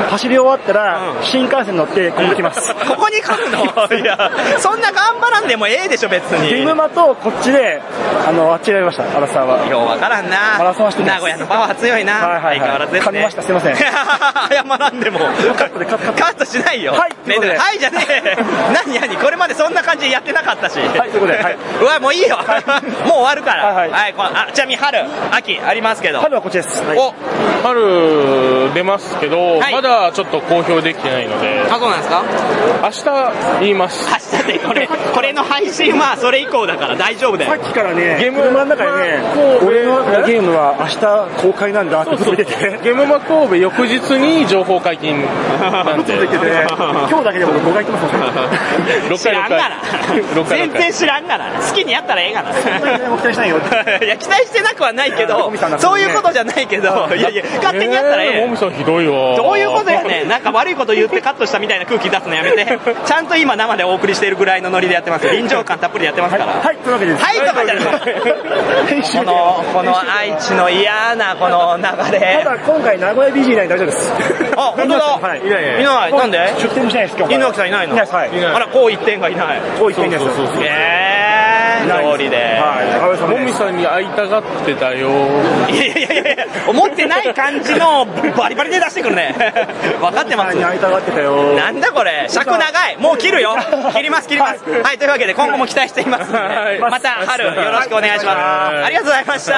走り終わったら、うん、新幹線乗ってここに来ます。 ここに来るのいや、そんな頑張らんでもええでしょ、別に。 ゲームマとこっちで、あの、あっち選びました、足立さんは。 ようわからんな。 マラソンして名古屋のパワー強いな。はいはいはい。相変わらずですね。 噛みました、すいません。 謝らんでも。カットでカット。カットしないよ。 はい、ということで。 はいじゃねえ。何何これまでそんな感じでやってなかったし。 はい、ということで。はい。 うわ、もういいよ。もう終わるから。 はいはい。 はい、あ、ちなみに春、秋ありますけど。 春はこっちです。 お、春出ますけど、まだちょっと公表できてないので。 あ、そうなんですか？ 明日言います。 明日でこれ、これの配信はそれ以降だから大丈夫だよ。 さっきからね、ゲーム車の中でね、俺のゲームは明日公開なんだって言ってて。 ゲームマ神戸翌日に情報解禁なんで。 今日だけでもごかい行ってますもんね。 ろっかいろっかい。 全然知らんがな。好きにやったらええがな。 期待しないよ。 いや、期待してなくはないけど、そういうことじゃないけど、いやいや、勝手にやったらええ。 もみさんひどいわ。 どういうことやねん。なんか悪いこと言ってカットしたみたいな空気出すのやめて。ちゃんと今生でお送りしているぐらいのノリでやってます。臨場感たっぷりでやってますから。 はい、というわけです。 はい、とかじゃない。この、この愛知の嫌なこの流れ。 ただ今回名古屋 ビージー いない大丈夫です。 あ、本当だ。 はい。 いない。いない。なんで？ 出店もしないです、今日。 犬脇さんいないの？ いないです、はい。 あら、こう一点がいない。 こう一点です。 えー、通りで。 はい。もみさんに会いたがってたよ。 いやいやいやいや、思ってない感じのバリバリで出してくるね。分かってます。 会いたがってたよ。 なんだこれ、尺長い。もう切るよ。切ります切ります。はい、というわけで今後も期待していますので、また春よろしくお願いします。ありがとうございました。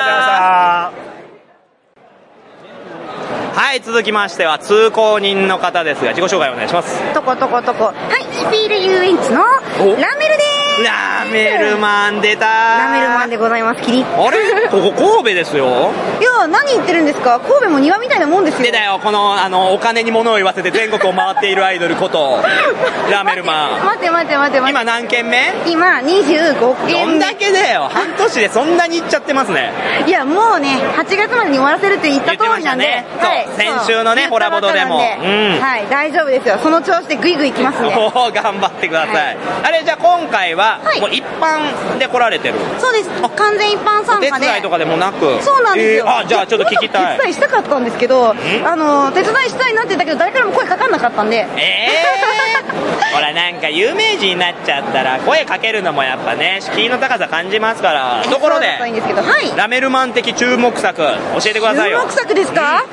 はい、続きましては通行人の方ですが自己紹介お願いします。 とことことこ。はい、シュピール遊園地のラメルです。 ラメルマン出た。 ラメルマンでございます。キリ。 あれ、ここ神戸ですよ。 いや、何言ってるんですか。神戸も庭みたいなもんですよ。 出たよ、このあのお金に物を言わせて全国を回っているアイドルことラメルマン。 待って待って待って待って。 今何件目？ 今にじゅうごけんめ。 どんだけだよ。半年でそんなにいっちゃってますね。 いや、もうね、はちがつまでに終わらせるって言った通りなんで。 ね、はい。先週のね、ホラボドでも。うん。 はい、大丈夫ですよ。その調子でグイグイ行きますんで。 おー、頑張ってください。はい、あれ、じゃあ今回は、もう一般で来られてる？ そうです。完全一般参加で。 お手伝いとかでもなく。 そうなんですよ。 えー、あ、じゃあちょっと聞きたい。 手伝いしたかったんですけど、あの、手伝いしたいなって言ったけど、誰からも声かかんなかったんで。 えー、ほら、なんか有名人になっちゃったら、声かけるのもやっぱね、敷居の高さ感じますから。ところで、 はい、 ラメルマン的注目作、教えてくださいよ。 注目作ですか？うー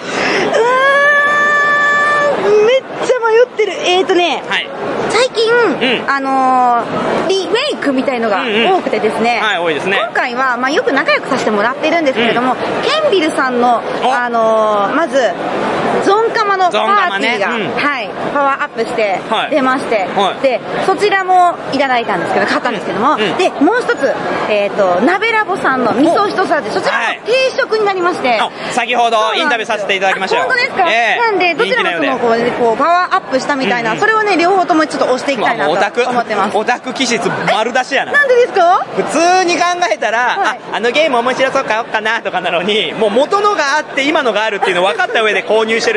ん、めっちゃ迷ってる。えーとね、はい、最近、うん、あのー、リメイクみたいのが多くてですね、 うんうん、はい、多いですね。 今回は、まあ、よく仲良くさせてもらってるんですけれども、うん、ケンビルさんの、あのー、まず、ゾンカマのパーティーが、ね、うん、はい、パワーアップして出まして、はい、で、そちらもいただいたんですけど、買ったんですけども、うん、で、もう一つ、えーと、鍋ラボさんの味噌一皿で、そちらも定食になりまして、はい、 先ほどインタビューさせていただきましたよ。 本当ですか？えー、なんで、どちらもそのこう、こう、パワーアップしたみたいな、うんうん、それをね、両方ともちょっと押していきたいなと思ってます。 オタク気質丸出しやな。 なんでですか？ 普通に考えたら、はい、あ、あのゲーム面白そう買おうかなとかなのに、もう元のがあって今のがあるっていうの分かった上で購入してる時点で、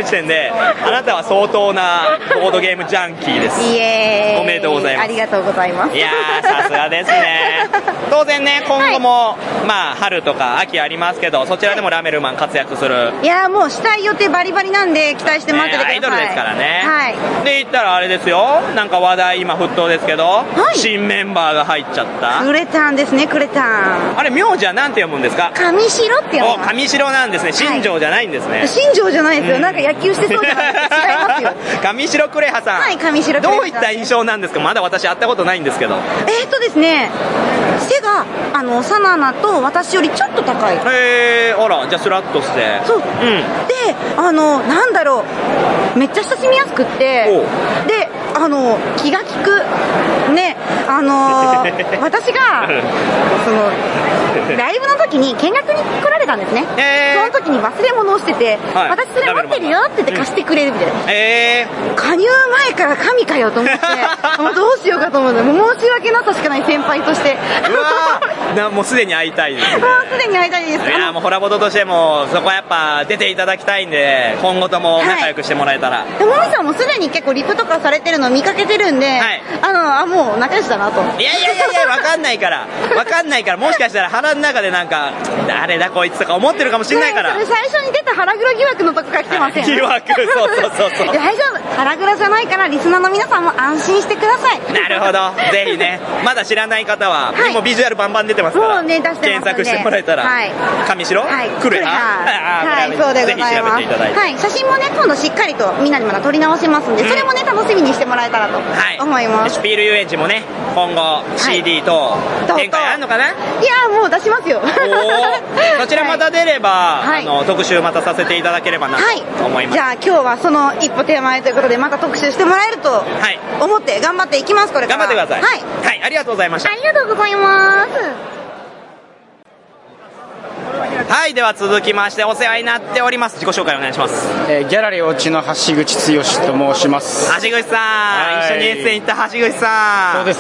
で、あなたは相当なボードゲームジャンキーです。 イエーイ。 おめでとうございます。 ありがとうございます。 いやー、さすがですね。当然ね、今後も、はい、まあ、春とか秋ありますけど、そちらでもラメルマン活躍する。 いやー、もうしたい予定バリバリなんで、期待して待っててください。 ね、アイドルですからね。 はい。 で、言ったらあれですよ、なんか話題今沸騰ですけど、はい、新メンバーが入っちゃった。 クレタンですね、クレタン。 あれ、名字はなんて読むんですか？ 上白って読む。 お、上白なんですね。新庄じゃないんですね。はい、 新庄じゃないですよ。うん、なんか野球してそうじゃないですか。違いますよ。 上白クレハさん。 はい、上白クレハさん。 どういった印象なんですか？まだ私会ったことないんですけど。 えーっとですね、背が、あの、サナナと私よりちょっと高い。 へー、あら、じゃあスラッとして。 そう。うん。で、あの、なんだろう、めっちゃ親しみやすくって、で、あの、気が利く。ね、あのー、私が、その、ライブの時に見学に来られたんですね。その時に忘れ物をしてて、はい、私それ持ってるよって言って貸してくれるみたいな。 えー、 加入前から神かよと思って、もうどうしようかと思って、もう申し訳なさしかない先輩として。 うわなもうすでに会いたいです、ね。 もうすでに会いたいです。 いやもうホラボトとしても、そこはやっぱ出ていただきたいんで、今後とも仲良くしてもらえたら。はい、 でもみさんもすでに結構リプとかされてるの見かけてるんで、はい、あの、あ、もう仲良しだなと。 いやいやいやいや、わかんないから。わかんないから、もしかしたら腹の中でなんか、誰だこいつとか思ってるかもしれないから。 それ最初に出た腹黒疑惑のとこから来てません。 疑惑、そうそうそうそう。 大丈夫。腹黒じゃないから、リスナーの皆さんも安心してください。 なるほど。ぜひね、まだ知らない方は、はい、もうビジュアルバンバン出てますから。 もうね、出してますね。 検索してもらえたら。はい。上白はい。 クレハはい、そうでございます。ぜひ調べていただいて。はい。写真もね、今度しっかりとみんなにまだ撮り直しますんで、それもね、楽しみにしてもらえたらと思います。 シュピール遊園地もね、今後 シーディー と展開あるのかな？いやもう出しますよ。 そちらまた出れば、はい、あの特集またさせていただければなと思います。 じゃあ今日はその一歩手前ということでまた特集してもらえると思って頑張っていきます。これから頑張ってください。 はい、 はい、ありがとうございました。 ありがとうございます。 はい、では続きましてお世話になっております。自己紹介お願いします。 えー、ギャラリー落ちの橋口剛と申します。 橋口さん、一緒にエッセン行った橋口さん。そうです。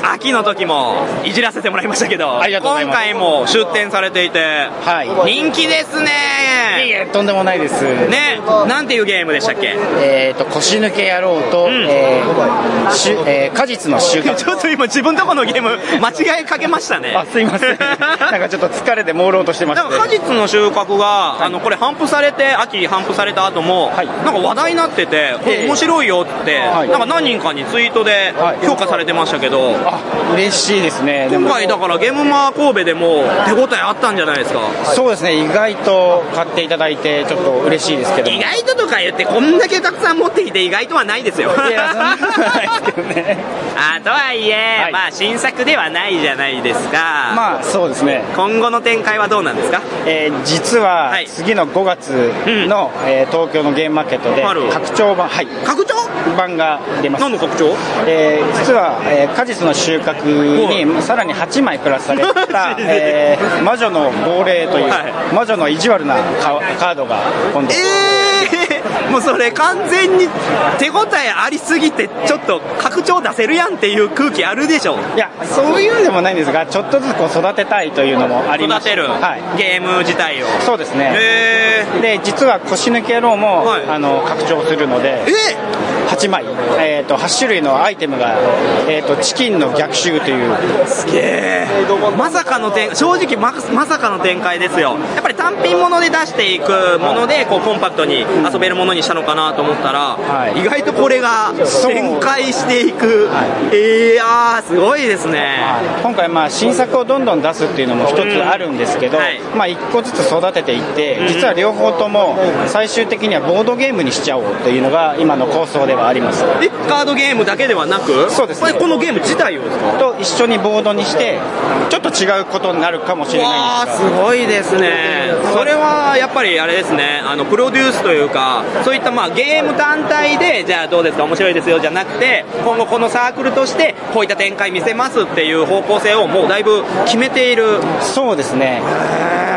秋の時もいじらせてもらいましたけど、 ありがとうございます。 今回も出展されていて、はい、人気ですね。 いえいえ、とんでもないです。 ね、なんていうゲームでしたっけ？ えっと腰抜け野郎と、うん、えーしゅえー、果実の収穫。 ちょっと今自分とこのゲーム間違いかけましたね。 あ、すいません。なんかちょっと疲れて朦朧としてまして。 果実の収穫が、はい、あのこれ頒布されて秋頒布された後も、はい、なんか話題になってて、これ面白いよって、はい、なんか何人かにツイートで評価されてましたけど、 あ、嬉しいですね。 今回だからゲームマー神戸でも手応えあったんじゃないですか？ そうですね、意外と買っていただいてちょっと嬉しいですけど。 意外ととか言ってこんだけたくさん持ってきて意外とはないですよ。 いや、そんなことないですけどね。 あ、とはいえ、はい、まあ新作ではないじゃないですか。 まあそうですね。 今後の展開はどうなんですか？ えー、実は次のごがつの、はい、えー、東京のゲームマーケットで拡張版、はい、 拡張版が出ます。 何の拡張？ えー、実は、えー、果実の収穫にさらにはちまいプラスされた、えー、魔女の亡霊という、はい、魔女の意地悪なカードが今度、 えー、もうそれ完全に手応えありすぎてちょっと拡張出せるやんっていう空気あるでしょ？ いや、そういうんでもないんですが、ちょっとずつこう育てたいというのもあります。 育てる、はい、ゲーム自体を。 そうですね。で、実は腰抜け野郎も、はい、あの拡張するので、 えはちまい、えー、とはち種類のアイテムが、えー、とチキンの逆襲という。 すげえ。まさかの展、正直 ま, まさかの展開ですよ。やっぱり単品もので出していくものでこうコンパクトに遊べるものにしたのかなと思ったら、はい、意外とこれが展開していく、はい、いやーすごいですね。 はい、今回まあ新作をどんどん出すっていうのも一つあるんですけど、うん、はい、まあ、いっこずつ育てていって、うん、実は両方とも最終的にはボードゲームにしちゃおうというのが今の構想ではあります。 え、カードゲームだけではなく？ そうですね。 このゲーム自体をですか？ と一緒にボードにしてちょっと違うことになるかもしれないんですが。 わー、すごいですね。それはやっぱりあれですね、あのプロデュースというかそういったまあゲーム単体でじゃあどうですか面白いですよじゃなくて、今後このサークルとしてこういった展開見せますっていう方向性をもうだいぶ決めている。 そうですね。まあ、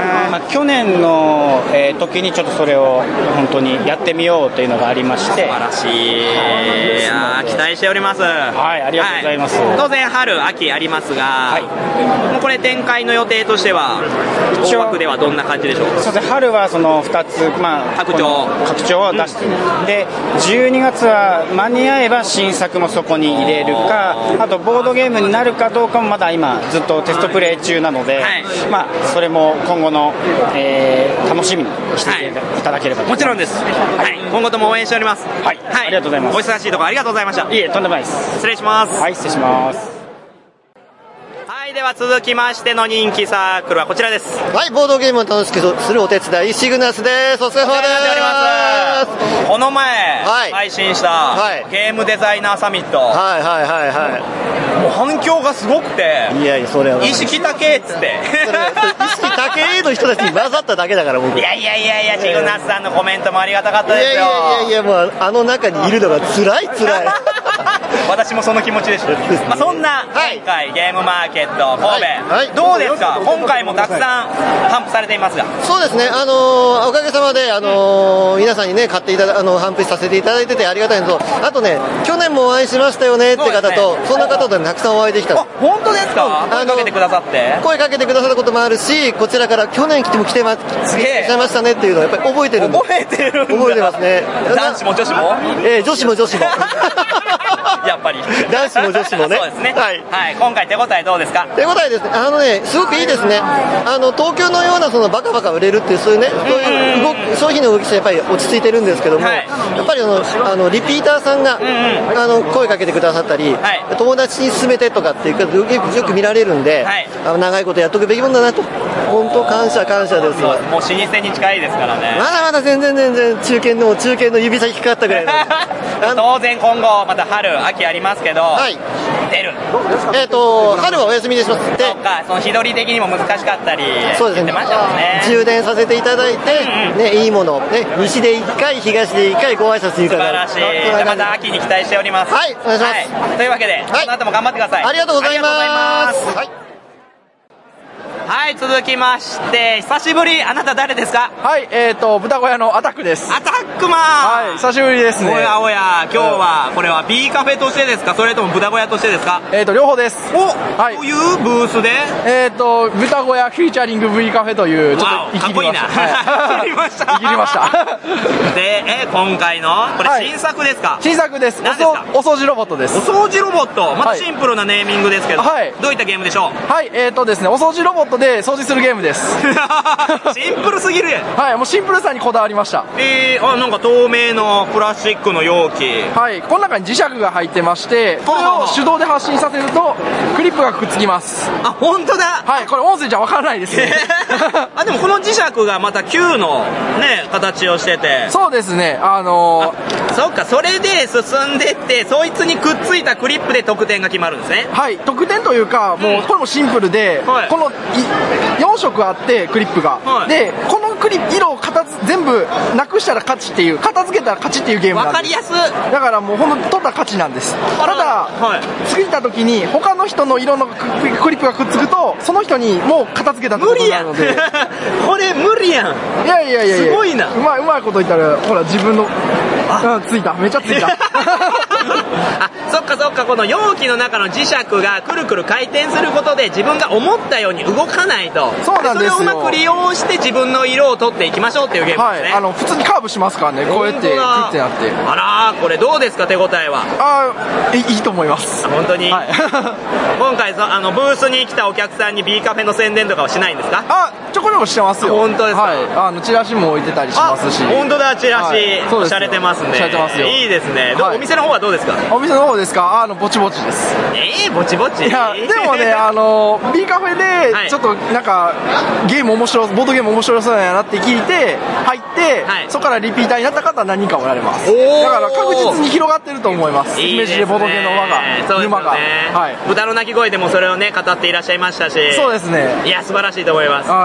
去年の、えー、時にちょっとそれを本当にやってみようというのがありまして、 素晴らしい。いや期待しております。 はい、ありがとうございます。 はい、当然春秋ありますが、はい、もうこれ展開の予定としては大枠ではどんな感じでしょうか。 そうですね、春はそのふたつ、まあ、 拡張拡張を出して、うん、でじゅうにがつは間に合えば新作もそこに入れるか、あとボードゲームになるかどうかもまだ今ずっとテストプレイ中なので、はい、まあ、それも今後の、えー、楽しみにしていただければと思います。 もちろんです、はい、今後とも応援しております。 はい、はい、ありがとうございます。 お忙しいところありがとうございました。 いえ、とんでもないです。 失礼します。 はい、失礼します。 はい、では続きましての人気サークルはこちらです。 はい、ボードゲームを楽しくするお手伝いシグナスです。お疲れ様です。 この前、はい、配信した、はい、ゲームデザイナーサミット、 はいはいはいはい、 もう反響がすごくて、 いやいや、それは意識高えっつって意識高えの人たちに混ざっただけだから僕。 いやいやいやいや、シグナスさんのコメントもありがたかったですよ。 いやいやいやいや、もうあの中にいるのが辛い辛い私もその気持ちでした。まあ、そんな今回、はい、ゲームマーケット神戸、はい、どうですか。今回もたくさん頒布されていますが。 そうですね、あのー、おかげさまで、あのー、皆さんにね買っていただあの頒布させていただいててありがたいのと、あとね去年もお会いしましたよねって方と、 そ,、ね、そんな方とたくさんお会いできた。 あ、本当ですか。声かけてくださって声かけてくださったこともあるし、こちらから去年来ても来てま来てましたねっていうのをやっぱり覚えてるんで。 覚えてるんだ。 覚えてますね。 男子も女子も、 えー、女子も女子もやっぱり男子も女子もね。 そうですね、 はい、 はい、今回手応えどうですか。 手応えですね、あのね、すごくいいですね。あの東京のようなそのバカバカ売れるっていうそういうね、そういう動き、商品の動きとしてやっぱり落ち着いてるんですけども、はい、やっぱりあのあのリピーターさんが、うんうん、あの声かけてくださったり、はい、友達に勧めてとかっていうかよくよく見られるんで、はい、あの長いことやっとくべきもんだなと、本当感謝感謝です。 もう老舗に近いですからね。 まだまだ全然全然中堅の中堅の指先かかったぐらいなんで当然今後また春秋ありますけど、はい、出る。 えっと春はお休みにします。 で、そうか、その日取り的にも難しかったり、 そうですね、 ましたもんね。 充電させていただいて、うんうん、ね、いいもの、ね、西でいっかい東でいっかいご挨拶に伺う。 素晴らしい。また秋に期待しております。 はい、お願いします。 はい、というわけで、はい、この後も頑張ってください。 ありがとうございます。はい。 はい、続きまして久しぶり。あなた誰ですか。 はい、えーと豚小屋のアタックです。 アタックマン、 はい、久しぶりですね。 おやおや、今日はこれは B カフェとしてですか、それとも豚小屋としてですか。 えーと両方です。 お、はい、というブースでえーと豚小屋フィーチャリング V カフェというちょっといきりました。はい、いきりました。 いきりましたで、え今回のこれ新作ですか。 はい、新作です。 何ですか。 お掃除ロボットです。 お掃除ロボット、またシンプルなネーミングですけど、はい、どういったゲームでしょう。 はい、えーとですね、お掃除ロボットで掃除するゲームです。 シンプルすぎるやん。 はい、もうシンプルさにこだわりました。 えー、あ、なんか透明のプラスチックの容器、 はい、この中に磁石が入ってまして、これを手動で発信させるとクリップがくっつきます。 あ、本当だ。 はい、これ音声じゃわからないですね。 あ、でもこの磁石がまた球のね形をしてて。 そうですね、あのー、そっか、それで進んでってそいつにくっついたクリップで得点が決まるんですね。 はい、得点というか、もう、うん、これもシンプルで、はい、このよん色あってクリップが、はい、でこのクリップ色を片付全部なくしたら勝ちっていう、片付けたら勝ちっていうゲームなんです。 わかりやす。 だからもうほんと取ったら勝ちなんです。ただ、はい、作った時に他の人の色のクリップがくっつくとその人にもう片付けたってことになるのでこれ無理やん。 いやいやいやいや、 すごいな。 うまいうまいこと言ったらほら自分のあ、ついた、めっちゃついたあ、そっかそっか、この容器の中の磁石がくるくる回転することで自分が思ったように動かないと。 そうなんですよ。 それをうまく利用して自分の色を取っていきましょうっていうゲームですね。 はい、あの普通にカーブしますからね、こうやってクッてなって。 あらー、これどうですか、手応えは。 あー、いいと思います。 本当に、 はい、 今回そあのブースに来たお客さんに B カフェの宣伝とかはしないんですか。 あ、ちょこちょこしてますよ。 本当ですか。 はい、あのチラシも置いてたりしますし。 本当だ、チラシ、はい、おしゃれてますね。 おしゃれてますよ。 いいですね。はい、お店の方はどうですか。 お店の方ですか。あのぼちぼちです。 えー、ぼちぼち。 いやでもね、あの B カフェでちょっとなんかゲーム面白ボードゲーム面白そうやなって聞いて入って、はい、そこからリピーターになった方は何人かおられます。だから確実に広がってると思います。姫路でボードゲームの輪が、沼が、はい、 豚の鳴き声でもそれをね語っていらっしゃいましたし。 そうですね。 いや素晴らしいと思います。はい、はい、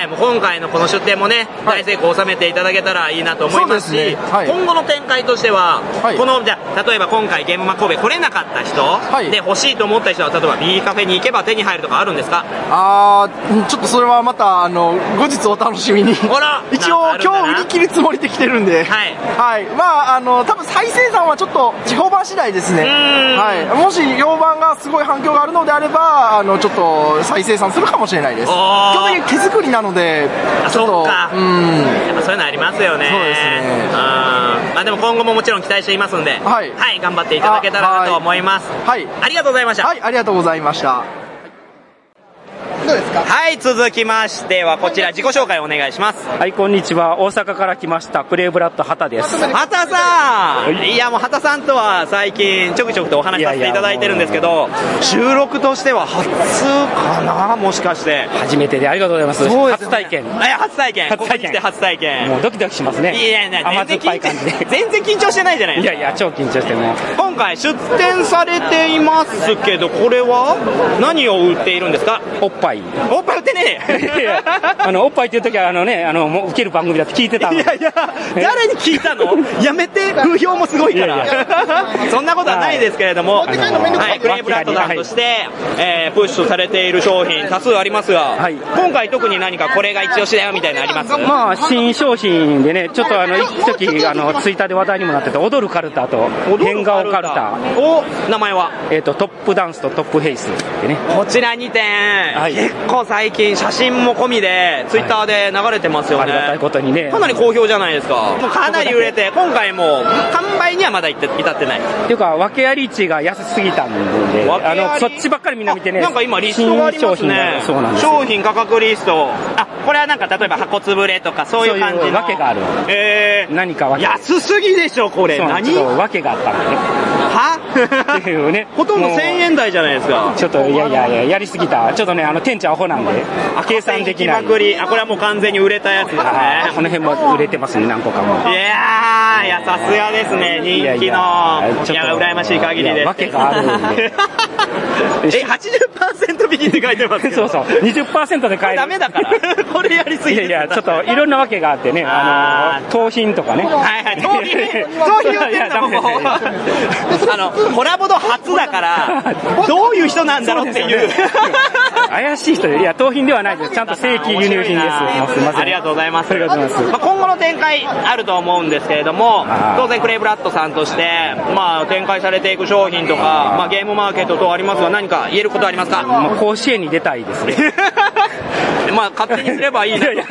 も今回のこの出展もね、大成功を収めていただけたらいいなと思いますし、 そうですねはい今後の展開としては、このじゃあ例えば今回ゲームマ神戸来れなかった人、で欲しいと思った人は例えば B カフェに行けば手に入るとかあるんですか？ あーちょっとそれはまたあの後日お楽しみに一応今日売り切るつもりで来てるんで、はい、はい、まああの多分再生産はちょっと評判次第ですね。はい、もし評判がすごい反響があるのであればあのちょっと再生産するかもしれないです。基本的に手作りなのでちょっとうんやっぱそういうのありますよね。そうですね。まあでも今後ももちろん期待していますんで、はい、はい、頑張っていただけたらなと思います。 はい、 ありがとうございました。 はい、ありがとうございました。 どうですか？はい、続きましてはこちら自己紹介お願いします。 はい、こんにちは。大阪から来ましたプレイブラッド畑です。 畑さん、いやもう畑さんとは最近ちょくちょくとお話しさせていただいてるんですけど、収録としては初かな、もしかして初めてでありがとうございます。 そうですね、 初体験。 え初体験初体験ここに来て初体験。 もうドキドキしますね。 いやいや甘酸っぱい感じで全然緊張してないじゃないですか。 いやいや超緊張しても今回出展されていますけど、これは何を売っているんですか？ おっぱい。 おっぱい売ってねいやあのおっぱいっていう時はあのねあのもう受ける番組だって聞いてたの。 いやいや誰に聞いたの？やめて、風評もすごいから。いやいやそんなことはないですけれども、はい、プレイブラッドさんとして、えー、プッシュされている商品多数ありますが、はい、今回特に何かこれが一押しだよみたいなのあります？ まあ新商品でねちょっとあの一時あのツイッターで話題にもなってた踊るカルタと変顔カルタ。 お名前は？ えっ、ー、とトップダンスとトップフェイスでね。 こちらにてん、はい、結構最近写真も込みでツイッターで流れてますよね。 ありがたいことにね。 かなり好評じゃないですか。もうかなり売れて今回も完売にはまだ至ってない。 っていうか訳あり値が安すぎたんで、あのそっちばっかりみんな見てね。 なんか今リストがありますね。 そうなんです。 商品価格リスト。あ、これはなんか例えば箱つぶれとかそういう感じの。 そういう訳がある。 えー、 何か訳。 安すぎでしょこれ。何？ 訳があったんでね。 は？っていうね。ほとんどせんえん台じゃないですか。 ちょっといやいやいややりすぎた。ちょっとねあの店長アホなんで計算できない。 まくり。あ、これはもう完全に売れたやつですね。 この辺も売れてますね何個かも。 いやー、いやさすがですね人気の。いやいや羨ましい限りです。 訳があるんで。 え、はちじゅっパーセント 引きって書いてますけど。 そうそう。にじゅっパーセント で買える。 ダメだから。これやりすぎです。 いやいやちょっといろんな訳があってねあの盗品とかね。 はいはい。盗品盗品売ってんだここ。あのコラボド初だからどういう人なんだろうっていう。 怪しい人いや盗品ではないです。ちゃんと正規輸入品です。すみません。 ありがとうございます。 ありがとうございます。 まあ今後の展開あると思うんですけれども、当然クレイブラッドさんとしてまあ展開されていく商品とかまあゲームマーケット等ありますが何か言えることありますか？ まあ甲子園に出たいですね。 まあ勝手にすればいいね。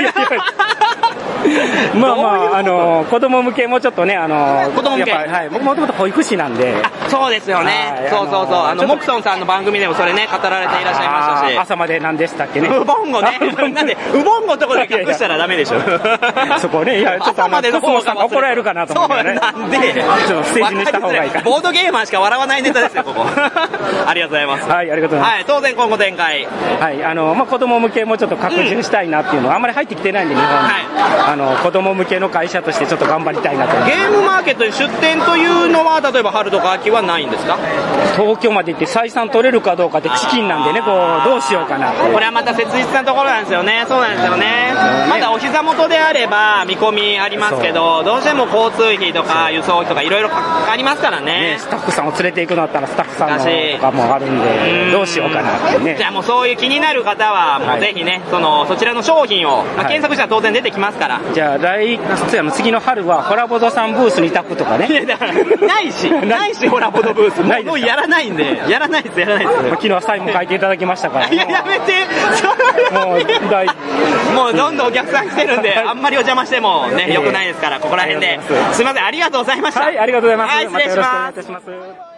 まあまああの子供向けもちょっとねあの子供向けはい僕もともと保育士なんで。 そうですよね。そうそうそうあのモクソンさんの番組でもそれね語られていらっしゃいましたし。 朝まで何でしたっけね。 ウボンゴね。なんでウボンゴのところで隠したらダメでしょ。 そこねいやちょっとあのコスモさんが怒られるかなと思ってね。 なんでちょっとステージにした方がいいか。 ボードゲーマーしか笑わないネタですよここ。ありがとうございます。 はいありがとうございます。 はい当然今後展開。 はいあのまあ子供向けもちょっと拡充したいなっていうのはあんまり入ってきてないんで日本に。あの子供向けの会社としてちょっと頑張りたいなと。 ゲームマーケットに出店というのは例えば春とか秋はないんですか？ 東京まで行って採算取れるかどうかって資金なんでねこうどうしようかなって。 これはまた切実なところなんですよね。そうなんですよね。まだお膝元であれば見込みありますけどどうしても交通費とか輸送費とかいろいろかかりますからね。 ねスタッフさんを連れていくのだったらスタッフさんのとかもあるんでどうしようかなってね。 じゃあもうそういう気になる方はもうぜひね、はい、そのそちらの商品を、まあ、検索したら当然出てきますから、 はい、じゃあ来次の春はホラボドさんブースに立くとかね。 いやだからないしないしホラボドブースもうやらないんでやらないですやらないです。 昨日はサインも書いていただきましたから。 いややめてもう大もうどんどんお客さん来てるんであんまりお邪魔してもね良くないですからここら辺ですいませんありがとうございました。 はいありがとうございます。 はい失礼します。 またよろしくお願いいたします。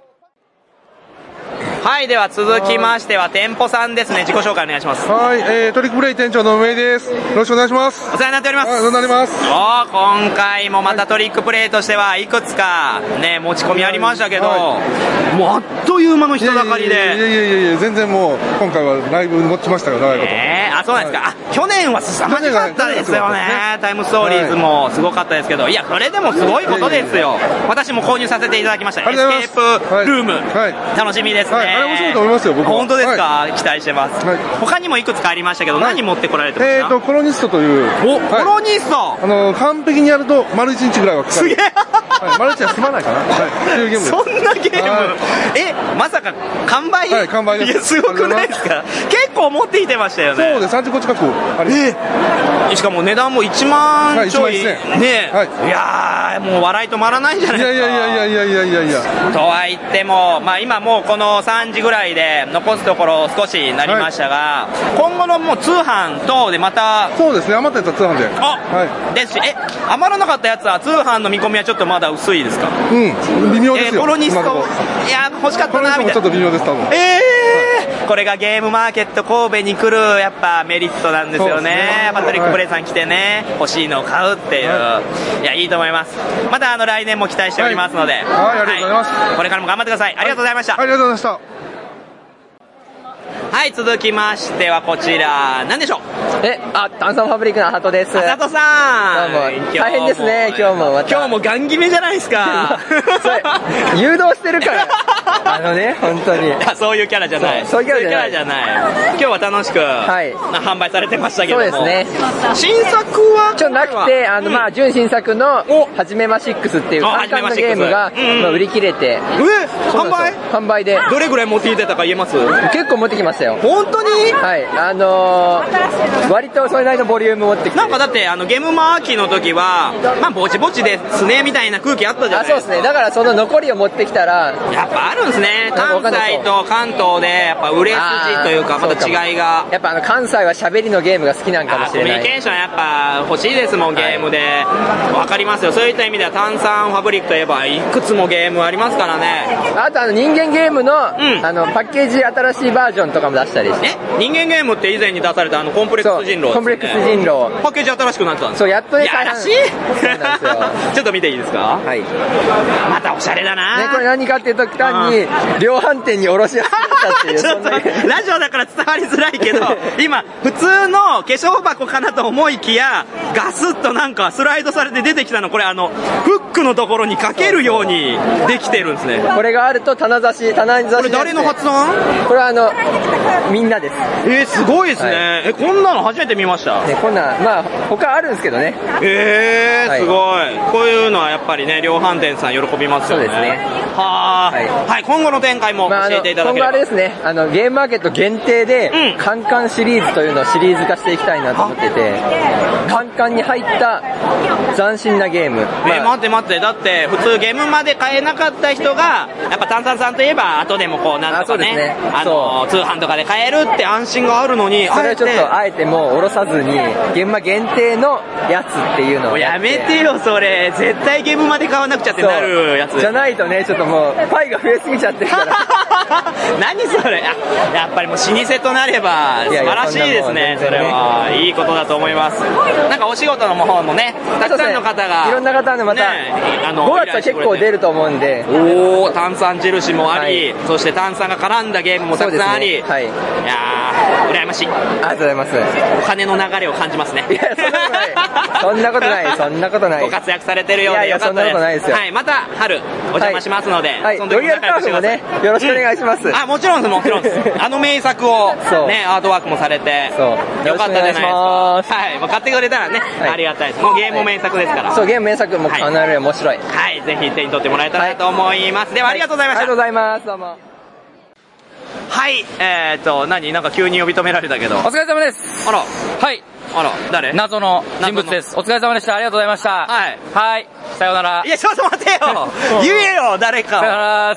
はい、では続きましては店舗さんですね。自己紹介お願いします。 はい、えー、トリックプレイ店長の梅井です。よろしくお願いします。 お世話になっております。 お世話になります。 お今回もまたトリックプレイとしてはいくつかね持ち込みありましたけど、はい、もうあっという間の人だかりで。いやいやいやいや全然もう今回はライブ持ちましたよ長いこと。 えー、あそうなんですか。はい、あ去年は凄まじかったですよね。タイムストーリーズもすごかったですけど、いやそれでもすごいことですよ。私も購入させていただきました。エスケープルーム、はい、楽しみですね。はいあれ面白いと思いますよ、僕は。 本当ですか、 はい、 期待してます。はい、他にもいくつかありましたけど、はい、何持ってこられてました？ えーと、コロニストという。 お、はい、コロニストあの、完璧にやると、丸一日ぐらいはかかる。 すげえはい、丸一は済まないかな。はい。そういうゲームです。 そんなゲームえ、まさか、完売？ はい、完売です。 いや、すごくないですか？結構持ってきてましたよね。 そうです、さんじゅっこ近くあります。 えー、しかも値段もいちまんちょい。 はい、いちまんせん。 ねえ。 はい。 いやー、もう笑い止まらないじゃないですか。 いやいやいやいやいやいやいや。 とは言っても、まあ今もうこのさんじぐらいで残すところ少しになりましたが、はい、今後のもう通販等でまた。 そうですね、余ったやつは通販で。 あ、はい。ですし、え、余らなかったやつは通販の見込みはちょっとまだ薄いですか？ うん、微妙ですよ。 えー、コロニスト、いや、欲しかったな、みたいな。 ちょっと微妙です、多分。 えー、これがゲームマーケット神戸に来る、やっぱメリットなんですよね。ね、パトリック・ブレイさん来てね、欲しいのを買うっていう。はい、いや、いいと思います。またあの来年も期待しておりますので。はい、 はい、ありがとうございます、 はい。これからも頑張ってください。ありがとうございました。 はい、ありがとうございました。 はい、続きましてはこちら、何でしょう？ え、あ、炭酸ファブリックのハトです。 あさとさん、 どうも大変ですね、今日もまた。 今日もガン決めじゃないですか。 誘導してるから。あのね、本当に。 そういうキャラじゃない。 そういうキャラじゃない。今日は楽しく、はい、販売されてましたけども。 そうですね。 新作はちょっとなくて、あの、まあ、純新作の、はじめまシックスっていう簡単なゲームが、まあ、売り切れて。 え、販売？ 販売で。 どれぐらい持ってきてたか言えます？ 結構持ってきましたよ。 本当に？ はい、あのー、割とそれなりのボリューム持ってきて。 なんかだってあのゲームマーキーの時は、まあぼちぼちですねみたいな空気あったじゃないですか。 あ、そうですね。だからその残りを持ってきたら、 やっぱあるんですね。関西と関東でやっぱ売れ筋というかまた違いが。 やっぱあの関西は喋りのゲームが好きなんかもしれない。 コミュニケーションやっぱ欲しいですもん、ゲームで。わ、はい、かりますよ。そういった意味では炭酸ファブリックといえばいくつもゲームありますからね。 あとあの人間ゲームの、うん、あのパッケージ新しいバージョンとかも出したりして。 え、人間ゲームって以前に出されたあのコンプレックス人狼、ね、 コンプレックス人狼パッケージ新しくなったんです。 そう、やっとね、 やらしいそうなんですよちょっと見ていいですか？はい。またおしゃれだなね。これ何かっていうと単に量販店に卸しやすかったっていうちょっとラジオだから伝わりづらいけど今普通の化粧箱かなと思いきやガスッとなんかスライドされて出てきたの、これあのフックのところにかけるようにできてるんですね。 これがあると棚差し棚差し、ね、 これ誰の発案？ これはあのみんなです。 えー、すごいですね、はい、え、こんなの初めて見ました。 ね、こんな、まあ、他あるんですけどね。 えー、はい、すごい。こういうのはやっぱりね、量販店さん喜びますよね。 そうですね。 はー、はい、はい、今後の展開も教えていただければ。まあ、今後あれですね、あの、ゲームマーケット限定で、うん、カンカンシリーズというのをシリーズ化していきたいなと思ってて、カンカンに入った斬新なゲーム。 まあ、えー、待って待って、だって普通ゲームまで買えなかった人が、やっぱ炭酸さんといえば後でもこうなんとかね、ね、あの通販とかで買えるって安心があるのに、 それをちょっとあえてもう下ろさずにゲームマ限定のやつっていうのをやめてよ、それ絶対ゲームまで買わなくちゃってなるやつじゃないとね、ちょっともうパイが増えすぎちゃってるから何それ。やっぱりもう老舗となれば素晴らしいですね。それはいいことだと思います。なんかお仕事の方もね、たくさんの方が、 ね、いろんな方のまた、ね、あのごがつは結構出ると思うんで、 おー、炭酸印もあり、はい、そして炭酸が絡んだゲームもたくさんあり、 ね、はい、いやー羨ましい。 ありがとうございます。 お金の流れを感じますね。 いや、そんなことないそんなことない。 ご活躍されてるようでよかったです。 いやいや、そんなことないですよ。 はい、また春お邪魔しますので、 はい、その時も仲良くしてください。ね、よろしくお願いします。 うん、あ、もちろんです、もちろんです。あの名作をね、アートワークもされて、 そうよかったじゃないですか。はい、もう買ってくれたらね、はい、ありがたいです。もうゲーム名作ですから。 そう、ゲーム名作もかなり面白い。 はい、ぜひ手に取ってもらえたらと思います。ではありがとうございました。 ありがとうございます。どうも。 はい、えーと、何なんか急に呼び止められたけど。 お疲れ様です。 あら。 はい。 あら、誰？ 謎の人物です。お疲れ様でした。ありがとうございました。 はい。 はい。さようなら。 いや、ちょっと待てよ言えよ、誰か。 さようなら。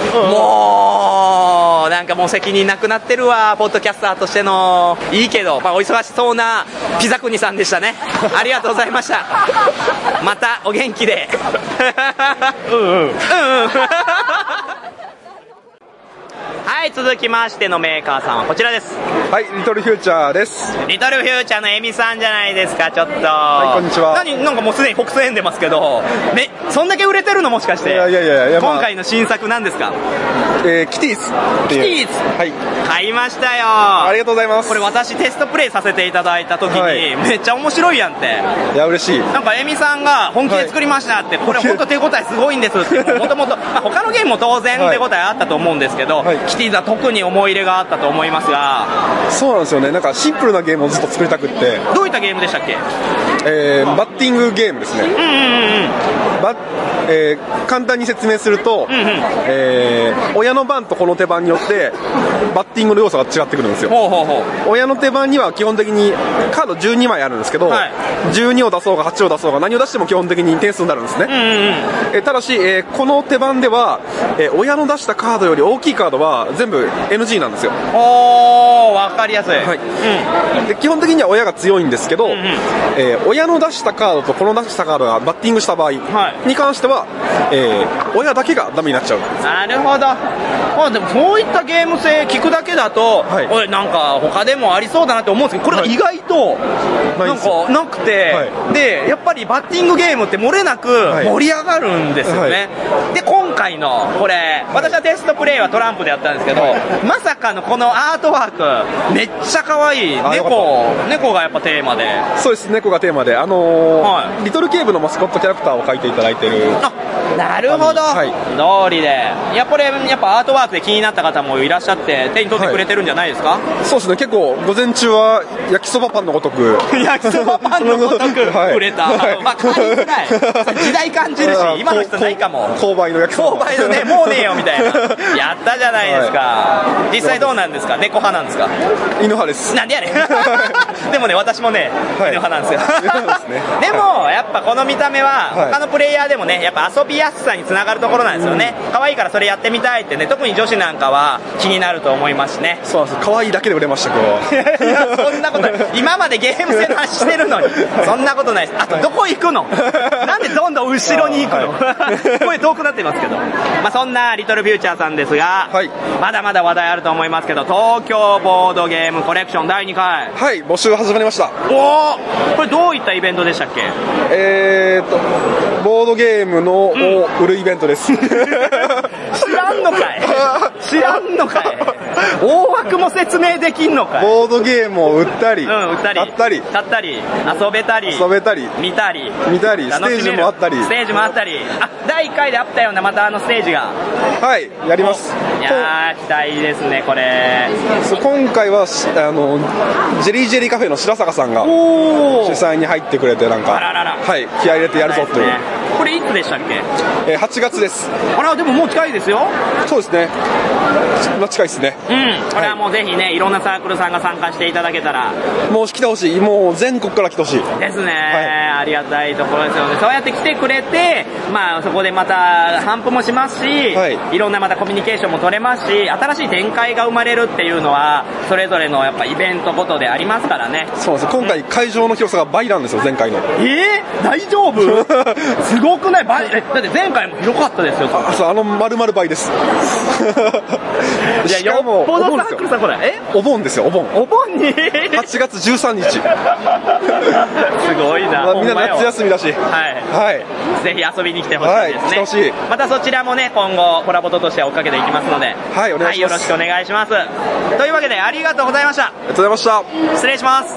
もう、なんかもう責任なくなってるわ、ポッドキャスターとしての。いいけど、まあお忙しそうなピザ国さんでしたね。ありがとうございました。またお元気で。うんうん。うんうん。はい、続きましてのメーカーさんはこちらです。 はい、リトルフューチャーです。 リトルフューチャーのエミさんじゃないですか、ちょっと。 はい、こんにちは。 何、なんかもうすでに北西んでますけど、め、そんだけ売れてるのもしかして。 いやいやいやいや、 今回の新作なんですか？ いえー、キティーズっていう。 キティーズはい。 買いましたよ。 ありがとうございます。 これ私テストプレイさせていただいた時に、はい、めっちゃ面白いやんって。 いや、嬉しい。 なんかエミさんが本気で作りましたって、はい、これ本当手応えすごいんですって、もともと、他のゲームも当然手応えあったと思うんですけど、はい、キティーズは特に思い入れがあったと思いますが。 そうなんですよね。なんかシンプルなゲームをずっと作りたくって。 どういったゲームでしたっけ？ えー、バッティングゲームですね。うんうんうん。バえー、簡単に説明すると、うんうん、えー、親の番とこの手番によってバッティングの要素が違ってくるんですよ。ほうほうほう。親の手番には基本的にカードじゅうにまいあるんですけど、はい、じゅうにを出そうがはちを出そうが何を出しても基本的に点数になるんですね。うんうんうん、えー、ただし、えー、この手番では、えー、親の出したカードより大きいカードは全部 エヌジー なんですよ。 おー、わかりやすい。はい。 うん、で基本的には親が強いんですけど、うんうん、えー、親の出したカードとこの出したカードがバッティングした場合に関しては、えー、親だけがダメになっちゃう。 なるほど。まあでもそういったゲーム性聞くだけだと、はい、俺なんか他でもありそうだなって思うんですけど、これが意外となんかなくて、はい、でやっぱりバッティングゲームって漏れなく盛り上がるんですよね。はい、で今回のこれ、私はテストプレイはトランプでやったんですけど、はい、まさかのこのアートワークめっちゃ可愛い猫猫がやっぱテーマで。 そうです、猫がテーマで、あのーはい、リトルケーブのマスコットキャラクターを描いていただいてる。 あ、なるほど、はい、通りで、いやこれやっぱアートワークで気になった方もいらっしゃって手に取ってくれてるんじゃないですか？はい、 そうですね、結構午前中は焼きそばパンのごとく焼きそばパンのごとく売れた、はい、分かりづらい時代感じるし今の人ないかも、 購買の焼きそば、 購買のね、もうねえよみたいなやったじゃないですか。はい、実際どうなんですか？猫派なんですか？ 犬派です。 なんでやねんでもね、私もね、はい、犬派なんですよでもやっぱこの見た目は他のプレイヤーでもね、やっぱ遊びやすさにつながるところなんですよね。可愛いからそれやってみたいってね、特に女子なんかは気になると思いますしね。 そうなんです、可愛いだけで売れました今日いやそんなことない、今までゲーム性の話してるのにそんなことないです。あとどこ行くのなんでどんどん後ろに行くの、はい、声遠くなってますけど、まあ、そんなリトルフューチャーさんですが、はい、まだまだ話題あると思いますけど、東京ボードゲームコレクションだいにかい、 はい、募集始まりました。 おお、これどういったイベントでしたっけ？ えーっとボードゲームのを売るイベントです、うん、知らんのかい知らんのかい大枠も説明できんのかい。 ボードゲームを売ったり、うん、 売ったり買ったり買ったり遊べたり遊べたり見たり見たりステージもあったりステージもあったり、あ、だいいっかいであったようなまたあのステージが、 はい、やります。 いやー期待ですねこれ。 今回はあのジェリージェリーカフェの白坂さんが主催に入ってくれて、なんか、 あららら、 はい、気合い入れてやるぞという、ね、 これいつでしたっけ？ えー、はちがつです。 あら、でももう近いですよ。 そうですね、まあ、近いですね。 うん、これはもうぜひね、いろんなサークルさんが参加していただけたら、 もう来てほしい、もう全国から来てほしいですね、はい、ありがたいところですよね。そうやって来てくれて、まあ、そこでまた反布もしますし、はい、いろんなまたコミュニケーションも取れますし、新しい展開が生まれるっていうのはそれぞれのやっぱイベントごとでありますからね。 そうです、今回会場の広さが倍なんですよ、前回の。 えー、大丈夫すごくない？倍、え、だって前回も広かったですよ。 あ、そう、あの丸々倍ですいや、よっぽどサークルさん、これえお盆ですよ、お盆お盆にはちがつじゅうさんにちすごいな、 まあ、みんな夏休みだし、 はい、はい、ぜひ遊びに来てほしいですね、はい、来てほしい。またそちらもね、今後コラボとして追っかけていきますので、 はい、お願いします。はい、よろしくお願いします。というわけでありがとうございました。 ありがとうございました。 失礼します。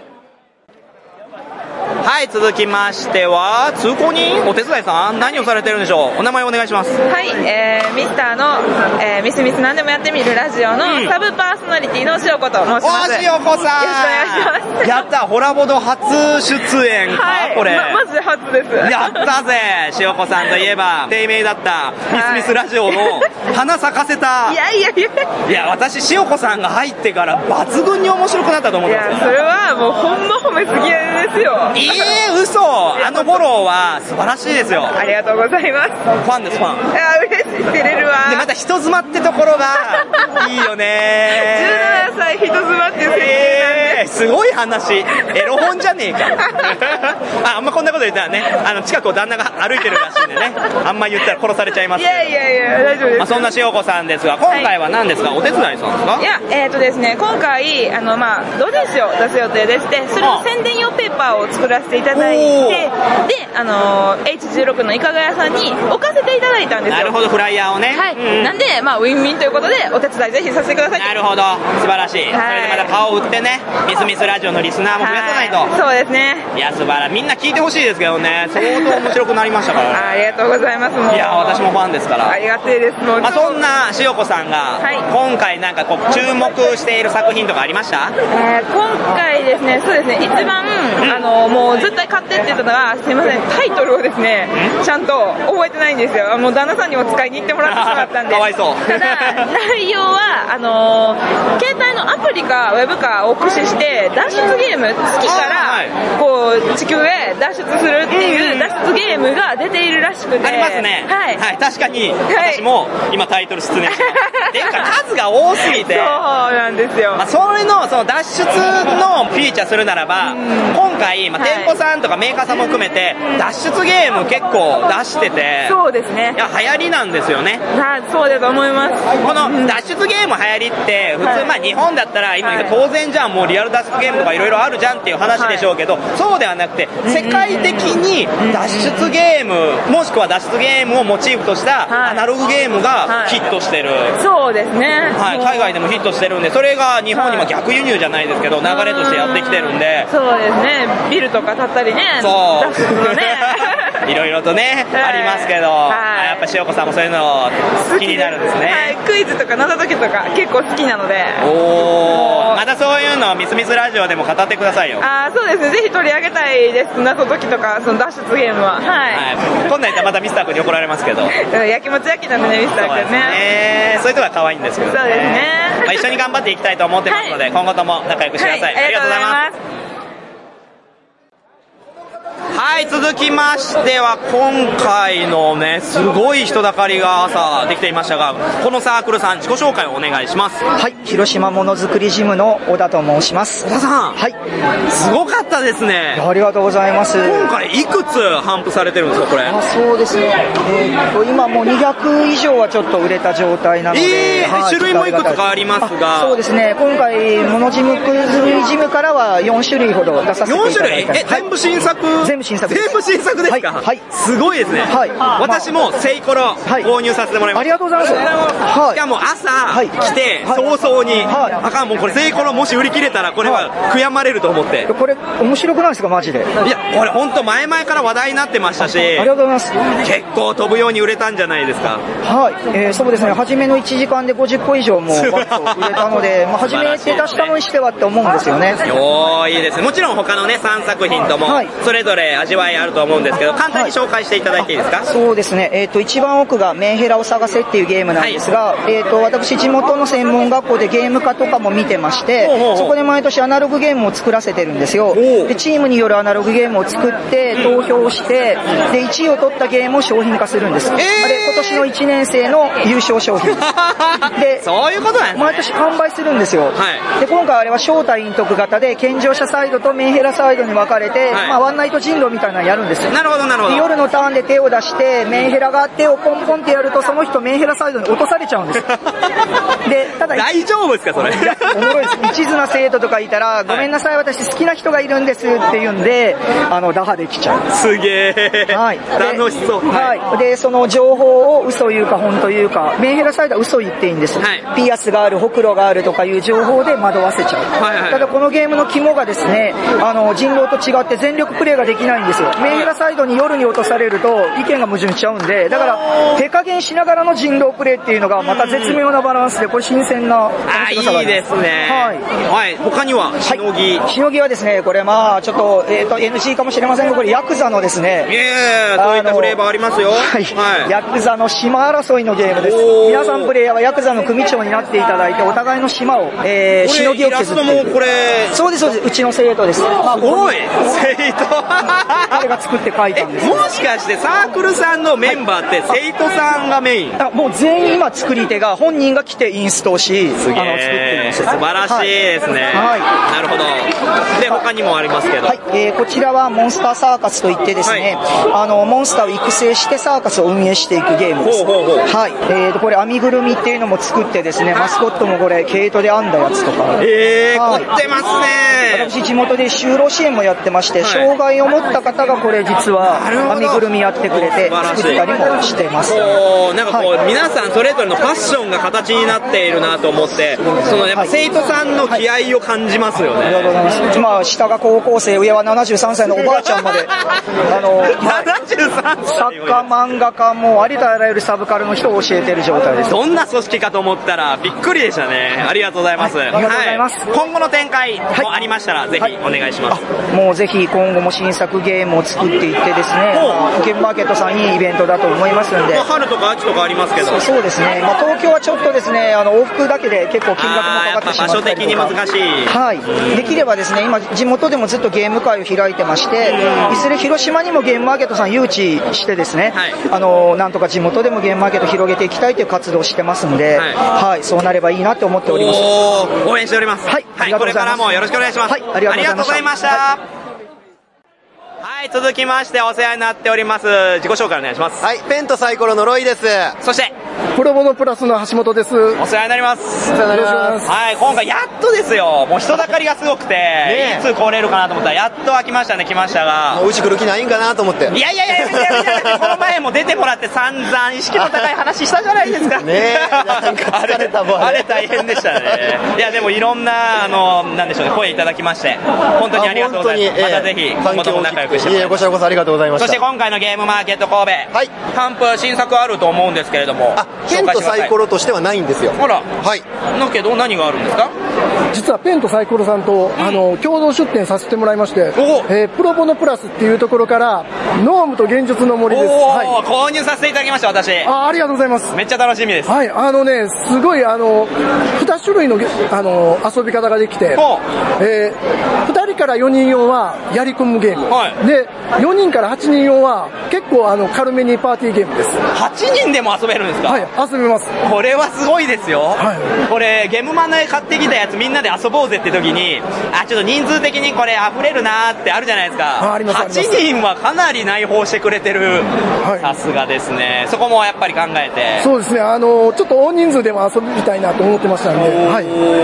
はい、続きましては通行人お手伝いさん、何をされてるんでしょう。お名前お願いします。 はい、えー、ミスターの、えー、ミスミス何でもやってみるラジオのサブパーソナリティの塩子と申します。 お、塩子さん、よろしくお願いします。やった、ホラボド初出演か、はい、これ、 ま、まず初です。 やったぜ。塩子さんといえば低迷だったミスミスラジオの花咲かせた、 いやいやいやいや、私塩子さんが入ってから抜群に面白くなったと思ってます。 いや、それはもうほんま褒めすぎですよ。 えー、嘘。あのフォローは素晴らしいですよ。 ありがとうございます。 ファンです、ファン。 いや、嬉しい、照れるわ。 で、また人妻ってところがいいよね。 じゅうななさい人妻っていう設定なんで、 えー、すごい話。エロ本じゃねえかあ, あんまこんなこと言ったらね、あの近くを旦那が歩いてるらしいんでね、あんま言ったら殺されちゃいます。 いやいやいや、大丈夫です。 まあ、そんな塩子さんですが、今回は何ですか、はい、お手伝いさんですか？ いや、えーとですね、今回あの、まあ、同人誌を出す予定でして、それの宣伝用ペーパーを作らせてていただいて、で、あのー、エイチじゅうろく のいかが屋さんに置かせていただいたんですよ。 なるほど、フライヤーをね。 はい。 うん、 なんで、まあ、ウィンウィンということで、お手伝いぜひさせてください。 なるほど、素晴らしい。はい、それでまた顔を売ってね、ミスミスラジオのリスナーも増やさないと。 はい、そうですね。 いや、素晴らしい。みんな聞いてほしいですけどね、相当面白くなりましたからね。 ありがとうございます。もういや、私もファンですから。 ありがてえです。もう、 まあ、そんな塩子さんが、はい、今回なんかこう注目している作品とかありました？ えー、今回ですね、そうですね、一番、うん、あのもう絶対買ってって言ったのが、すいません、タイトルをですね、ちゃんと覚えてないんですよ。もう旦那さんにも使いに行ってもらってしまったんで。 かわいそう。 ただ、内容は、あのー、携帯のアプリかウェブかを駆使して、脱出ゲーム、月から、こう、地球へ脱出するっていう脱出ゲームが出ているらしくて。 ありますね。 はい。 はい、確かに、私も今タイトル失念してます。っていうか、数が多すぎて。 そうなんですよ。 まあ、それの、その脱出のフィーチャーするならば、今回、まあ、店舗さんとかメーカーさんも含めて、脱出ゲーム結構出してて、 そうですね。 いや、流行りなんですよね。 はい、そうだと思います。 この脱出ゲーム流行りって、普通、まあ、日本だったら、今、当然じゃん、もうリアル脱出ゲームとかいろいろあるじゃんっていう話でしょうけど、そうではなくて、世界的に脱出ゲーム、もしくは脱出ゲームをモチーフとしたアナログゲームがヒットしてる。 そうですね。 はい、海外でもヒットしてるんで、それが日本にも逆輸入じゃないですけど、流れとしてやってきてるんで。 そうですね。ビルとか建ったりね。 そう。 脱出のね。 いろいろとね、ありますけど、やっぱ塩子さんもそういうの気になるんですね。 はい、クイズとか謎解きとか結構好きなので。 おー、またそういうのをミスミスラジオでも語ってくださいよ。 あー、そうですね。ぜひ取り上げたいです。謎解きとか、その脱出ゲームは。はい。はい、 今度やったらまたミスター君に怒られますけど。 やきもち焼きなんでね、ミスター君ね。そうですね。そういうとこが可愛いんですけど、ね。 そうですね。 まあ一緒に頑張っていきたいと思ってますので、はい、今後とも仲良くしてください。はい、ありがとうございます。はい、続きましては今回のね、すごい人だかりが朝できていましたが、このサークルさん自己紹介をお願いします。 はい、広島ものづくりジムの小田と申します。 小田さん、 はい、 すごかったですね。 ありがとうございます。 今回いくつ頒布されてるんですか、これ。 あ、そうですね、えー、っと今もうにひゃく以上はちょっと売れた状態なので、 えーはい、種類もいくつかありますが。 そうですね、今回ものづくりジムからはよん種類ほど出させていただいて。よん種類、 え、全部新作？ 全部新作です。 全部新作ですか？はい、はい、すごいですね。はい、私もセイコロ購入させてもらいました。 ありがとうございます。 はい、しかも朝来て早々に、あかん、もうこれセイコロもし売り切れたらこれは悔やまれると思って。 これ面白くないですか、マジで。 いや、これ本当前々から話題になってましたし、 ありがとうございます。 結構飛ぶように売れたんじゃないですか。 はい、えー、そうですね、初めのいちじかんでごじゅっこ以上もうバッと売れたので、まあ初めて出したのにしてはって思うんですよね。 おー、いいですね。もちろん他のねさんさく品ともそれぞれ味わいあると思うんですけど、簡単に紹介していただいていいですか？ そうですね、えーと一番奥がメンヘラを探せっていうゲームなんですが、はい、えーと私地元の専門学校でゲーム科とかも見てまして、ほうほうほう、そこで毎年アナログゲームを作らせてるんですよ。でチームによるアナログゲームを作って投票して、でいちいを取ったゲームを商品化するんです。えー、で今年のいちねん生の優勝商品でそういうことなんですね。 毎年販売するんですよ。はい、で今回あれは招待陰徳型で健常者サイドとメンヘラサイドに分かれて、はい、まあ、ワンナイト人狼みたいなのやるんですよ。 なるほどなるほど。 夜のターンで手を出してメンヘラが手をポンポンってやるとその人メンヘラサイドに落とされちゃうんですでただ大丈夫ですかそれ。 いやおもろいです。一途な生徒とかいたら、ごめんなさい私好きな人がいるんですって言うんで、あの打破できちゃう。 すげえ、はい、楽しそう。 はい、はい、でその情報を嘘言うか本当言うか、メンヘラサイドは嘘言っていいんです、はい、ピアスがあるほくろがあるとかいう情報で惑わせちゃう、はいはい、ただこのゲームの肝がですね、あの人狼と違って全力プレイができないんですよ。メンヘラサイドに夜に落とされると意見が矛盾しちゃうんで、だから手加減しながらの人狼プレイっていうのがまた絶妙なバランスで、これ新鮮な面白さがあります。 あ、いいですね。はい、はい、他にはしのぎ、 はい、しのぎはですね、これまあちょっと、えー、と エヌジー かもしれませんが、これヤクザのですね、 いやー、どういったフレーバーありますよ。はい、 はい、ヤクザの島争いのゲームです。皆さんプレイヤーはヤクザの組長になっていただいて、お互いの島を、えー、しのぎを削っていく。 これそうですそうです、うちの生徒です。 まあ、すごい生徒彼が作って書いたんです。 もしかしてサークルさんのメンバーって生徒さんがメイン？ あ、もう全員今作り手が本人が来てインストし、 すげー、 あの作ってます。 素晴らしいですね。 はい。 なるほど。で、他にもありますけど。 はい。えー、こちらはモンスターサーカスといってですね、はい、あの、モンスターを育成してサーカスを運営していくゲームです。ほうほうほう。はい。えーと、これ編みぐるみっていうのも作ってですね、マスコットもこれ毛糸で編んだやつとか。 えー、 はい、 凝ってますね。 私地元で就労支援もやってまして、はい、障害を持った方がこれ実は編みぐるみやってくれて作ったりもしてます。 おなんかこう、はい、皆さんそれぞれのファッションが形になっているなと思って、そのやっぱ生徒さんの気合を感じますよね。はいはい、ありがとうございます。 まあ下が高校生、上はななじゅうさんさいのおばあちゃんまで、あの、はい、 ななじゅうさんさい作家漫画家もありとあらゆるサブカルの人を教えている状態です。 どんな組織かと思ったらびっくりでしたね。ありがとうございます。はい、 ありがとうございます。はい、 今後の展開もありましたら、はい、ぜひお願いします。 もうぜひ今後も新作ゲームを作っていってですね、まあ、ゲームマーケットさんいいイベントだと思いますんで、 まあ、春とか秋とかありますけど、 そう、そうですね、まあ、東京はちょっとですね、あの往復だけで結構金額もかかってしまったりとか、 場所的に難しい、 はい、できればですね、今地元でもずっとゲーム会を開いてまして、いずれ広島にもゲームマーケットさん誘致してですね、はい、あのなんとか地元でもゲームマーケット広げていきたいという活動をしてますんで、はいはい、そうなればいいなと思っております。 応援しております。 はい、 はい、これからもよろしくお願いします。 はい、ありがとうございました。 はい、続きましてお世話になっております。自己紹介お願いします。 はい、ペンとサイコロのロイです。 そしてプロボノプラスの橋本です。 お世話になります。 お世話になります。 はい、今回やっとですよ。もう人だかりがすごくて、ね、いつ来れるかなと思ったらやっと飽きましたね、来ましたが。 もううち来る気ないんかなと思って。 いやいやいやいやいやいやこの前も出てもらって散々意識の高い話したじゃないですか。 ねえ、なんか疲れたもん、ね、 あれ大変でしたね。いやでもいろんなあのなんでしょうね、声いただきまして本当にありがとうございます。またぜひ今後とも仲良くしてもらいます。 いえ、こちらこそありがとうございました。 そして今回のゲームマーケット神戸、はい、ハンプ新作あると思うんですけれども、 あ、ペンとサイコロとしてはないんですよ。 ほら、 はい。 だけど何があるんですか？ 実はペンとサイコロさんと、うん、あの共同出展させてもらいまして、えー、プロボノプラスっていうところからノームと現実の森です。 はい、購入させていただきました私。 あ、ありがとうございます。 めっちゃ楽しみです。 はい、あのね、すごいあのに種類のあの遊び方ができて、えー、ふたりからよにん用はやり込むゲーム、はい、でよにんからはちにん用は結構あの軽めにパーティーゲームです。 はちにんでも遊べるんですか？ はい、遊べます。 これはすごいですよ。はい、これゲームマンで買ってきたやつみんなで遊ぼうぜって時に、あ、ちょっと人数的にこれ溢れるなーってあるじゃないですか。 あ、あります。 はちにんはかなり内包してくれてる。さすがですね。そこもやっぱり考えて。 そうですね、あのちょっと大人数でも遊びたいなと思ってましたんで、はい、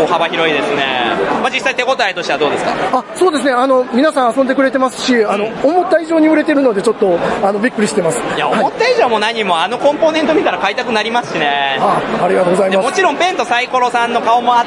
幅広いですね。まあ、実際手応えとしてはどうですか？ あ、そうですね、あの皆さん遊んでくれてますし、うん、あの思った以上に売れてるのでちょっとあのびっくりしてます。 いや、思った以上も何もあのコンポーネント見たら買いたくなりますしね。 あ、ありがとうございます。 もちろんペンとサイコロさんの顔もあって、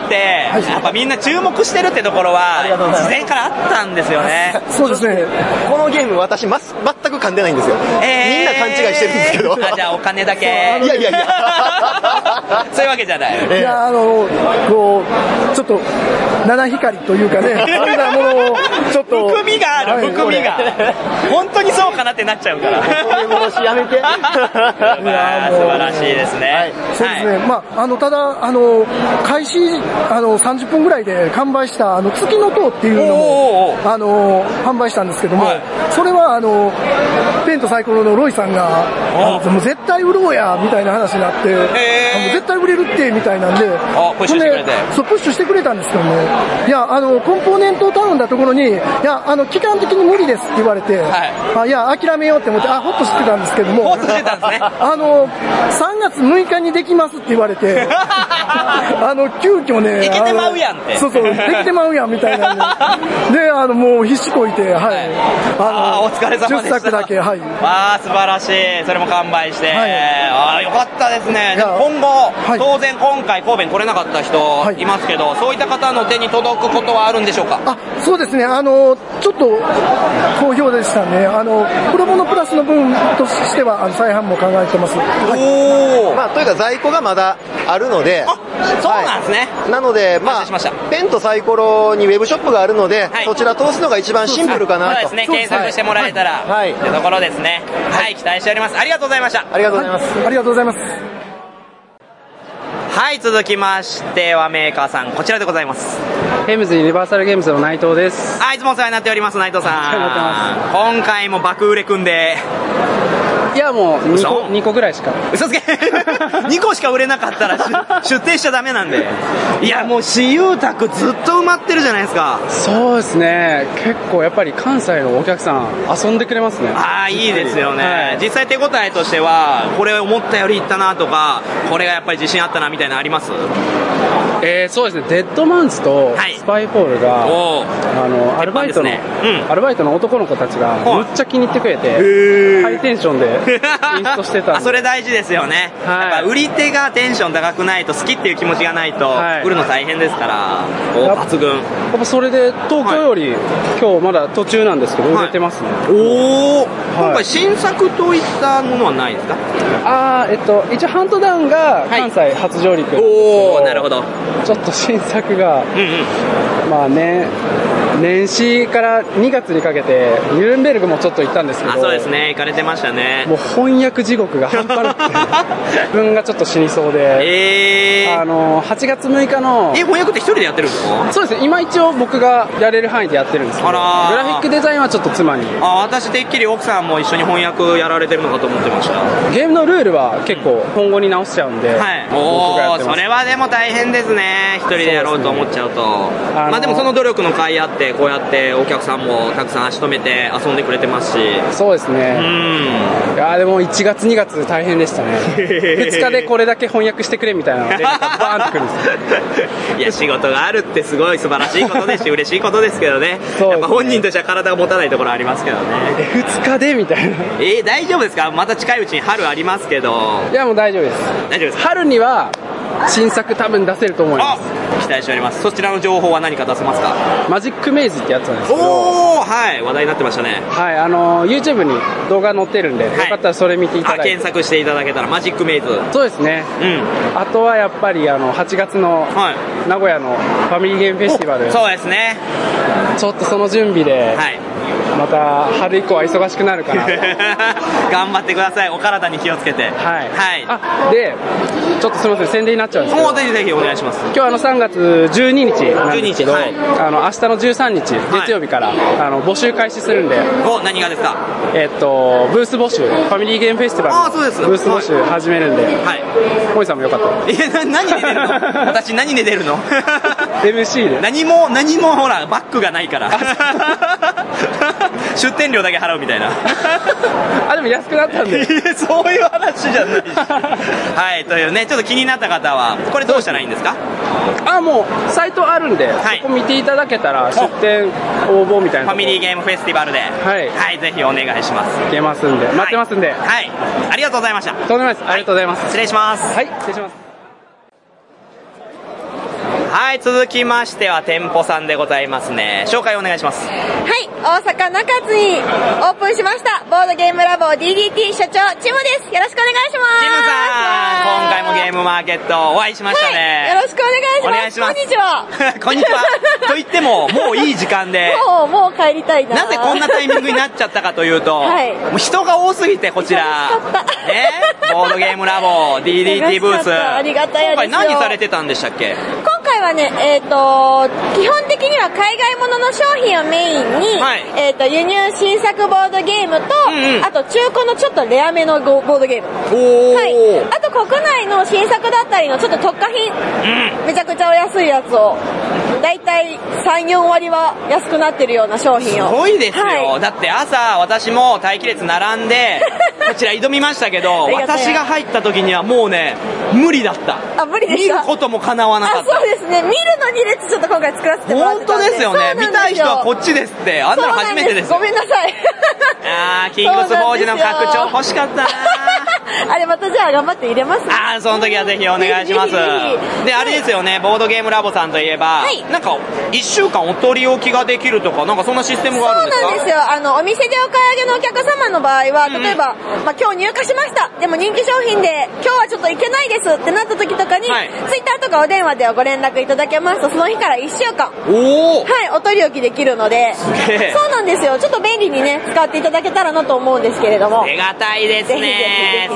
はい、やっぱみんな注目してるってところは事前からあったんですよね。 そうですね。 このゲーム私ま全く噛んでないんですよ。えー、みんな勘違いしてるんですけど。 あ、じゃあお金だけ。いやいやいや。 そういうわけじゃない。 いや、あのこうちょっと七光というかね、あんなものをちょっと含みがある、含みが本当にそうかなってなっちゃうから。 そういう戻しやめて。いや、 素晴らしいですね。はい、 そうですね。まああのただあの開始あのさんじゅっぷんぐらいで完売したあの月の塔っていうのもあの販売したんですけども、はい、それはあのペンとサイコロのロイさんがあのもう絶対売ろうやみたいな話になって、あの絶対売れるってみたいなんで、 プッシュしてくれて、 そうプッシュしてくれたんですけどね。いや、あのコンポーネントを頼んだところに、いや、あの期間的に無理ですって言われて、はい、あ、いや諦めようって思って、あ、ホッとしてたんですけども、 ホッとしてたんですね。 あのさんがつむいかにできますって言われて、あの急遽ね、 できてまうやんって、 そうそう、できてまうやんみたいなんで、で、あのもう必死こいて、はい、はい、 あのお疲れ様でした。 じゅっさくだけ、はい。 ああ、素晴らしい。それも完売して、はい、ああ、よかったですね。でも今後、はい、当然今回神戸に来れなかった人いますけど、はい、そういった方の手に届くことはあるんでしょうか？ あ、そうですね。あのちょっと好評でしたね。あのプロボノプラスの分としてはあの再販も考えてます。はい、 おお。まあというか在庫がまだあるので、 あ、そうなんですね。 はい、なのでまあペンとサイコロにウェブショップがあるので、はい、そちら通すのが一番シンプルかなと。 そうですね。検索してもらえたら、はい、というところですね。はい、期待しております。ありがとうございました。 ありがとうございます。 ありがとうございます。 はい、続きましてはメーカーさん、こちらでございます。 ゲームズユニバーサルゲームズの内藤です。 あ、いつもお世話になっております、内藤さん。 お世話になってます。 今回も爆売れくんで。 いやもうにこ、にこぐらいしか。 嘘つけにこしか売れなかったら出店しちゃダメなんで。いやもう私有宅ずっと埋まってるじゃないですか。 そうですね、結構やっぱり関西のお客さん遊んでくれますね。 ああ、いいですよね、はい、実際手応えとしてはこれ思ったよりいったなとか、これがやっぱり自信あったなみたいなのあります？ えー、そうですね、デッドマンズとスパイフォールが、はい、あのアルバイトの、ねうん、アルバイトの男の子たちがむっちゃ気に入ってくれて、ハイテンションでインストしてたんであ、それ大事ですよね、はい、やっぱ売り手がテンション高くないと、好きっていう気持ちがないと、はい、売るの大変ですから、抜群。やっぱそれで東京より、はい、今日まだ途中なんですけど、売れてますね。 はい、おお、今回新作といったものはないですか？ あー、えっと一応ハントダウンが関西初上陸なんですけど、はい、 おー、なるほど。 ちょっと新作が、うんうん、まあね、年始からにがつにかけてニュルンベルグもちょっと行ったんですけど、 あ、そうですね、行かれてましたね。 もう翻訳地獄が半端なくて自分がちょっと死にそうで、えー、あのはちがつむいかのえ翻訳って一人でやってるんですか？ そうですね、今一応僕がやれる範囲でやってるんですけど、あら、グラフィックデザインはちょっと妻に。 あ、私てっきり奥さんも一緒に翻訳やられてるのかと思ってました。 ゲームのルールは結構今後に直しちゃうんで、はい、 おー、それはでも大変ですね、一人でやろうと思っちゃうと。う、ね、まあでもその努力の甲斐あってこうやってお客さんもたくさん足止めて遊んでくれてますし。 そうですね、うん、いやでもいちがつにがつ大変でしたねふつかでこれだけ翻訳してくれみたいなのでバーンってくるんですいや仕事があるってすごい素晴らしいことですし嬉しいことですけどね、やっぱ本人としては体が持たないところありますけどね。 えふつかでみたいなえー、大丈夫ですか？また近いうちに春ありますけど。 いやもう大丈夫です。 大丈夫です。 春には新作多分出せると思います。 期待しております。そちらの情報は何か出せますか？ マジックメイズってやつなんですけど、 おー、はい、話題になってましたね。 はい、あの YouTube に動画載ってるんで、はい、よかったらそれ見ていただいて。 検索していただけたらマジックメイズ。 そうですね、うん、あとはやっぱりあのはちがつの名古屋のファミリーゲームフェスティバル、 そうですね、 ちょっとその準備で、はい、また春以降は忙しくなるかな頑張ってください、お体に気をつけて。はい、はい、 あでちょっとすみません、宣伝になっちゃうんですけど、 もうぜひぜひお願いします。 今日あのさんがつじゅうににちなんですけど、はい、あの明日のじゅうさんにち月曜日から、はい、あの募集開始するんで。 お、何がですか？ えっとブース募集、ファミリーゲームフェスティバルのブース募集始めるんで、はい、森さんもよかったら。 え、な何で出るの私何で出るのエムシー で。 何も何もほらバックがないから出店料だけ払うみたいなあ、でも安くなったんでそういう話じゃないしはい、というね、ちょっと気になった方はこれどうしたらいいんですか？ あ、もうサイトあるんで、はい、そこ見ていただけたら出店応募みたいな。 ファミリーゲームフェスティバルで、はい、はい、ぜひお願いします。 行けますんで、待ってますんで、はい、 はい、ありがとうございました。 とんでもないです、ありがとうございます。 失礼します。 はい、失礼します。 はい、続きましては店舗さんでございますね。紹介お願いします。 はい、大阪中津にオープンしましたボードゲームラボ ディーディーティー 社長チムです。よろしくお願いします。 チムさん、今回もゲームマーケットお会いしましたね。 はい、よろしくお願いします。 お願いします。こんにちはこんにちはと言ってももういい時間でもうもう帰りたいな。 なぜこんなタイミングになっちゃったかというと、はい、もう人が多すぎてこちらね、ボードゲームラボ ディーディーティー ブース、 ありがたいですよ。 今回何されてたんでしたっけ？ 今回はね、えっと基本的には海外ものの商品をメインに、はい、えっと輸入新作ボードゲームと、うんうん、あと中古のちょっとレアめのボードゲーム、 お、 はい、あと国内の新作だったりのちょっと特価品、うん、めちゃくちゃお安いやつをだいたいさん、よんわりは安くなってるような商品を。 すごいですよ、はい、だって朝私も待機列並んでこちら挑みましたけど私が入った時にはもうね無理だった。 あ、無理でした。 見ることも叶わなかった。 あ、そうですね、見るのに列ちょっと今回作らせてもらってたんで。 本当ですよね、見たい人はこっちですって。あんなの初めてです。 ごめんなさいあー、キングスフォージの拡張欲しかったなあれまたじゃあ頑張って入れます。 あー、その時はぜひお願いします。で、あれですよね、ボードゲームラボさんといえば、はい、なんかいっしゅうかんお取り置きができるとか、なんかそんなシステムがあるんですか？ そうなんですよ。あのお店でお買い上げのお客様の場合は、例えば、うん、まあ、今日入荷しました、でも人気商品で今日はちょっといけないですってなった時とかに、はい、ツイッターとかお電話でご連絡いただけますと、その日からいっしゅうかんお、 はい、お取り置きできるので、そうなんですよ。ちょっと便利にね使っていただけたらなと思うんですけれども。 手堅いですね。素晴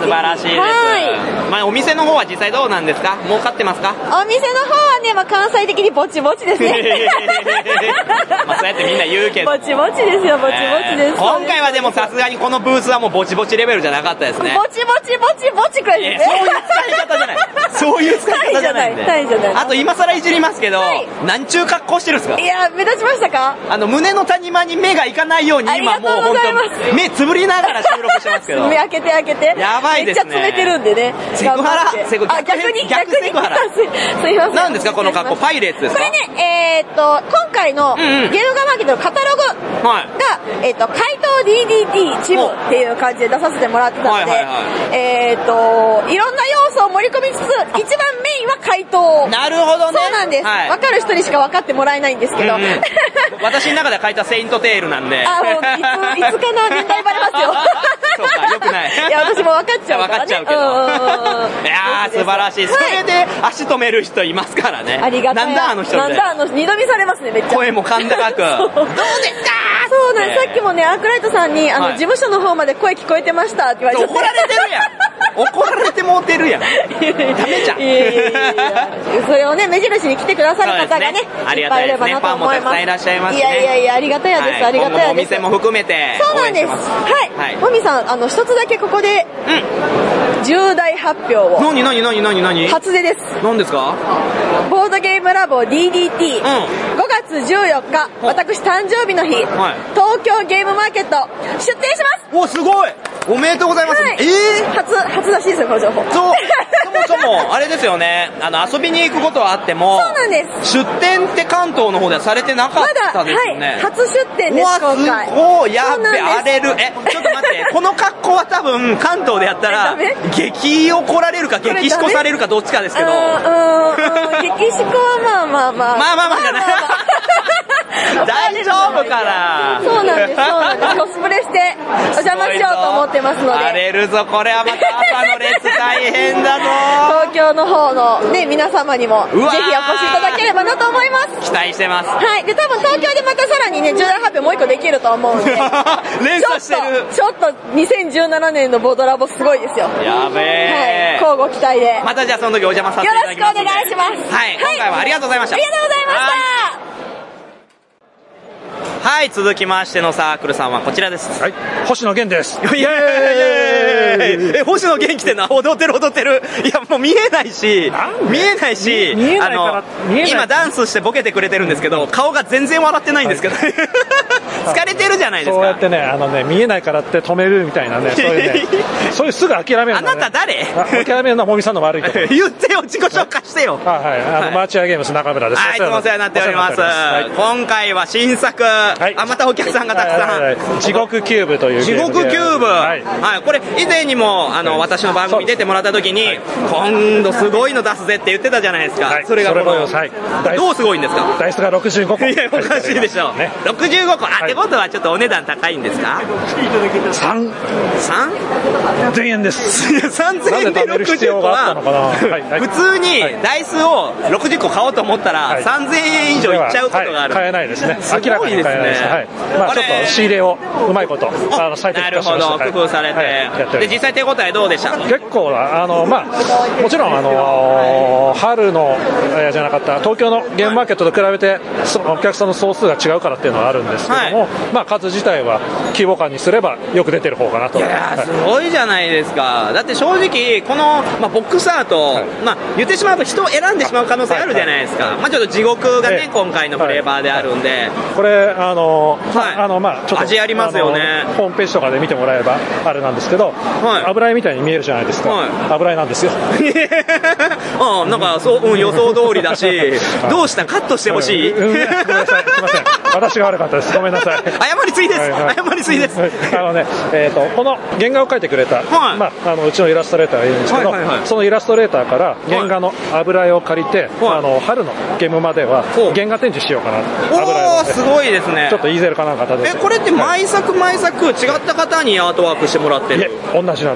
晴らしいです。まあお店の方は実際どうなんですか？儲かってますか？ お店の方はね、まあ関西的にぼちぼちですね。 まあそうやってみんな言うけど。 ぼちぼちですよ、ぼちぼちです。 今回はでもさすがにこのブースはもうぼちぼちレベルじゃなかったですね。 ぼちぼちぼちぼちくらいですね。 そういう使い方じゃない。そういう使い方じゃないんで。 タイじゃない。 あと今更いじりますけど、なんちゅう格好してるんですか？ いや、目立ちましたか？ あの胸の谷間に目がいかないように今もう本当目つぶりながら収録してますけど。 目開けて開けて。 やばいですね。 めっちゃ詰めてるんでね。 セクハラセクハラ。 あ、逆に逆セクハラ。 すいません。 何ですかこの格好？パイレーツですか？ これね、えーっと、今回のゲームガマーケットのカタログが、えーっと、怪盗 ディーディーティー チムっていう感じで出させてもらってたので、えーっと、いろんな要素を盛り込みつつ、一番メインは怪盗。 なるほどね。 そうなんです。わかる人にしか分かってもらえないんですけど。 私の中では怪盗セイントテールなんで。 あ、もう、いつ、いつかな、年代バレますよ。 そうか、よくない。 いや、私も分かっちゃうからね。 分かっちゃうけど。いやー、素晴らしい。それで足止める人いますからね。 ありがたい。 なんだあの人みたいな。 なんだあの人、二度見されますね、めっちゃ。 声も甲高く。どうですかーそうなんです。さっきもね、アークライトさんに、あの、事務所の方まで声聞こえてましたって言われて。 怒られてるやん。怒られてもうてるやん。ダメじゃん。 いやいやいやそれをね、目印に来てくださる方がね、 ありがたいですね。ファンもたくさんいらっしゃいますね。 いやいやいや、ありがたやです、ありがたやです。 お店も含めて。 そうなんです。はい。もみさん、あの、一つだけここで、重大発表を。 何何何何何初出です。 何ですか？ ボードゲームラボ ディーディーティー、ごがつじゅうよっか、私誕生日の日、東京ゲームマーケット、出店します。 お、すごいおめでとうございます。ええ初、初出しですよ、この情報。 そう、そもそも、あれですよね、あの、遊びに行くことはあっても、 そうなんです。 出店って関東の方ではされてなかったですよね。 まだ、はい、初出店です、今回。 すごい、やっべ、荒れる。え、ちょっと待って、この格好は多分、関東でやったら、激怒られるか、激しこされるか、どっちかですけど。うん、うん、 激しこはまあまあまあ。 まあまあまあじゃない。大丈夫かな？ そうなんです、そうなんです。コスプレしてお邪魔しようと思ってますので。 荒れるぞ、これはまた朝の列大変だぞ。 東京の方のね、皆様にもぜひお越しいただければなと思います。 期待してます。 はい。で、多分東京でまたさらにね、重大発表もう一個できると思うんで。 連鎖してる。 ちょっとにせんじゅうななねんのボードラボすごいですよ。 やべえ。 はい。交互期待で。 またじゃあその時お邪魔させていただきます。 よろしくお願いします。 はい。今回はありがとうございました。 ありがとうございました。 はい、続きましてのサークルさんはこちらです。 はい、星野源です。 イエーイイエーイえ、星野源来てんの？踊ってる踊ってる。いや、もう見えないし、見えないし、 見えないからあの、今ダンスしてボケてくれてるんですけど、顔が全然笑ってないんですけど、はい、疲れてるじゃないですか。 そうやってね、あのね、見えないからって止めるみたいなね、そういうね、そういうすぐ諦めるの、ね。 あなた誰？ 諦めるのはもみさんの悪いところ。 言ってよ、自己紹介してよ。 はい、はい、あの、マーチュアゲームス中村です。 はい、いつもお世話になっております。はい、今回は新作、はい、あ、またお客さんがたくさん。はいはいはい、 地獄キューブというゲームで。地獄キューブ。はい。はい、これ以前にもあの、はい、私の番組出てもらった時に、はい、今度すごいの出すぜって言ってたじゃないですか。はい、それがこの、はい、どうすごいんですか？ ダイスがろくじゅうごこ。 いや、おかしいでしょ。ね、ろくじゅうごこ。あ、はい、ってことはちょっとお値段高いんですか？ さん。 さん？ ぜんえんです。 いや、さんぜんえんでろくじゅうこは、普通にダイスをろくじゅっこ買おうと思ったら、はい、さんぜんえん以上いっちゃうことがある。 買えないですね。 明らかに買えないですね。 はい。まあちょっと仕入れをうまいことあの最適化しました。 なるほど、工夫されて、はい、で実際手応えどうでした？ 結構あのまあもちろんあの春のじゃなかった東京のゲームマーケットと比べてお客さんの総数が違うからっていうのはあるんですけども、はい、まあ数自体は規模感にすればよく出てる方かなと。 いやー、すごいじゃないですか。だって正直この、まあ、ボックスアート、はい、まあ言ってしまうと人を選んでしまう可能性あるじゃないですか。はいはい、まあちょっと地獄がね、えー、今回のフレーバーであるんで、はいはい、 これあの、はい、あのまあちょっと味ありますよね。 ホームページとかで見てもらえばあれなんですけど、はい、油絵みたいに見えるじゃないですか。はい、油絵なんですよ。 ああ、なんかそう、うん、予想通りだし、どうしたカットしてほしい？ うん、ごめんなさい、すみません。私が悪かったです。ごめんなさい。 謝りすぎです。はいはい、謝りすぎです。 あのね、えっとこの原画を描いてくれた、はい、まああのうちのイラストレーターがいるんですけど、はいはいはい、そのイラストレーターから原画の油絵を借りて、はい、あの春のゲームまでは原画展示しようかな。 おお、すごいですね。 ちょっとイーゼルかなんかで。 え、これって毎作毎作違った方にアートワークしてもらってる？ いえ、同じなんです。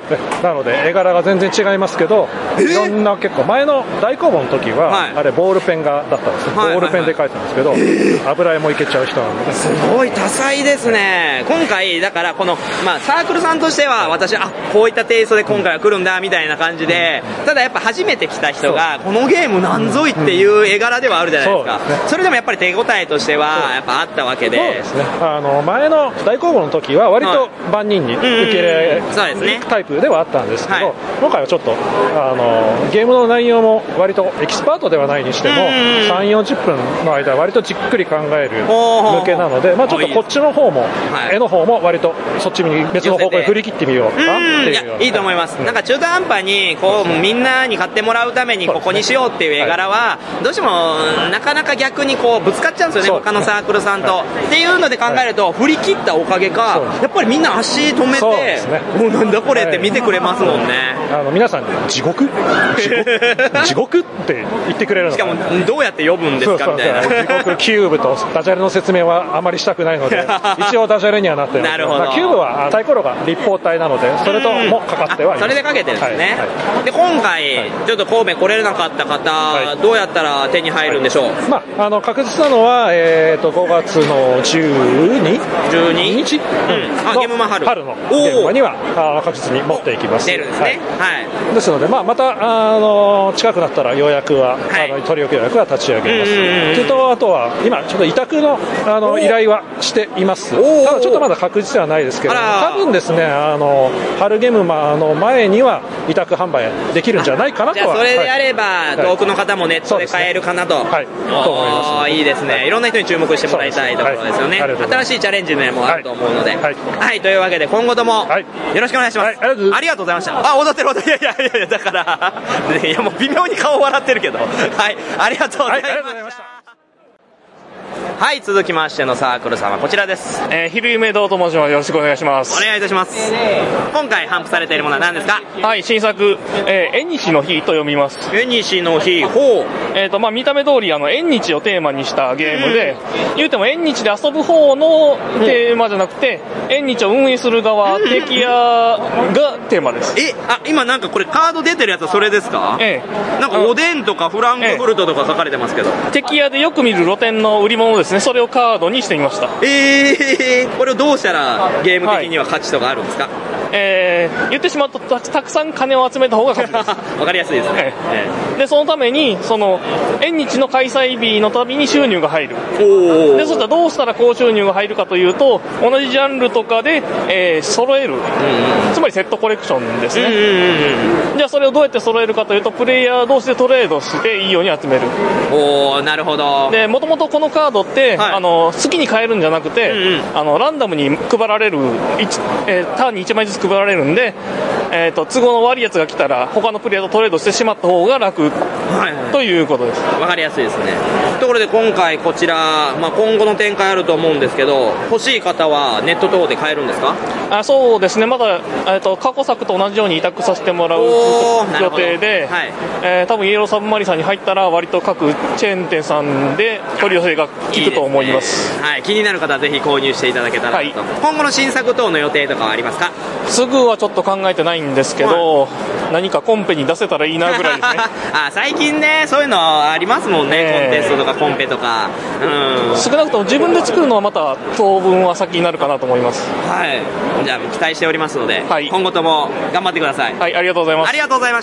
なので絵柄が全然違いますけど、いろんな結構前の大公募の時は、はい、あれボールペン画だったんですよ、はいはいはい、ボールペンで描いたんですけど、えー、油絵もいけちゃう人なので、 すごい多彩ですね。今回だからこの、まあ、サークルさんとしては私あこういったテイストで今回は来るんだみたいな感じで、うん、ただやっぱ初めて来た人がこのゲームなんぞいっていう絵柄ではあるじゃないですか、うん そ, すね、それでもやっぱり手応えとしてはやっぱあったわけで、 そうですね、あの前の大公募の時は割と万人に受け入れるタイプではあったんですけど、はい、今回はちょっとあのゲームの内容も割とエキスパートではないにしてもさんじゅうよんじゅっぷんの間割とじっくり考える向けなので、まあ、ちょっとこっちの方も、はい、絵の方も割とそっちに別の方向に振り切ってみようかっていう。 いやいいと思います、うん、なんか中途半端にこうみんなに買ってもらうためにここにしようっていう絵柄はどうしてもなかなか逆にこうぶつかっちゃうんですよね、他のサークルさんと、はい、っていうので考えると振り切ったおかげかやっぱりみんな足止めて、ね、もうなんだこれって見てくれますもんね、 はい、あの皆さんで地獄地獄地獄って言ってくれるのしかもどうやって呼ぶんですかみたいな。 地獄キューブとダジャレの説明はあまりしたくないので一応ダジャレにはなってる。 なるほど、 まあ、キューブはサイコロが立方体なのでそれともかかってはいます。 それでかけてるんですね、はいはい、で今回、はい、ちょっと神戸来れなかった方、はい、どうやったら手に入るんでしょう。 まあ、あの確実なのは、えー、とごがつのじゅうににち、うん、 あゲームマ春春のゲームマにはあ確実に持っていきます。 出るんですね、はいはい、ですので、まあ、またあの近くなったら予約は、はい、あの取り置き予約は立ち上げます。それとあとは今ちょっと委託のあの依頼はしています。ただちょっとまだ確実ではないですけど、多分ですねあの春ゲームマの前には委託販売できるんじゃないかなとは。 じゃあそれであれば、はい、遠くの方もネットで買えるかなと、はいはい、と思います、ね、いいですね、はい、いろんな人に注目してもらいたいところですよね、はい、新しいチャレンジもあると思うので、はいはいはい、というわけで今後ともよろしくお願いします、はい、ありがとうございました。あ踊ってる踊ってるいやいやいやだからいやもう微妙に顔笑ってるけどはいありがとうございました。はい、続きましてのサークルさんはこちらです。 えー、昼夢堂と申します。よろしくお願いします。 お願いいたします。今回頒布されているものは何ですか？ はい、新作、えー、縁日の日と読みます。 縁日の日、ほう。 えっと、まあ、見た目通り、あの、縁日をテーマにしたゲームで、うん、言うても縁日で遊ぶ方のテーマじゃなくて、うん、縁日を運営する側、うん、敵屋がテーマです。 え、あ、今なんかこれカード出てるやつはそれですか？ええ。なんかおでんとかフランクフルトとか書かれてますけど。 ええ、敵屋でよく見る露店の売り物ですね。それをカードにしてみました。 えー、これをどうしたらゲーム的には価値とかあるんですか？はい、 えー、言ってしまうと た, たくさん金を集めた方が勝ちです。 わかりやすいですね。 ええ、でそのためにその縁日の開催日のたびに収入が入る。おでそしたらどうしたら高収入が入るかというと、同じジャンルとかで、えー、揃える、うん、つまりセットコレクションですね。うんうんうん、じゃあそれをどうやって揃えるかというと、プレイヤー同士でトレードしていいように集める。 おー、なるほど。 でもともとこのカードって、はい、あの好きに買えるんじゃなくて、うんうん、あのランダムに配られる、えー、ターンにいちまいずつ配られるんで、えー、と都合の悪いやつが来たら他のプレイヤーとトレードしてしまった方が楽、はいはい、ということです。 わかりやすいですね。ところで今回こちら、まあ、今後の展開あると思うんですけど、欲しい方はネット等で買えるんですか？ あそうですね、まだ、えー、と過去作と同じように委託させてもらう予定で、はい、えー、多分イエローサブマリンさんに入ったら割と各チェーン店さんで取り寄せが効くと思います。 いいですね。はい、気になる方はぜひ購入していただけたらと、はい、今後の新作等の予定とかはありますか？ すぐはちょっと考えてないんですけど、はい、何かコンペに出せたらいいなぐらいですね。 あ最近ねそういうのありますもんね、えー、コンテストとかコンペとか、 うん、少なくとも自分で作るのはまた当分は先になるかなと思います。 はい、じゃあ期待しておりますので、はい、今後とも頑張ってください。 はい、ありがとうございます。 ありがとうございました。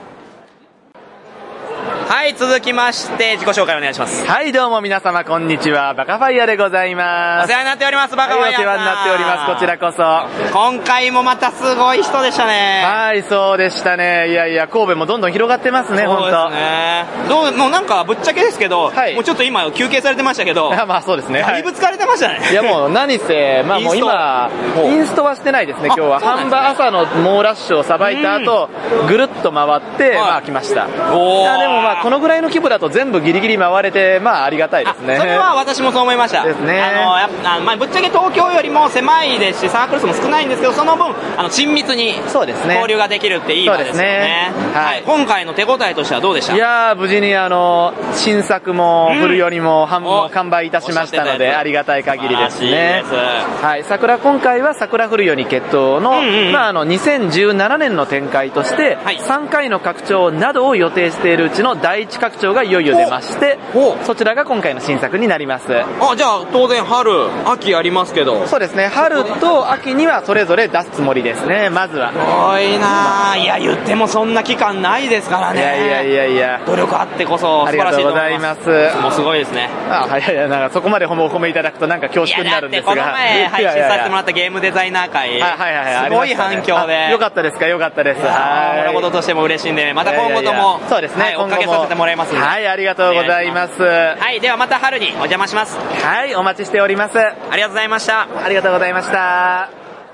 はい、続きまして自己紹介お願いします。 はい、どうも皆様こんにちは、バカファイヤーでございます。 お世話になっております。バカファイヤーさん、 はい、お世話になっております。こちらこそ。 今回もまたすごい人でしたね。 はい、そうでしたね。いやいや、神戸もどんどん広がってますね、本当。そうですね。 どうもうなんかぶっちゃけですけど、はい、もうちょっと今休憩されてましたけど、 まあそうですね。 だいぶ疲れてましたね。 いやもう何せ、まあもう今インストはしてないですね。今日は半ば朝の猛ラッシュをさばいた後、ぐるっと回って、まあ来ました。おいやでもまあこのぐらいの規模だと全部ギリギリ回れて、まあありがたいですね。 それは私もそう思いました。 ですね。 あのやっぱまあぶっちゃけ東京よりも狭いですし、サークル数も少なないんですけど、その分あの親密に交流ができるっていい場ですよね。はい、今回の手応えとしてはどうでした？ いやー、無事にあの新作もフル寄りも半分も完売いたしましたので、ありがたい限りですね。はい、桜今回は桜フル寄り決闘の、まああのにせんじゅうななねんの展開としてさんかいの拡張などを予定しているうちのだいいち拡張がいよいよ出まして、そちらが今回の新作になります。 あ、じゃあ当然春秋ありますけど。 そうですね、春と秋にはそれぞれ出すつもりですね。まずはすごいな。いや言ってもそんな期間ないですからね。 いやいやいやいや、 努力あってこそ素晴らしいと思います。 ありがとうございます。 もうすごいですね。 あ、はいはい、なんかそこまでお褒めいただくとなんか恐縮になるんですが、 いやだってこの前配信させてもらったゲームデザイナー会、すごい反響で、 よかったですか？よかったです。 はい、俺事としても嬉しいんで、また今後ともそうですね、 追っかけさせてもらいますんで。 はい、ありがとうございます。 はい、ではまた春にお邪魔します。 はい、お待ちしております。 ありがとうございました。 ありがとうございました。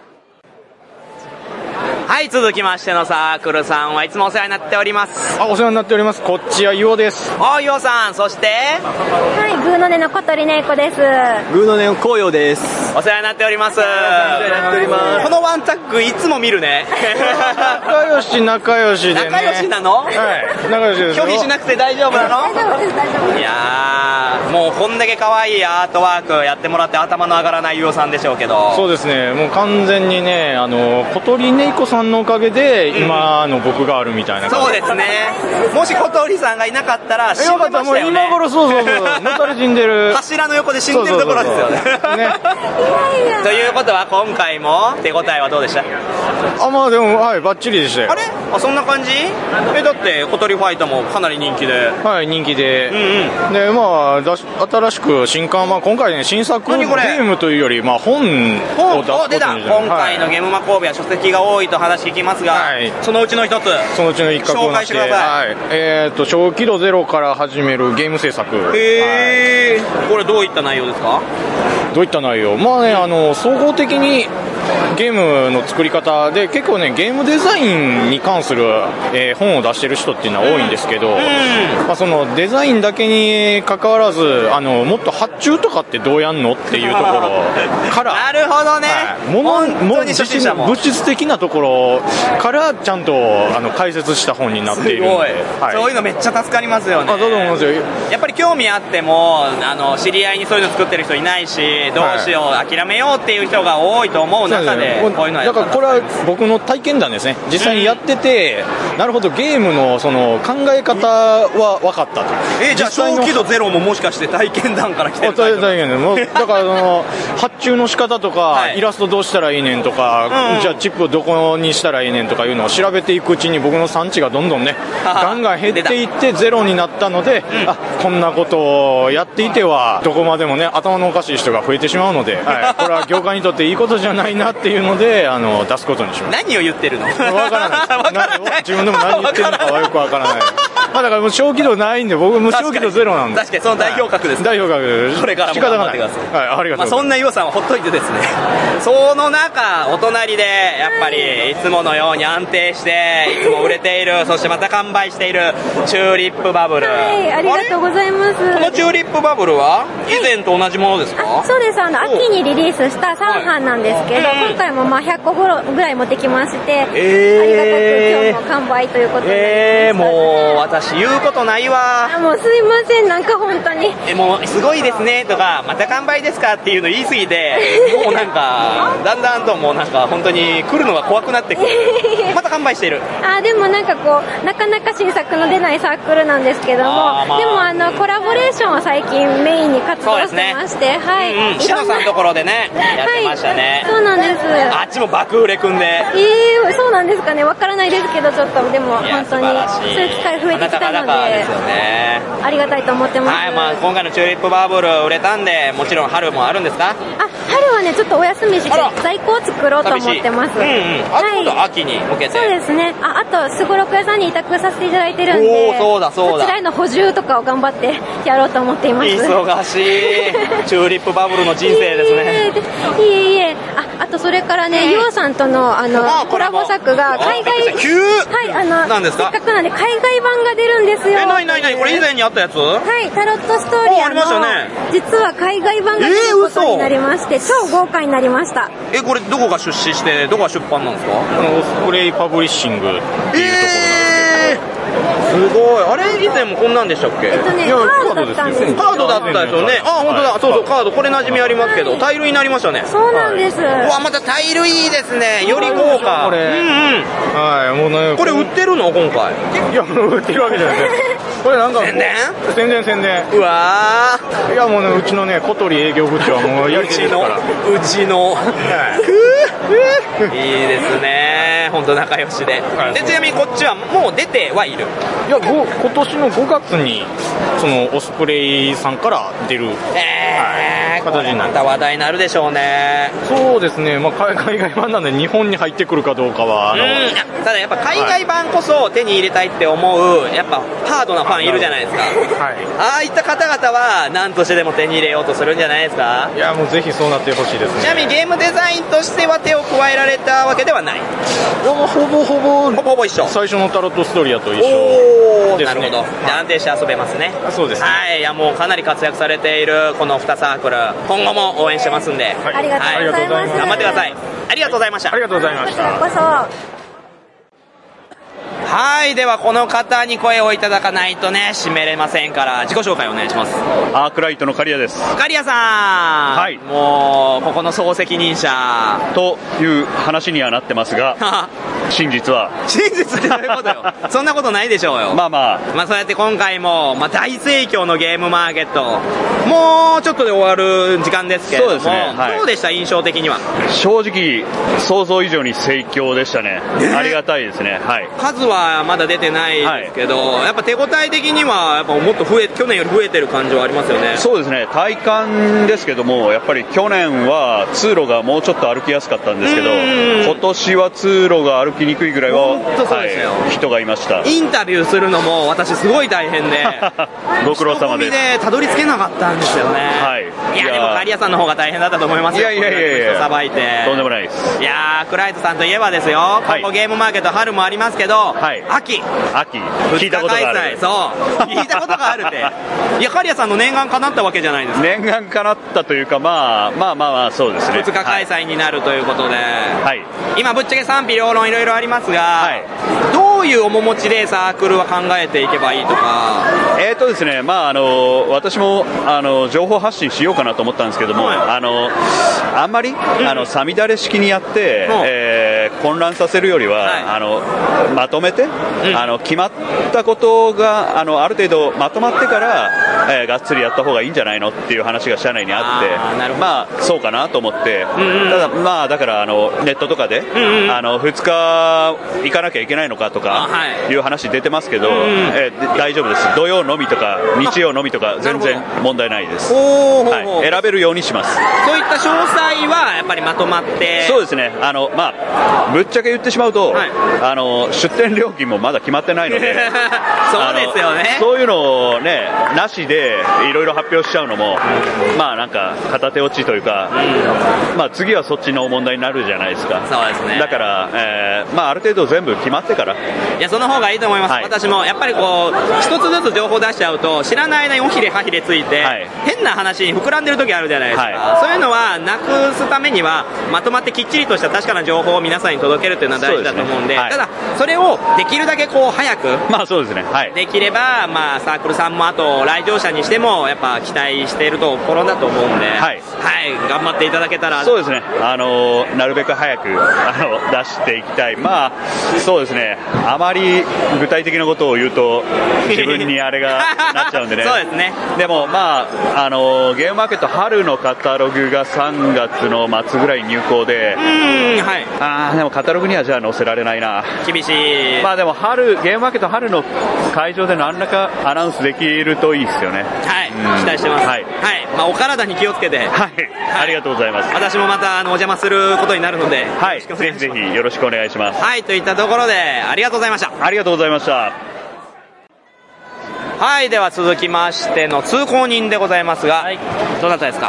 はい、続きましてのサークルさんはいつもお世話になっております。 あ、お世話になっております。こっちはユオです。 あ、ユオさん、そしてはい、グーの音の小鳥ねいこです。 グーの音の紅葉です。 お世話になっております。 お世話になっております。 このワンタッグいつも見るね。 仲良し仲良しでね。 仲良しなの？ はい、仲良しですよ。 拒否しなくて大丈夫なの？ 大丈夫です、大丈夫です。 いやー、もうこんだけ可愛いアートワークやってもらって頭の上がらないユオさんでしょうけど。 そうですね、もう完全にね、あの小鳥ねいこさんのおかげで今の僕があるみたいな感じ。 そうですね。もし小鳥さんがいなかったら死んでましたよね。 もう今頃そうそうそうのたれ死んでる。 柱の横で死んでるところですよね。ということは今回も手応えはどうでした？ あ、まあでもはいバッチリでしたよ。 あれ？あ、そんな感じ？え、だって小鳥ファイトもかなり人気で。 はい、人気で。うんうん、でまあだし新しく新刊、まあ今回ね新作ゲームというよりまあ本を出すことに出た。今回のゲームマ神戸は書籍が多いと話聞きますが、はい、そのうちの一つ、 そのうちの一角を紹介してください。 はい、えっ、ー、と小規模ゼロから始めるゲーム制作。 へー、はい、これどういった内容ですか？ どういった内容？まあね、あの総合的にゲームの作り方で結構ねゲームデザインに関する、えー、本を出してる人っていうのは多いんですけど、うん、まあ、そのデザインだけに関わらずあのもっと発注とかってどうやんのっていうところからなるほどね、 はい、ものも物質的なところからちゃんとあの解説した本になっているので、 はい、そういうのめっちゃ助かりますよね。 あ、そう思いますよ。 やっぱり興味あってもあの知り合いにそういうの作ってる人いないし、どうしよう、はい、諦めようっていう人が多いと思う中でこういうのはやったんですね。 だからこれは僕の体験談ですね。実際にやってて、うん、なるほどゲームのその考え方は分かったと。 えー、じゃあ小規模ゼロももしかして体験談から来てる？ 体験談もだからその発注の仕方とか、はい、イラストどうしたらいいねんとか、うん、じゃあチップをどこにしたらいいねんとかいうのを調べていくうちに僕の産地がどんどんねガンガン減っていってゼロになったので、うん、あ、こんなことをやっていてはどこまでもね頭のおかしい人が増えてしまうので、はい、これは業界にとっていいことじゃないなっていうのであの出すことにしました。 何を言ってるの？ 分からない自分でも何言ってるのかはよく分からない。まあだからもう小規模ないんで僕も小規模ゼロなんで。 確かにその代表格です、 はい、代表格です。 これからも頑張ってください。 はい、ありがとうございます。まあ、 そんな予算をほっといてですねその中お隣でやっぱりいつものように安定していつも売れているそしてまた完売しているチューリップバブル。 はい、ありがとうございます。 このチューリップバブルは以前と同じものですか？ はい、そうです。あの秋にリリースしたさん版なんですけど、はい、今回もまあひゃっこぐらい持ってきまして、えー、ありがたく今日も完売ということで、 えー、もう私言うことないわ。 もうすいません、なんか本当にえもうすごいですねとかまた完売ですかっていうの言い過ぎてもうなんかだんだんともうなんか本当に来るのが怖くなってくるまた完売してる。 あ、でもなんかこうなかなか新作の出ないサークルなんですけども、まあ、でもあのコラボレーションを最近メインに活動してまして、ね、はい、 うんうん、しのさんのところでねやってましたね、 はい、そうなんです。 あっちも爆売れくんで、 えー、そうなんですかね、わからないですけどちょっとでも本当にそういう機会増えてきたので、 ね、 ありがたいと思ってます。 はい、まあ、今回のチューリップバブル売れたんでもちろん春もあるんですか？ あ、春はねちょっとお休みして在庫を作ろうと思ってます。 うんうん、あと今度秋に向けて、 そうですね。あ、あとすごろく屋さんに委託させていただいてるんで、 おそうだそうだ、 そちらへの補充とかを頑張ってやろうと思っています。 忙しいチューリップバブルの人生ですね。 いえいえ、あ、あとそれからね、ユオさんとのあのコラボ作が海外、 急はいあのなんですか？ せっかくなんで海外版が出るんですよ。 え、なになになにこれ以前にあったやつ？ はい、タロットストーリアの実は海外版が出ることになりまして、超豪華になりました。 え、これどこが出資してどこが出版なんですか？ オスプレイパブリッシングっていうところなんですけど。 すごい。あれ以前もこんなんでしたっけ？ えっとね、カードだったんです。 カードだったですよね。あ、本当だ。そうそう、カード。これ馴染みありますけど、タイルになりましたね。 そうなんです。うわ、またタイルいいですね。より豪華。 これ。 うんうん。 はい、もうね。 これ売ってるの今回？ いや、売ってるわけじゃないです。これなんか。 宣伝？ 宣伝宣伝。 うわー。いや、もうね、うちのね、小鳥営業部長はもうやり手ですから。 うちの。いいですね。本当仲良しで。で、ちなみにこっちはもう出てはいる？ いや、今年のごがつにそのオスプレイさんから出る、 えー、 形になる。 また話題になるでしょうね。 そうですね、まあ、海外版なんで日本に入ってくるかどうかはあの、 うん、ただやっぱ海外版こそ手に入れたいって思うやっぱハードなファンいるじゃないですか。はい、ああいった方々は何としてでも手に入れようとするんじゃないですか。 いや、もうぜひそうなってほしいですね。 ちなみにゲームデザインとしては手を加えられたわけではない？ ほぼほぼほぼほぼほぼ一緒。 最初のタロットストーリーと一緒ですね。 なるほど。じゃあ安定して遊べますね。 そうですね。 はい。いや、もうかなり活躍されているこのにサークル、今後も応援してますんで、 はい、ありがとうございます、はい、 頑張ってください。ありがとうございました。 ありがとうございました。 こそ。 はい、ではこの方に声をいただかないとね、締めれませんから、自己紹介お願いします。 アークライトの刈谷です。 刈谷さん、はい、もうここの総責任者という話にはなってますが真実は真実ってどういうことよそんなことないでしょうよ。 まあまあまあそうやって今回も、まあ、大盛況のゲームマーケット、もうちょっとで終わる時間ですけれども、そうですね、はい、どうでした印象的には？ 正直想像以上に盛況でしたね。ありがたいですね。はい、 数はまだ出てないですけど、はい、やっぱ手応え的にはやっぱもっと増え去年より増えてる感じはありますよね。 そうですね、体感ですけども、やっぱり去年は通路がもうちょっと歩きやすかったんですけど、今年は通路が歩きにくいぐらいは、はい、人がいました。 インタビューするのも私すごい大変でご苦労様です。 人混みでたどり着けなかったんですよね。はい、いやでも刈谷さんの方が大変だったと思いますよ。 いやいやいやいや、 さばいてとんでもないです。 いやー、クライトさんといえばですよ、はい、今後ゲームマーケット春もありますけど、はい、秋秋聞いたことがある。 そう聞いたことがあるっていや、刈谷さんの念願叶ったわけじゃないですか。 念願叶ったというか、まあ、まあまあまあそうですね、 ふつか開催になるということで、 はい、 今ぶっちゃけ賛否両論いろいろありますが、はい、どういう面持ちでサークルは考えていけばいいとか。 えーとですね、まあ、あの私もあの情報発信しようかなと思ったんですけども、はい、あのあんまり、うん、あのさみだれ式にやって、うん、えー、混乱させるよりは、はい、あのまとめて、うん、あの決まったことが あのある程度まとまってから、えー、がっつりやった方がいいんじゃないのっていう話が社内にあって、あ、まあそうかなと思って、うんうん、ただまあだからあのネットとかで、うんうん、あのふつか行かなきゃいけないのかとかいう話出てますけど、うんうん、えー、大丈夫です。土曜のみとか日曜のみとか全然問題ないです。はい、選べるようにします。 そういった詳細はやっぱりまとまって。 そうですね、あの、まあ、ぶっちゃけ言ってしまうと、はい、あの出店料金もまだ決まってないのでそうですよね。 そういうのをね、なしでいろいろ発表しちゃうのも、まあなんか片手落ちというか、うん、まあ次はそっちの問題になるじゃないですか。 そうですね。 だから、えー、まあある程度全部決まってから。 いや、その方がいいと思います。はい、私もやっぱりこう一つずつ情報出しちゃうと知らない間におひれはひれついて、はい、変な話に膨らんでる時あるじゃないですか。はい、そういうのはなくすためにはまとまってきっちりとした確かな情報を皆さんに届けるっていうのは大事だと思うんで、はい、ただそれをできるだけこう早く、 まあそうですね、はい、 できれば、まあサークルさんもあと来場者にしてもやっぱ期待しているところだと思うんで、はい、はい、頑張っていただけたら。 そうですね、あのなるべく早くあの出していきたい。まあそうですね、あまり具体的なことを言うと自分にあれがなっちゃうんでねそうですね。 でもまああのゲームマーケット春のカタログがさんがつの末ぐらい入稿で、 うーん、はい、 あでもカタログにはじゃあ載せられないな。 厳しい。 まあでも春ゲームマーケット春の会場で何らかアナウンスできるといいですよね。 はい、期待してます。はい、はい、まあお体に気をつけて。はい、 はい、ありがとうございます。 私もまたあのお邪魔することになるので、 はい、ぜひぜひよろしくお願いします。 はい、といったところでありがとうございました。 ありがとうございました。 はい、では続きましての通行人でございますが、はい、どなたですか？ はい、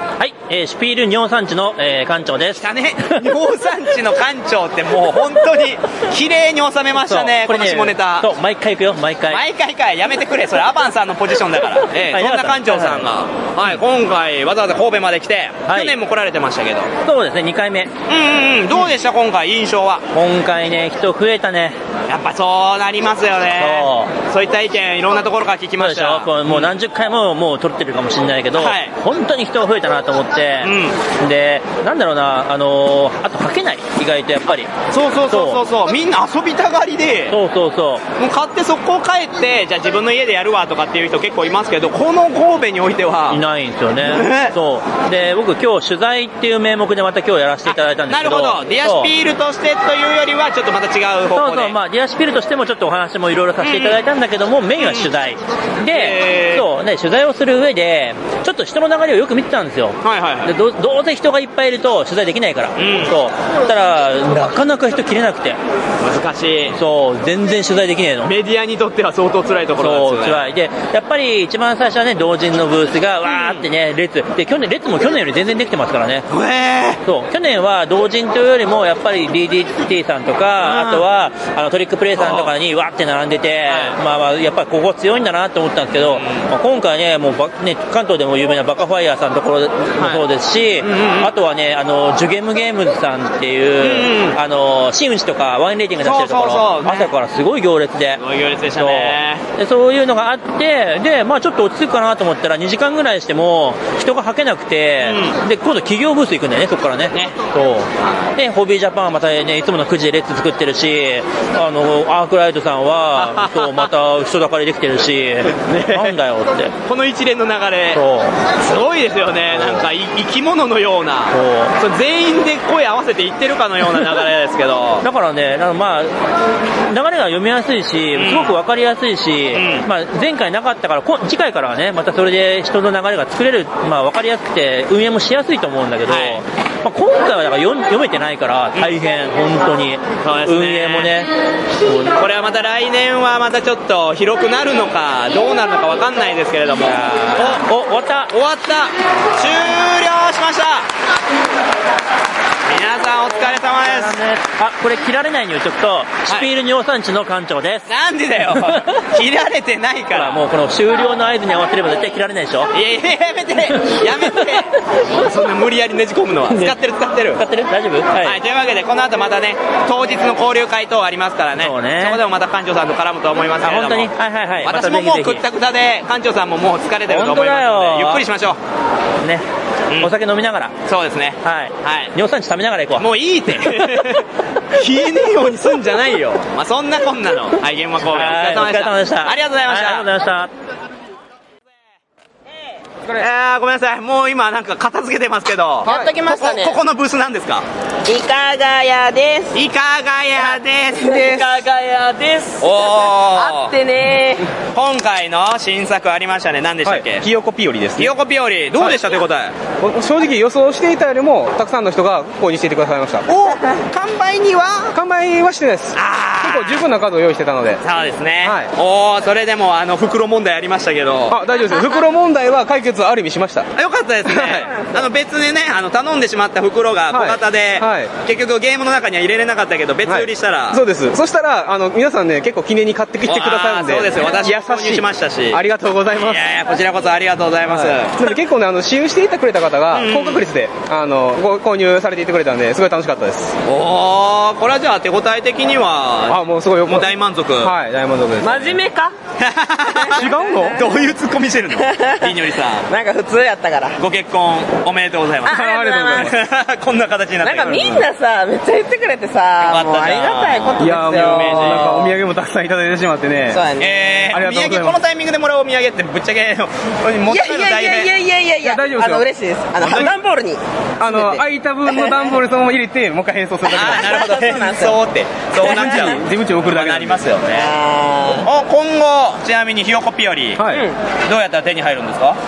えー、シュピール尿酸値の、えー、館長です。 来たね。尿酸値の館長ってもう本当に綺麗に収めましたね、この下ネタ。 そう、毎回行くよ、毎回。 毎回かい、やめてくれ、それアバンさんのポジションだから。えー、そんな館長さんが、はい、今回わざわざ神戸まで来て、去年も来られてましたけど。 そうですね、にかいめ。 うんうんうん、どうでした今回印象は？ 今回ね、人増えたね。 やっぱそうなりますよね。そう。そういった意見いろんなところから聞きました。 そうでしょ、もう何十回ももう撮ってるかもしれないけど、はい、本当に人が増えたなと思って、うん、で、なんだろうな、あのー、あと書けない、意外とやっぱり。 そうそうそうそうそう、みんな遊びたがりで、 そうそうそう。 もう買って速攻帰って、じゃあ自分の家でやるわとかっていう人結構いますけど、この神戸においては。 いないんですよね。そう。で、僕今日取材っていう名目でまた今日やらせていただいたんですけど。 なるほど。ディアシピールとしてというよりは、ちょっとまた違う方向で。 そうそう、まあ、ディアシピールとしてもちょっとお話もいろいろさせていただいたんだけども、うん、メインは取材。うん、で、そう、ね、取材をする上で、ちょっと人の流れをよく見てたんですよ。 はいはいはい。 で、ど、どうせ人がいっぱいいると取材できないから。うん、そう。たら、なかなか人切れなくて。 難しい。 そう、全然取材できねえの。 メディアにとっては相当辛いところなんですよね。 そう、辛い。で、やっぱり一番最初はね、同人のブースが、わーってね、列。で、去年、列も去年より全然できてますからね。 へー。 そう、去年は同人というよりも、やっぱり ディーディーティー さんとか、あとは、あの、トリックプレイさんとかにわーって並んでて、まあまあ、やっぱりここ強いんだなって思ったんですけど、まあ、今回ね、もうば、ね、関東でも有名なバカファイヤーさんのところもそうですし、あとはね、あの、ジュゲームゲームズさんっていう、あの、真打ちとかワインレーティング出してるところ、そうそうそう、ね、朝からすごい行列で。 すごい行列でしたね。 で、そういうのがあって、で、まあちょっと落ち着くかなと思ったらにじかんぐらいしても人がはけなくて、うん、で、今度企業ブース行くんだよね、そこからね。ね。そう。で、ホビージャパンはまたね、いつものくじでレッツ作ってるし、あの、アークライトさんは、そう、また人だかりできてるし、ね、なんだよって。 この一連の流れ、そう。すごいですよね。なんか、生き物のような、そう。全員で声合わせて言ってるかのような流れですけど。 だからね、まあ、流れが読みやすいし、すごくわかりやすいし、うん、まあ、前回なかったから、次回からはね、またそれで人の流れが作れる、まあ、わかりやすくて、運営もしやすいと思うんだけど、はい、まあ、今回はだから読めてないから大変、本当に、そうですね、運営もね。 これはまた来年はまたちょっと広くなるのか、どうなるのかわかんないですけれども。 お、お、終わった。 終わった。終了しました。皆さんお疲れ様です。 あ、これ切られないように言っとくと、シュピール尿酸値の館長です。 なんでだよ。切られてないから。 もうこの終了の合図に合わせれば絶対切られないでしょ。 いやいや、やめてやめてそんな無理やりねじ込むのは。使ってる使ってる。 使ってる大丈夫？はい。 はい、というわけで、この後またね、当日の交流会等ありますからね。そうね。そこでもまた館長さんと絡むと思いますけれども。 あ、本当に？はいはいはい。 私ももうくったくたで、館長さんももう疲れてると思いますので、ゆっくりしましょう。 ね。うん、お酒飲みながら。 そうですね。 はい。はい。尿酸値食べながら行こう。 もういいって消えねえようにすんじゃないよ。まあそんなこんなの。はい、現場神戸お疲れ様でした。 お疲れ様でした。 ありがとうございました。 ありがとうございました。 えー、ごめんなさい、もう今なんか片付けてますけど、 やっときましたね。 ここ、ここのブースなんですか？ いかがやです。 いかがやです。 いかがやです。 おー。 あってねー。今回の新作ありましたね。何でしたっけ？はい、 ひよこぴよりです、ね。 ひよこぴより、どうでした、はい、手応え？ 正直予想していたよりも、たくさんの人が購入していてくださいました。 お完売には完売はしてないです。結構十分な数を用意してたので。 そうですね。はい、おー、それでもあの、袋問題ありましたけど。 あ、大丈夫です。袋問題は解決ある意味しました。 よかったですね。あの別にね、あの頼んでしまった袋が小型で、はいはい、結局ゲームの中には入れれなかったけど別売りしたら、 はい、そうです。そしたらあの皆さんね結構記念に買ってきてくださるんで。 そうですよ。私も購入しましたし。 ありがとうございます。 いやいやこちらこそありがとうございます。 はい、結構ねあの使用していてくれた方が高確率で、うん、あのご購入されていてくれたんですごい楽しかったです。 おー、これはじゃあ手応え的にはあもうすごいもう大満足。 はい大満足です。 真面目か？ 違うの？ どういうツッコミしてるの？りにょりさん。 なんか普通やったから。 ご結婚おめでとうございます。 ありがとうございます。こんな形になってなんかみんなさめっちゃ言ってくれてさ、もうありがたいことですよ。いやもうなんかお土産もたくさんいただいてしまってね。 そうやね。 えー、お土産このタイミングでもらうお土産ってぶっちゃけ持って帰るの大変。 いやいやいやいやいや大丈夫ですよ。 あの嬉しいです。あの段ボールにあの空いた分の段ボールそのまま入れてもう一回変装するだけ。 あなるほど変装ってそうなっちゃう。 事務長送るだけなりますよね。お今後ちなみにひよこぴよりどうやったら手に入るんですか？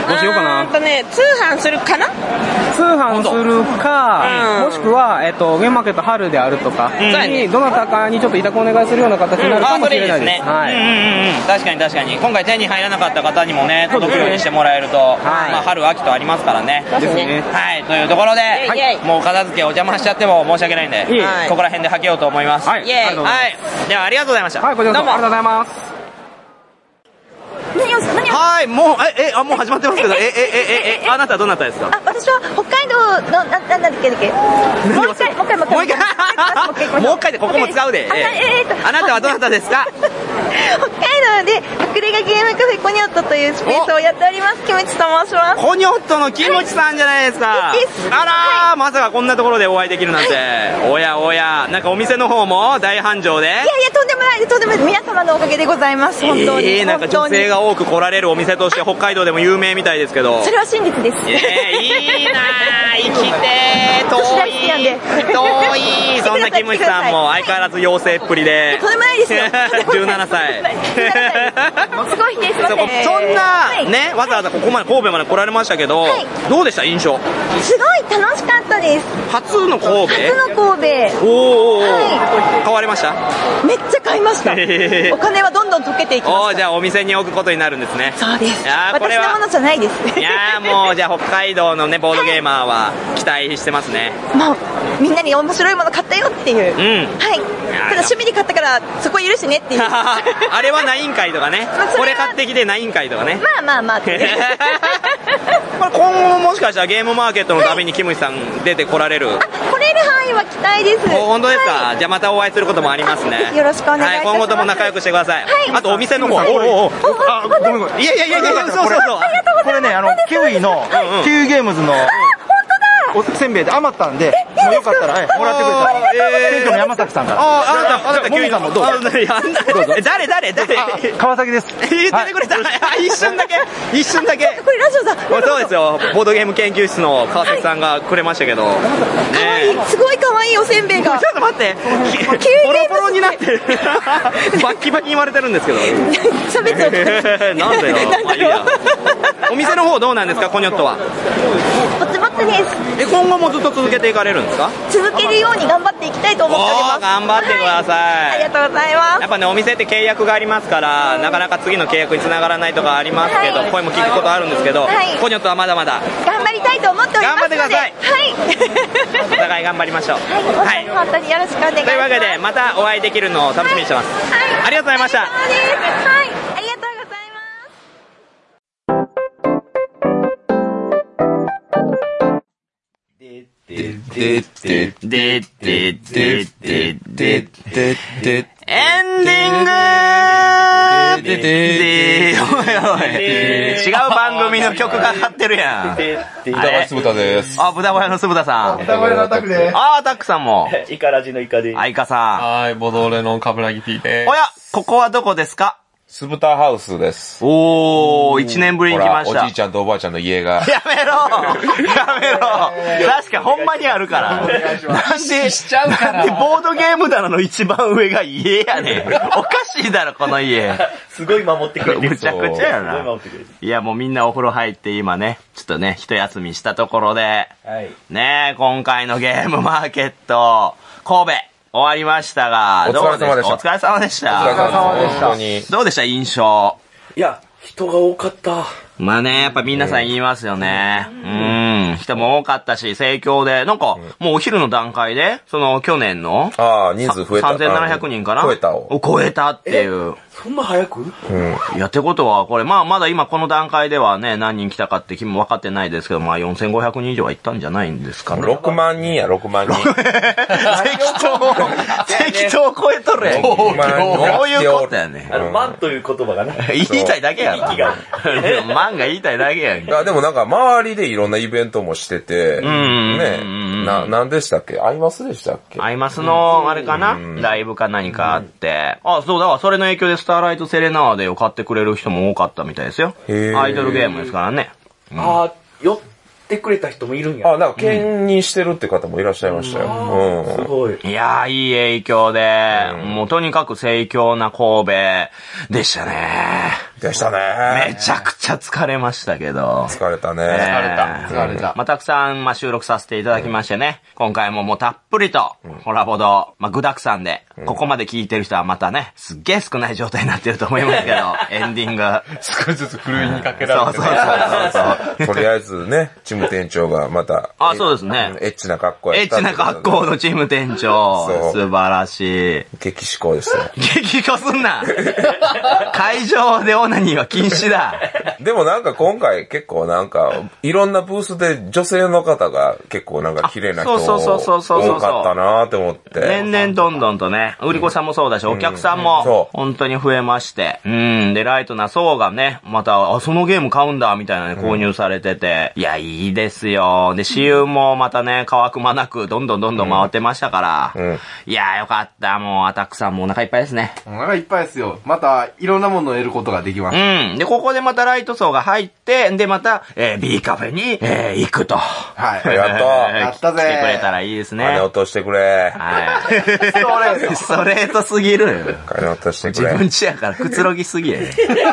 どうしようかな。 えっとね、通販するかな？ 通販するか、もしくは、えっと、ゲームマーケット春であるとか、に、どなたかにちょっと委託お願いするような形になるかもしれないです。 はい。うんうんうん。確かに確かに。今回手に入らなかった方にもね、届くようにしてもらえると、まあ、春、秋とありますからね。 ですね。 はい。というところで、もう片付けお邪魔しちゃっても申し訳ないんで、ここら辺ではけようと思います。はい。はい。では、ありがとうございました。 はい、こちらこそありがとうございます。 何を何をはい、もう、え、え、あ、もう始まってますけど、え、え、え、え、あなたはどなたですか？ あ、私は北海道の、な、なんだっけだっけもう一回、もう一回、もう一回。 もう一回でここも使うで。あなたはどなたですか？ 北海道で隠れ家ゲームカフェコニョットというスペースをやっております。キムチと申します。 コニョットのキムチさんじゃないですか。あらー、まさかこんなところでお会いできるなんて。おやおや、なんかお店の方も大繁盛で。いやいや、とんでもないです。とんでもないです。皆様のおかげでございます。本当に。 えー、なんか女性が多く来られるお店として北海道でも有名みたいですけど。 それは真実です。 えー、いいなー、生きてー、遠い。遠い。そんなキムチさんも相変わらず妖精っぷりで。 とんでもないですよ。 じゅうななさい。 すごい否定しません。 そんな、ね、わざわざここまで神戸まで来られましたけど、どうでした印象？ すごい楽しかったです。 初の神戸？ 初の神戸。 おー、買われました？ めっちゃ買いました。お金はどんどん溶けていきました。 おー、じゃあお店に置くことになるんですね。 そうです。 私のものじゃないです。 いやーもう、じゃあ北海道のね、ボードゲーマーは期待してますね。 もう、みんなに面白いもの買ったよっていう。 うん。 はい。ただ趣味で買ったからそこいるしねっていう。 あれはないんかいとかね。これ買ってきてないんかいとかね。 まあまあまあ。これ今後ももしかしたらゲームマーケットのたびにキムチさん出てこられる？ あ、来れる範囲は期待です。 本当ですか？じゃあまたお会いすることもありますね。 よろしくお願いします。はい、 今後とも仲良くしてください。 はい。 あとお店の方。おおお。あ、ごめんごめん。いやいやいやいや、そうそうそう。 これね、あの、キウイの、キウイゲームズの、おせんべいで余ったんで、もうよかったら、もらってください。店長の山崎さんから。 あ、あなた、あなた、 キウイさんもどうぞ。 誰誰誰川崎です。 言ってくれた。一瞬だけ、一瞬だけ。 これラジオだ。 そうですよ。ボードゲーム研究室の川崎さんがくれましたけど。 かわいい。すごいかわいいおせんべいが。 ちょっと待って。ボロボロになってる。バッキバキに言われてるんですけど。 差別を。 なんだよ。まあいいや。お店の方どうなんですか、コニョットは。 ぼちぼちです。 え、今後もずっと続けていかれるんですか？ 続けるように頑張っていきたいと思っております。 頑張ってください。 ありがとうございます。 やっぱね、お店って契約がありますから、なかなか次の契約につながらないとかありますけど、声も聞くことあるんですけど、コニョットはまだまだ頑張りたいと思っておりますので。 頑張ってください。はい。お互い頑張りましょう。 はい。本当によろしくお願いします。 というわけで、またお会いできるのを楽しみにしてます。はい。ありがとうございました。はい。 ありがとうございます。 でででででででででエンディングででおいおい違う番組の曲がかかってるやん。 豚小屋酢豚です。 あ、豚小屋の酢豚さん。 豚小屋のアタックです。 あ、アタックさんも。 イカラジのイカです。 あ、イカさん。 はい、ボドレのカブラギ P です。 おや、ここはどこですか？ 酢豚ハウスです。 おー、一年ぶりに来ました。 おじいちゃんとおばあちゃんの家が。 やめろやめろ確かほんまにあるから。なんで、 しちゃうから。 なんでボードゲーム棚の一番上が家やねん。おかしいだろ、この家。 すごい守ってくれてる。 むちゃくちゃやな。 すごい守ってくれてる。 いや、もうみんなお風呂入って今ね、ちょっとね、一休みしたところで、はい、ねえ、今回のゲームマーケット、神戸。終わりましたが、 お疲れ様でした。 お疲れ様でした。 お疲れ様でした。本当に。 どうでした印象？ いや、人が多かった。 まあね、やっぱ皆さん言いますよね。うん。人も多かったし、盛況で、なんか、もうお昼の段階で、その去年の、 ああ、人数増えた。 さんぜんななひゃくにんかな？ 超えたを。 超えたっていう。 そんな早く？うん。 いや、ってことは、これ、まあ、まだ今この段階ではね、何人来たかって気も分かってないですけど、まあ、よんせんごひゃくにん以上は行ったんじゃないんですかね。 ろくまんにんや、ろくまんにん。適当、適当超えとるやん。どういうことやね。 あの、万という言葉がね。 言いたいだけやろ。万が言いたいだけやん。 でもなんか、周りでいろんなイベントもしてて、ね、な、なんでしたっけ？アイマスでしたっけ？ アイマスの、あれかな？ライブか何かあって。あ、そうだわ、それの影響でスターライトセレナーデを買ってくれる人も多かったみたいですよ。アイドルゲームですからね。 ああ、寄ってくれた人もいるんや。あ、なんか兼任してるって方もいらっしゃいましたよ。うん。すごい。 いやー、いい影響で、もうとにかく盛況な神戸でしたね。 でしたね。 めちゃくちゃ疲れましたけど。 疲れたね。 えー疲れた。疲れた。 まあ、たくさん、まあ、収録させていただきましてね。今回ももうたっぷりと、ホラボド、まあ、具沢山で、ここまで聞いてる人はまたね、すっげえ少ない状態になってると思いますけど、エンディング。 少しずつふるいにかけられて、ね。そうそうそうそう。とりあえずね、チーム店長がまた。 あ、そうですね。 エッチな格好やった。 エッチな格好のチーム店長。素晴らしい。 激志向ですよ。 激志向すんな会場でオナニーは禁止だ。 でもなんか今回結構なんか、いろんなブースで女性の方が結構なんか綺麗な人多かったなって思って。 年々どんどんとね、売り子さんもそうだし、お客さんも本当に増えまして。うん。で、ライトな層がね、また、あ、そのゲーム買うんだ、みたいなね、購入されてて。いや、いいですよ。で、私有もまたね、乾く間なく、どんどんどんどん回ってましたから。うん、いや、よかった。もう、アタックさんもお腹いっぱいですね。 お腹いっぱいですよ。また、いろんなものを得ることができます。 うん。で、ここでまたライト層が入って、で、また、えー、B カフェに、えー、行くと。 はい。 やっと。 やったぜ。 来てくれたらいいですね。 金落としてくれ。 はい。ストレート。ストレートすぎる。 金落としてくれ。 自分ちやからくつろぎすぎや。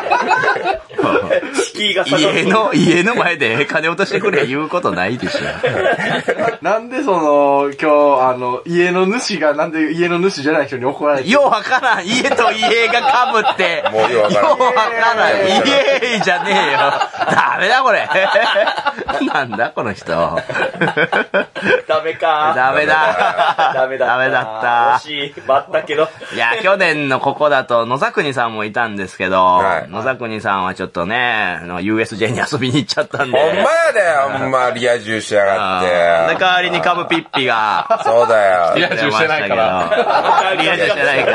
家の、家の前で金落としてくれ言うことないでしょ。 なんでその、今日、あの、家の主がなんで家の主じゃない人に怒られてようわからん。家と家が被って。 もうようわからん。 ようわからん。家じゃねえよ。ダメだこれ。なんだこの人。 ダメか。 ダメだ。ダメだ。ダメだった。 惜しい。待ったけど。 いや、去年のここだと野沢国さんもいたんですけど、はい、野沢国さんはちょっとね、ユーエスジェー に遊びに行っちゃったんで。 ほんまやで、ほんまリア充しやがって。 で、代わりにカブピッピが。 そうだよ。 リア充してないから。リア充してないから。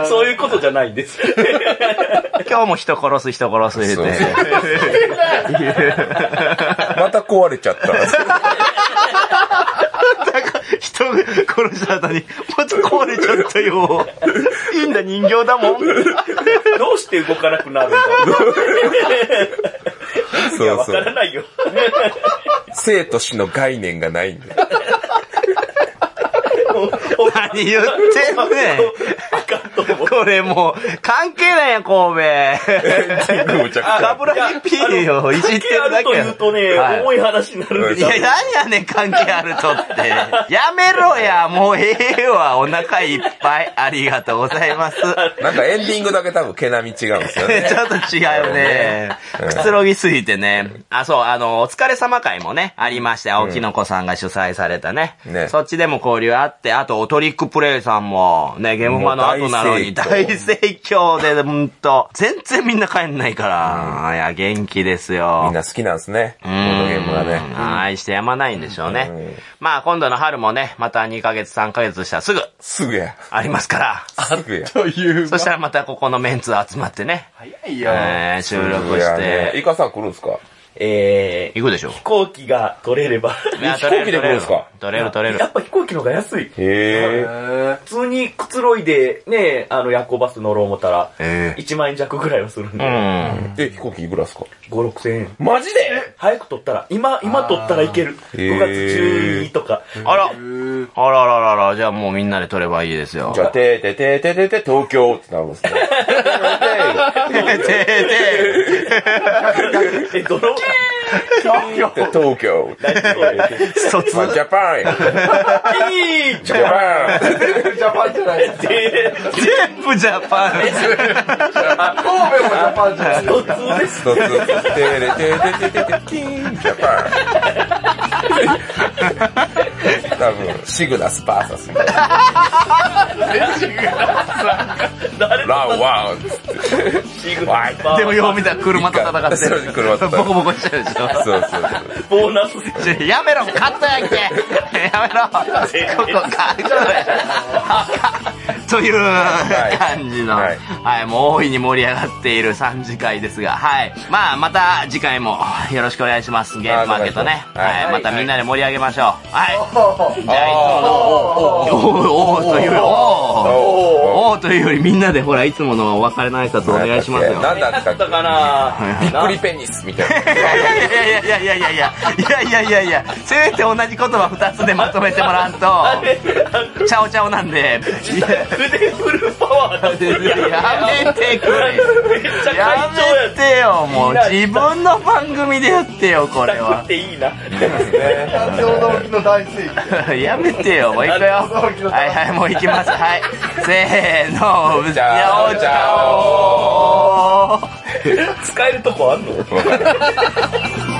そういうことじゃないんです。 今日も人殺す人殺す言うて。 また壊れちゃった。 人殺した後に、また壊れちゃったよ。いいんだ人形だもん。 どうして動かなくなるんだろう。いや、わからないよ。 生と死の概念がないんだよ。 何言ってんねん。これもう、関係ないやん、神戸。カブラヒピーをいじってるだけやん。 関係あると言うとね、はい、重い話になるんですよ。 いや、何やねん、関係あるとって。やめろや、もうええわ、お腹いっぱい。ありがとうございます。 なんかエンディングだけ多分毛並み違うんですよね。 ちょっと違うね。くつろぎすぎてね。あ、そう、あの、お疲れ様会もね、ありまして、青木の子さんが主催されたね。ねそっちでも交流あって、あと、トリックプレイさんも、ね、ゲームマの後なのに大盛況で、ほんと、全然みんな帰んないから、うん、いや、元気ですよ。 みんな好きなんですね。このゲームがね。 愛してやまないんでしょうね。うん、まあ、今度の春もね、またにかげつ、さんかげつしたらすぐ。 すぐや。 ありますから。 すぐや。 という。 そしたらまたここのメンツ集まってね。 早いよ。 えー、収録して。 イカさん来るんすか？ えー、 行くでしょ。 飛行機が取れれば。 飛行機で来るんですか？ 取れる取れる。 やっぱ飛行機の方が安い。 へー。 普通にくつろいで、ね、あの夜行バス乗ろう思ったら、いちまんえん弱ぐらいはするんで。うん。 え、飛行機いくらですか？ ご、ろくせんえん。 マジで？ 早く取ったら、今、今取ったらいける。ごがつじゅうにとか。 あら。あらららら、じゃあもうみんなで取ればいいですよ。 じゃあ、てーてーてーてーてーてー東京ってなるんですね。てーてーてー。え、どの東京。東京。 一つ。 まあ、ジャパンや。 いいジャパン。 ジャパンじゃない。 全部ジャパン。 神戸もジャパンじゃない。 一つです。 一つ。てーれてーてーてーてーてーキーン、ジャパン。多分、シグナスパーサス。ランワン。 シグナスパーサス。 でもよう見たら車と戦ってる。 車と戦ってる。 ボコボコしちゃうでしょ。 そうそうそう。 ボーナス。 やめろ、カットやんけ。やめろ。ここカットや。という感じの、はい、はい、もう大いに盛り上がっているさん次会ですが、はい。まあ、また次回もよろしくお願いします。ゲームマーケットね。はい。またみんなで盛り上げましょう。はい。じゃあ、いつもの、おー、おー、という、おー、おおーというよりみんなでほら、いつものお別れの挨拶お願いしますよ。 なんだったかなびっくりペニスみたいな。 いやいやいやいやいやいやいやいやいやいやいやせめて同じ言葉ふたつでまとめてもらわんと、チャオチャオなんで。 腕フルパワーだってやめてくれ。やめてよ、もう自分の番組でやってよ、これは。 っていいな。 やめてよ、もう行くよ。はいはい、もう行きます。はい。せーの、 チャオチャオ。 使えるとこあんの？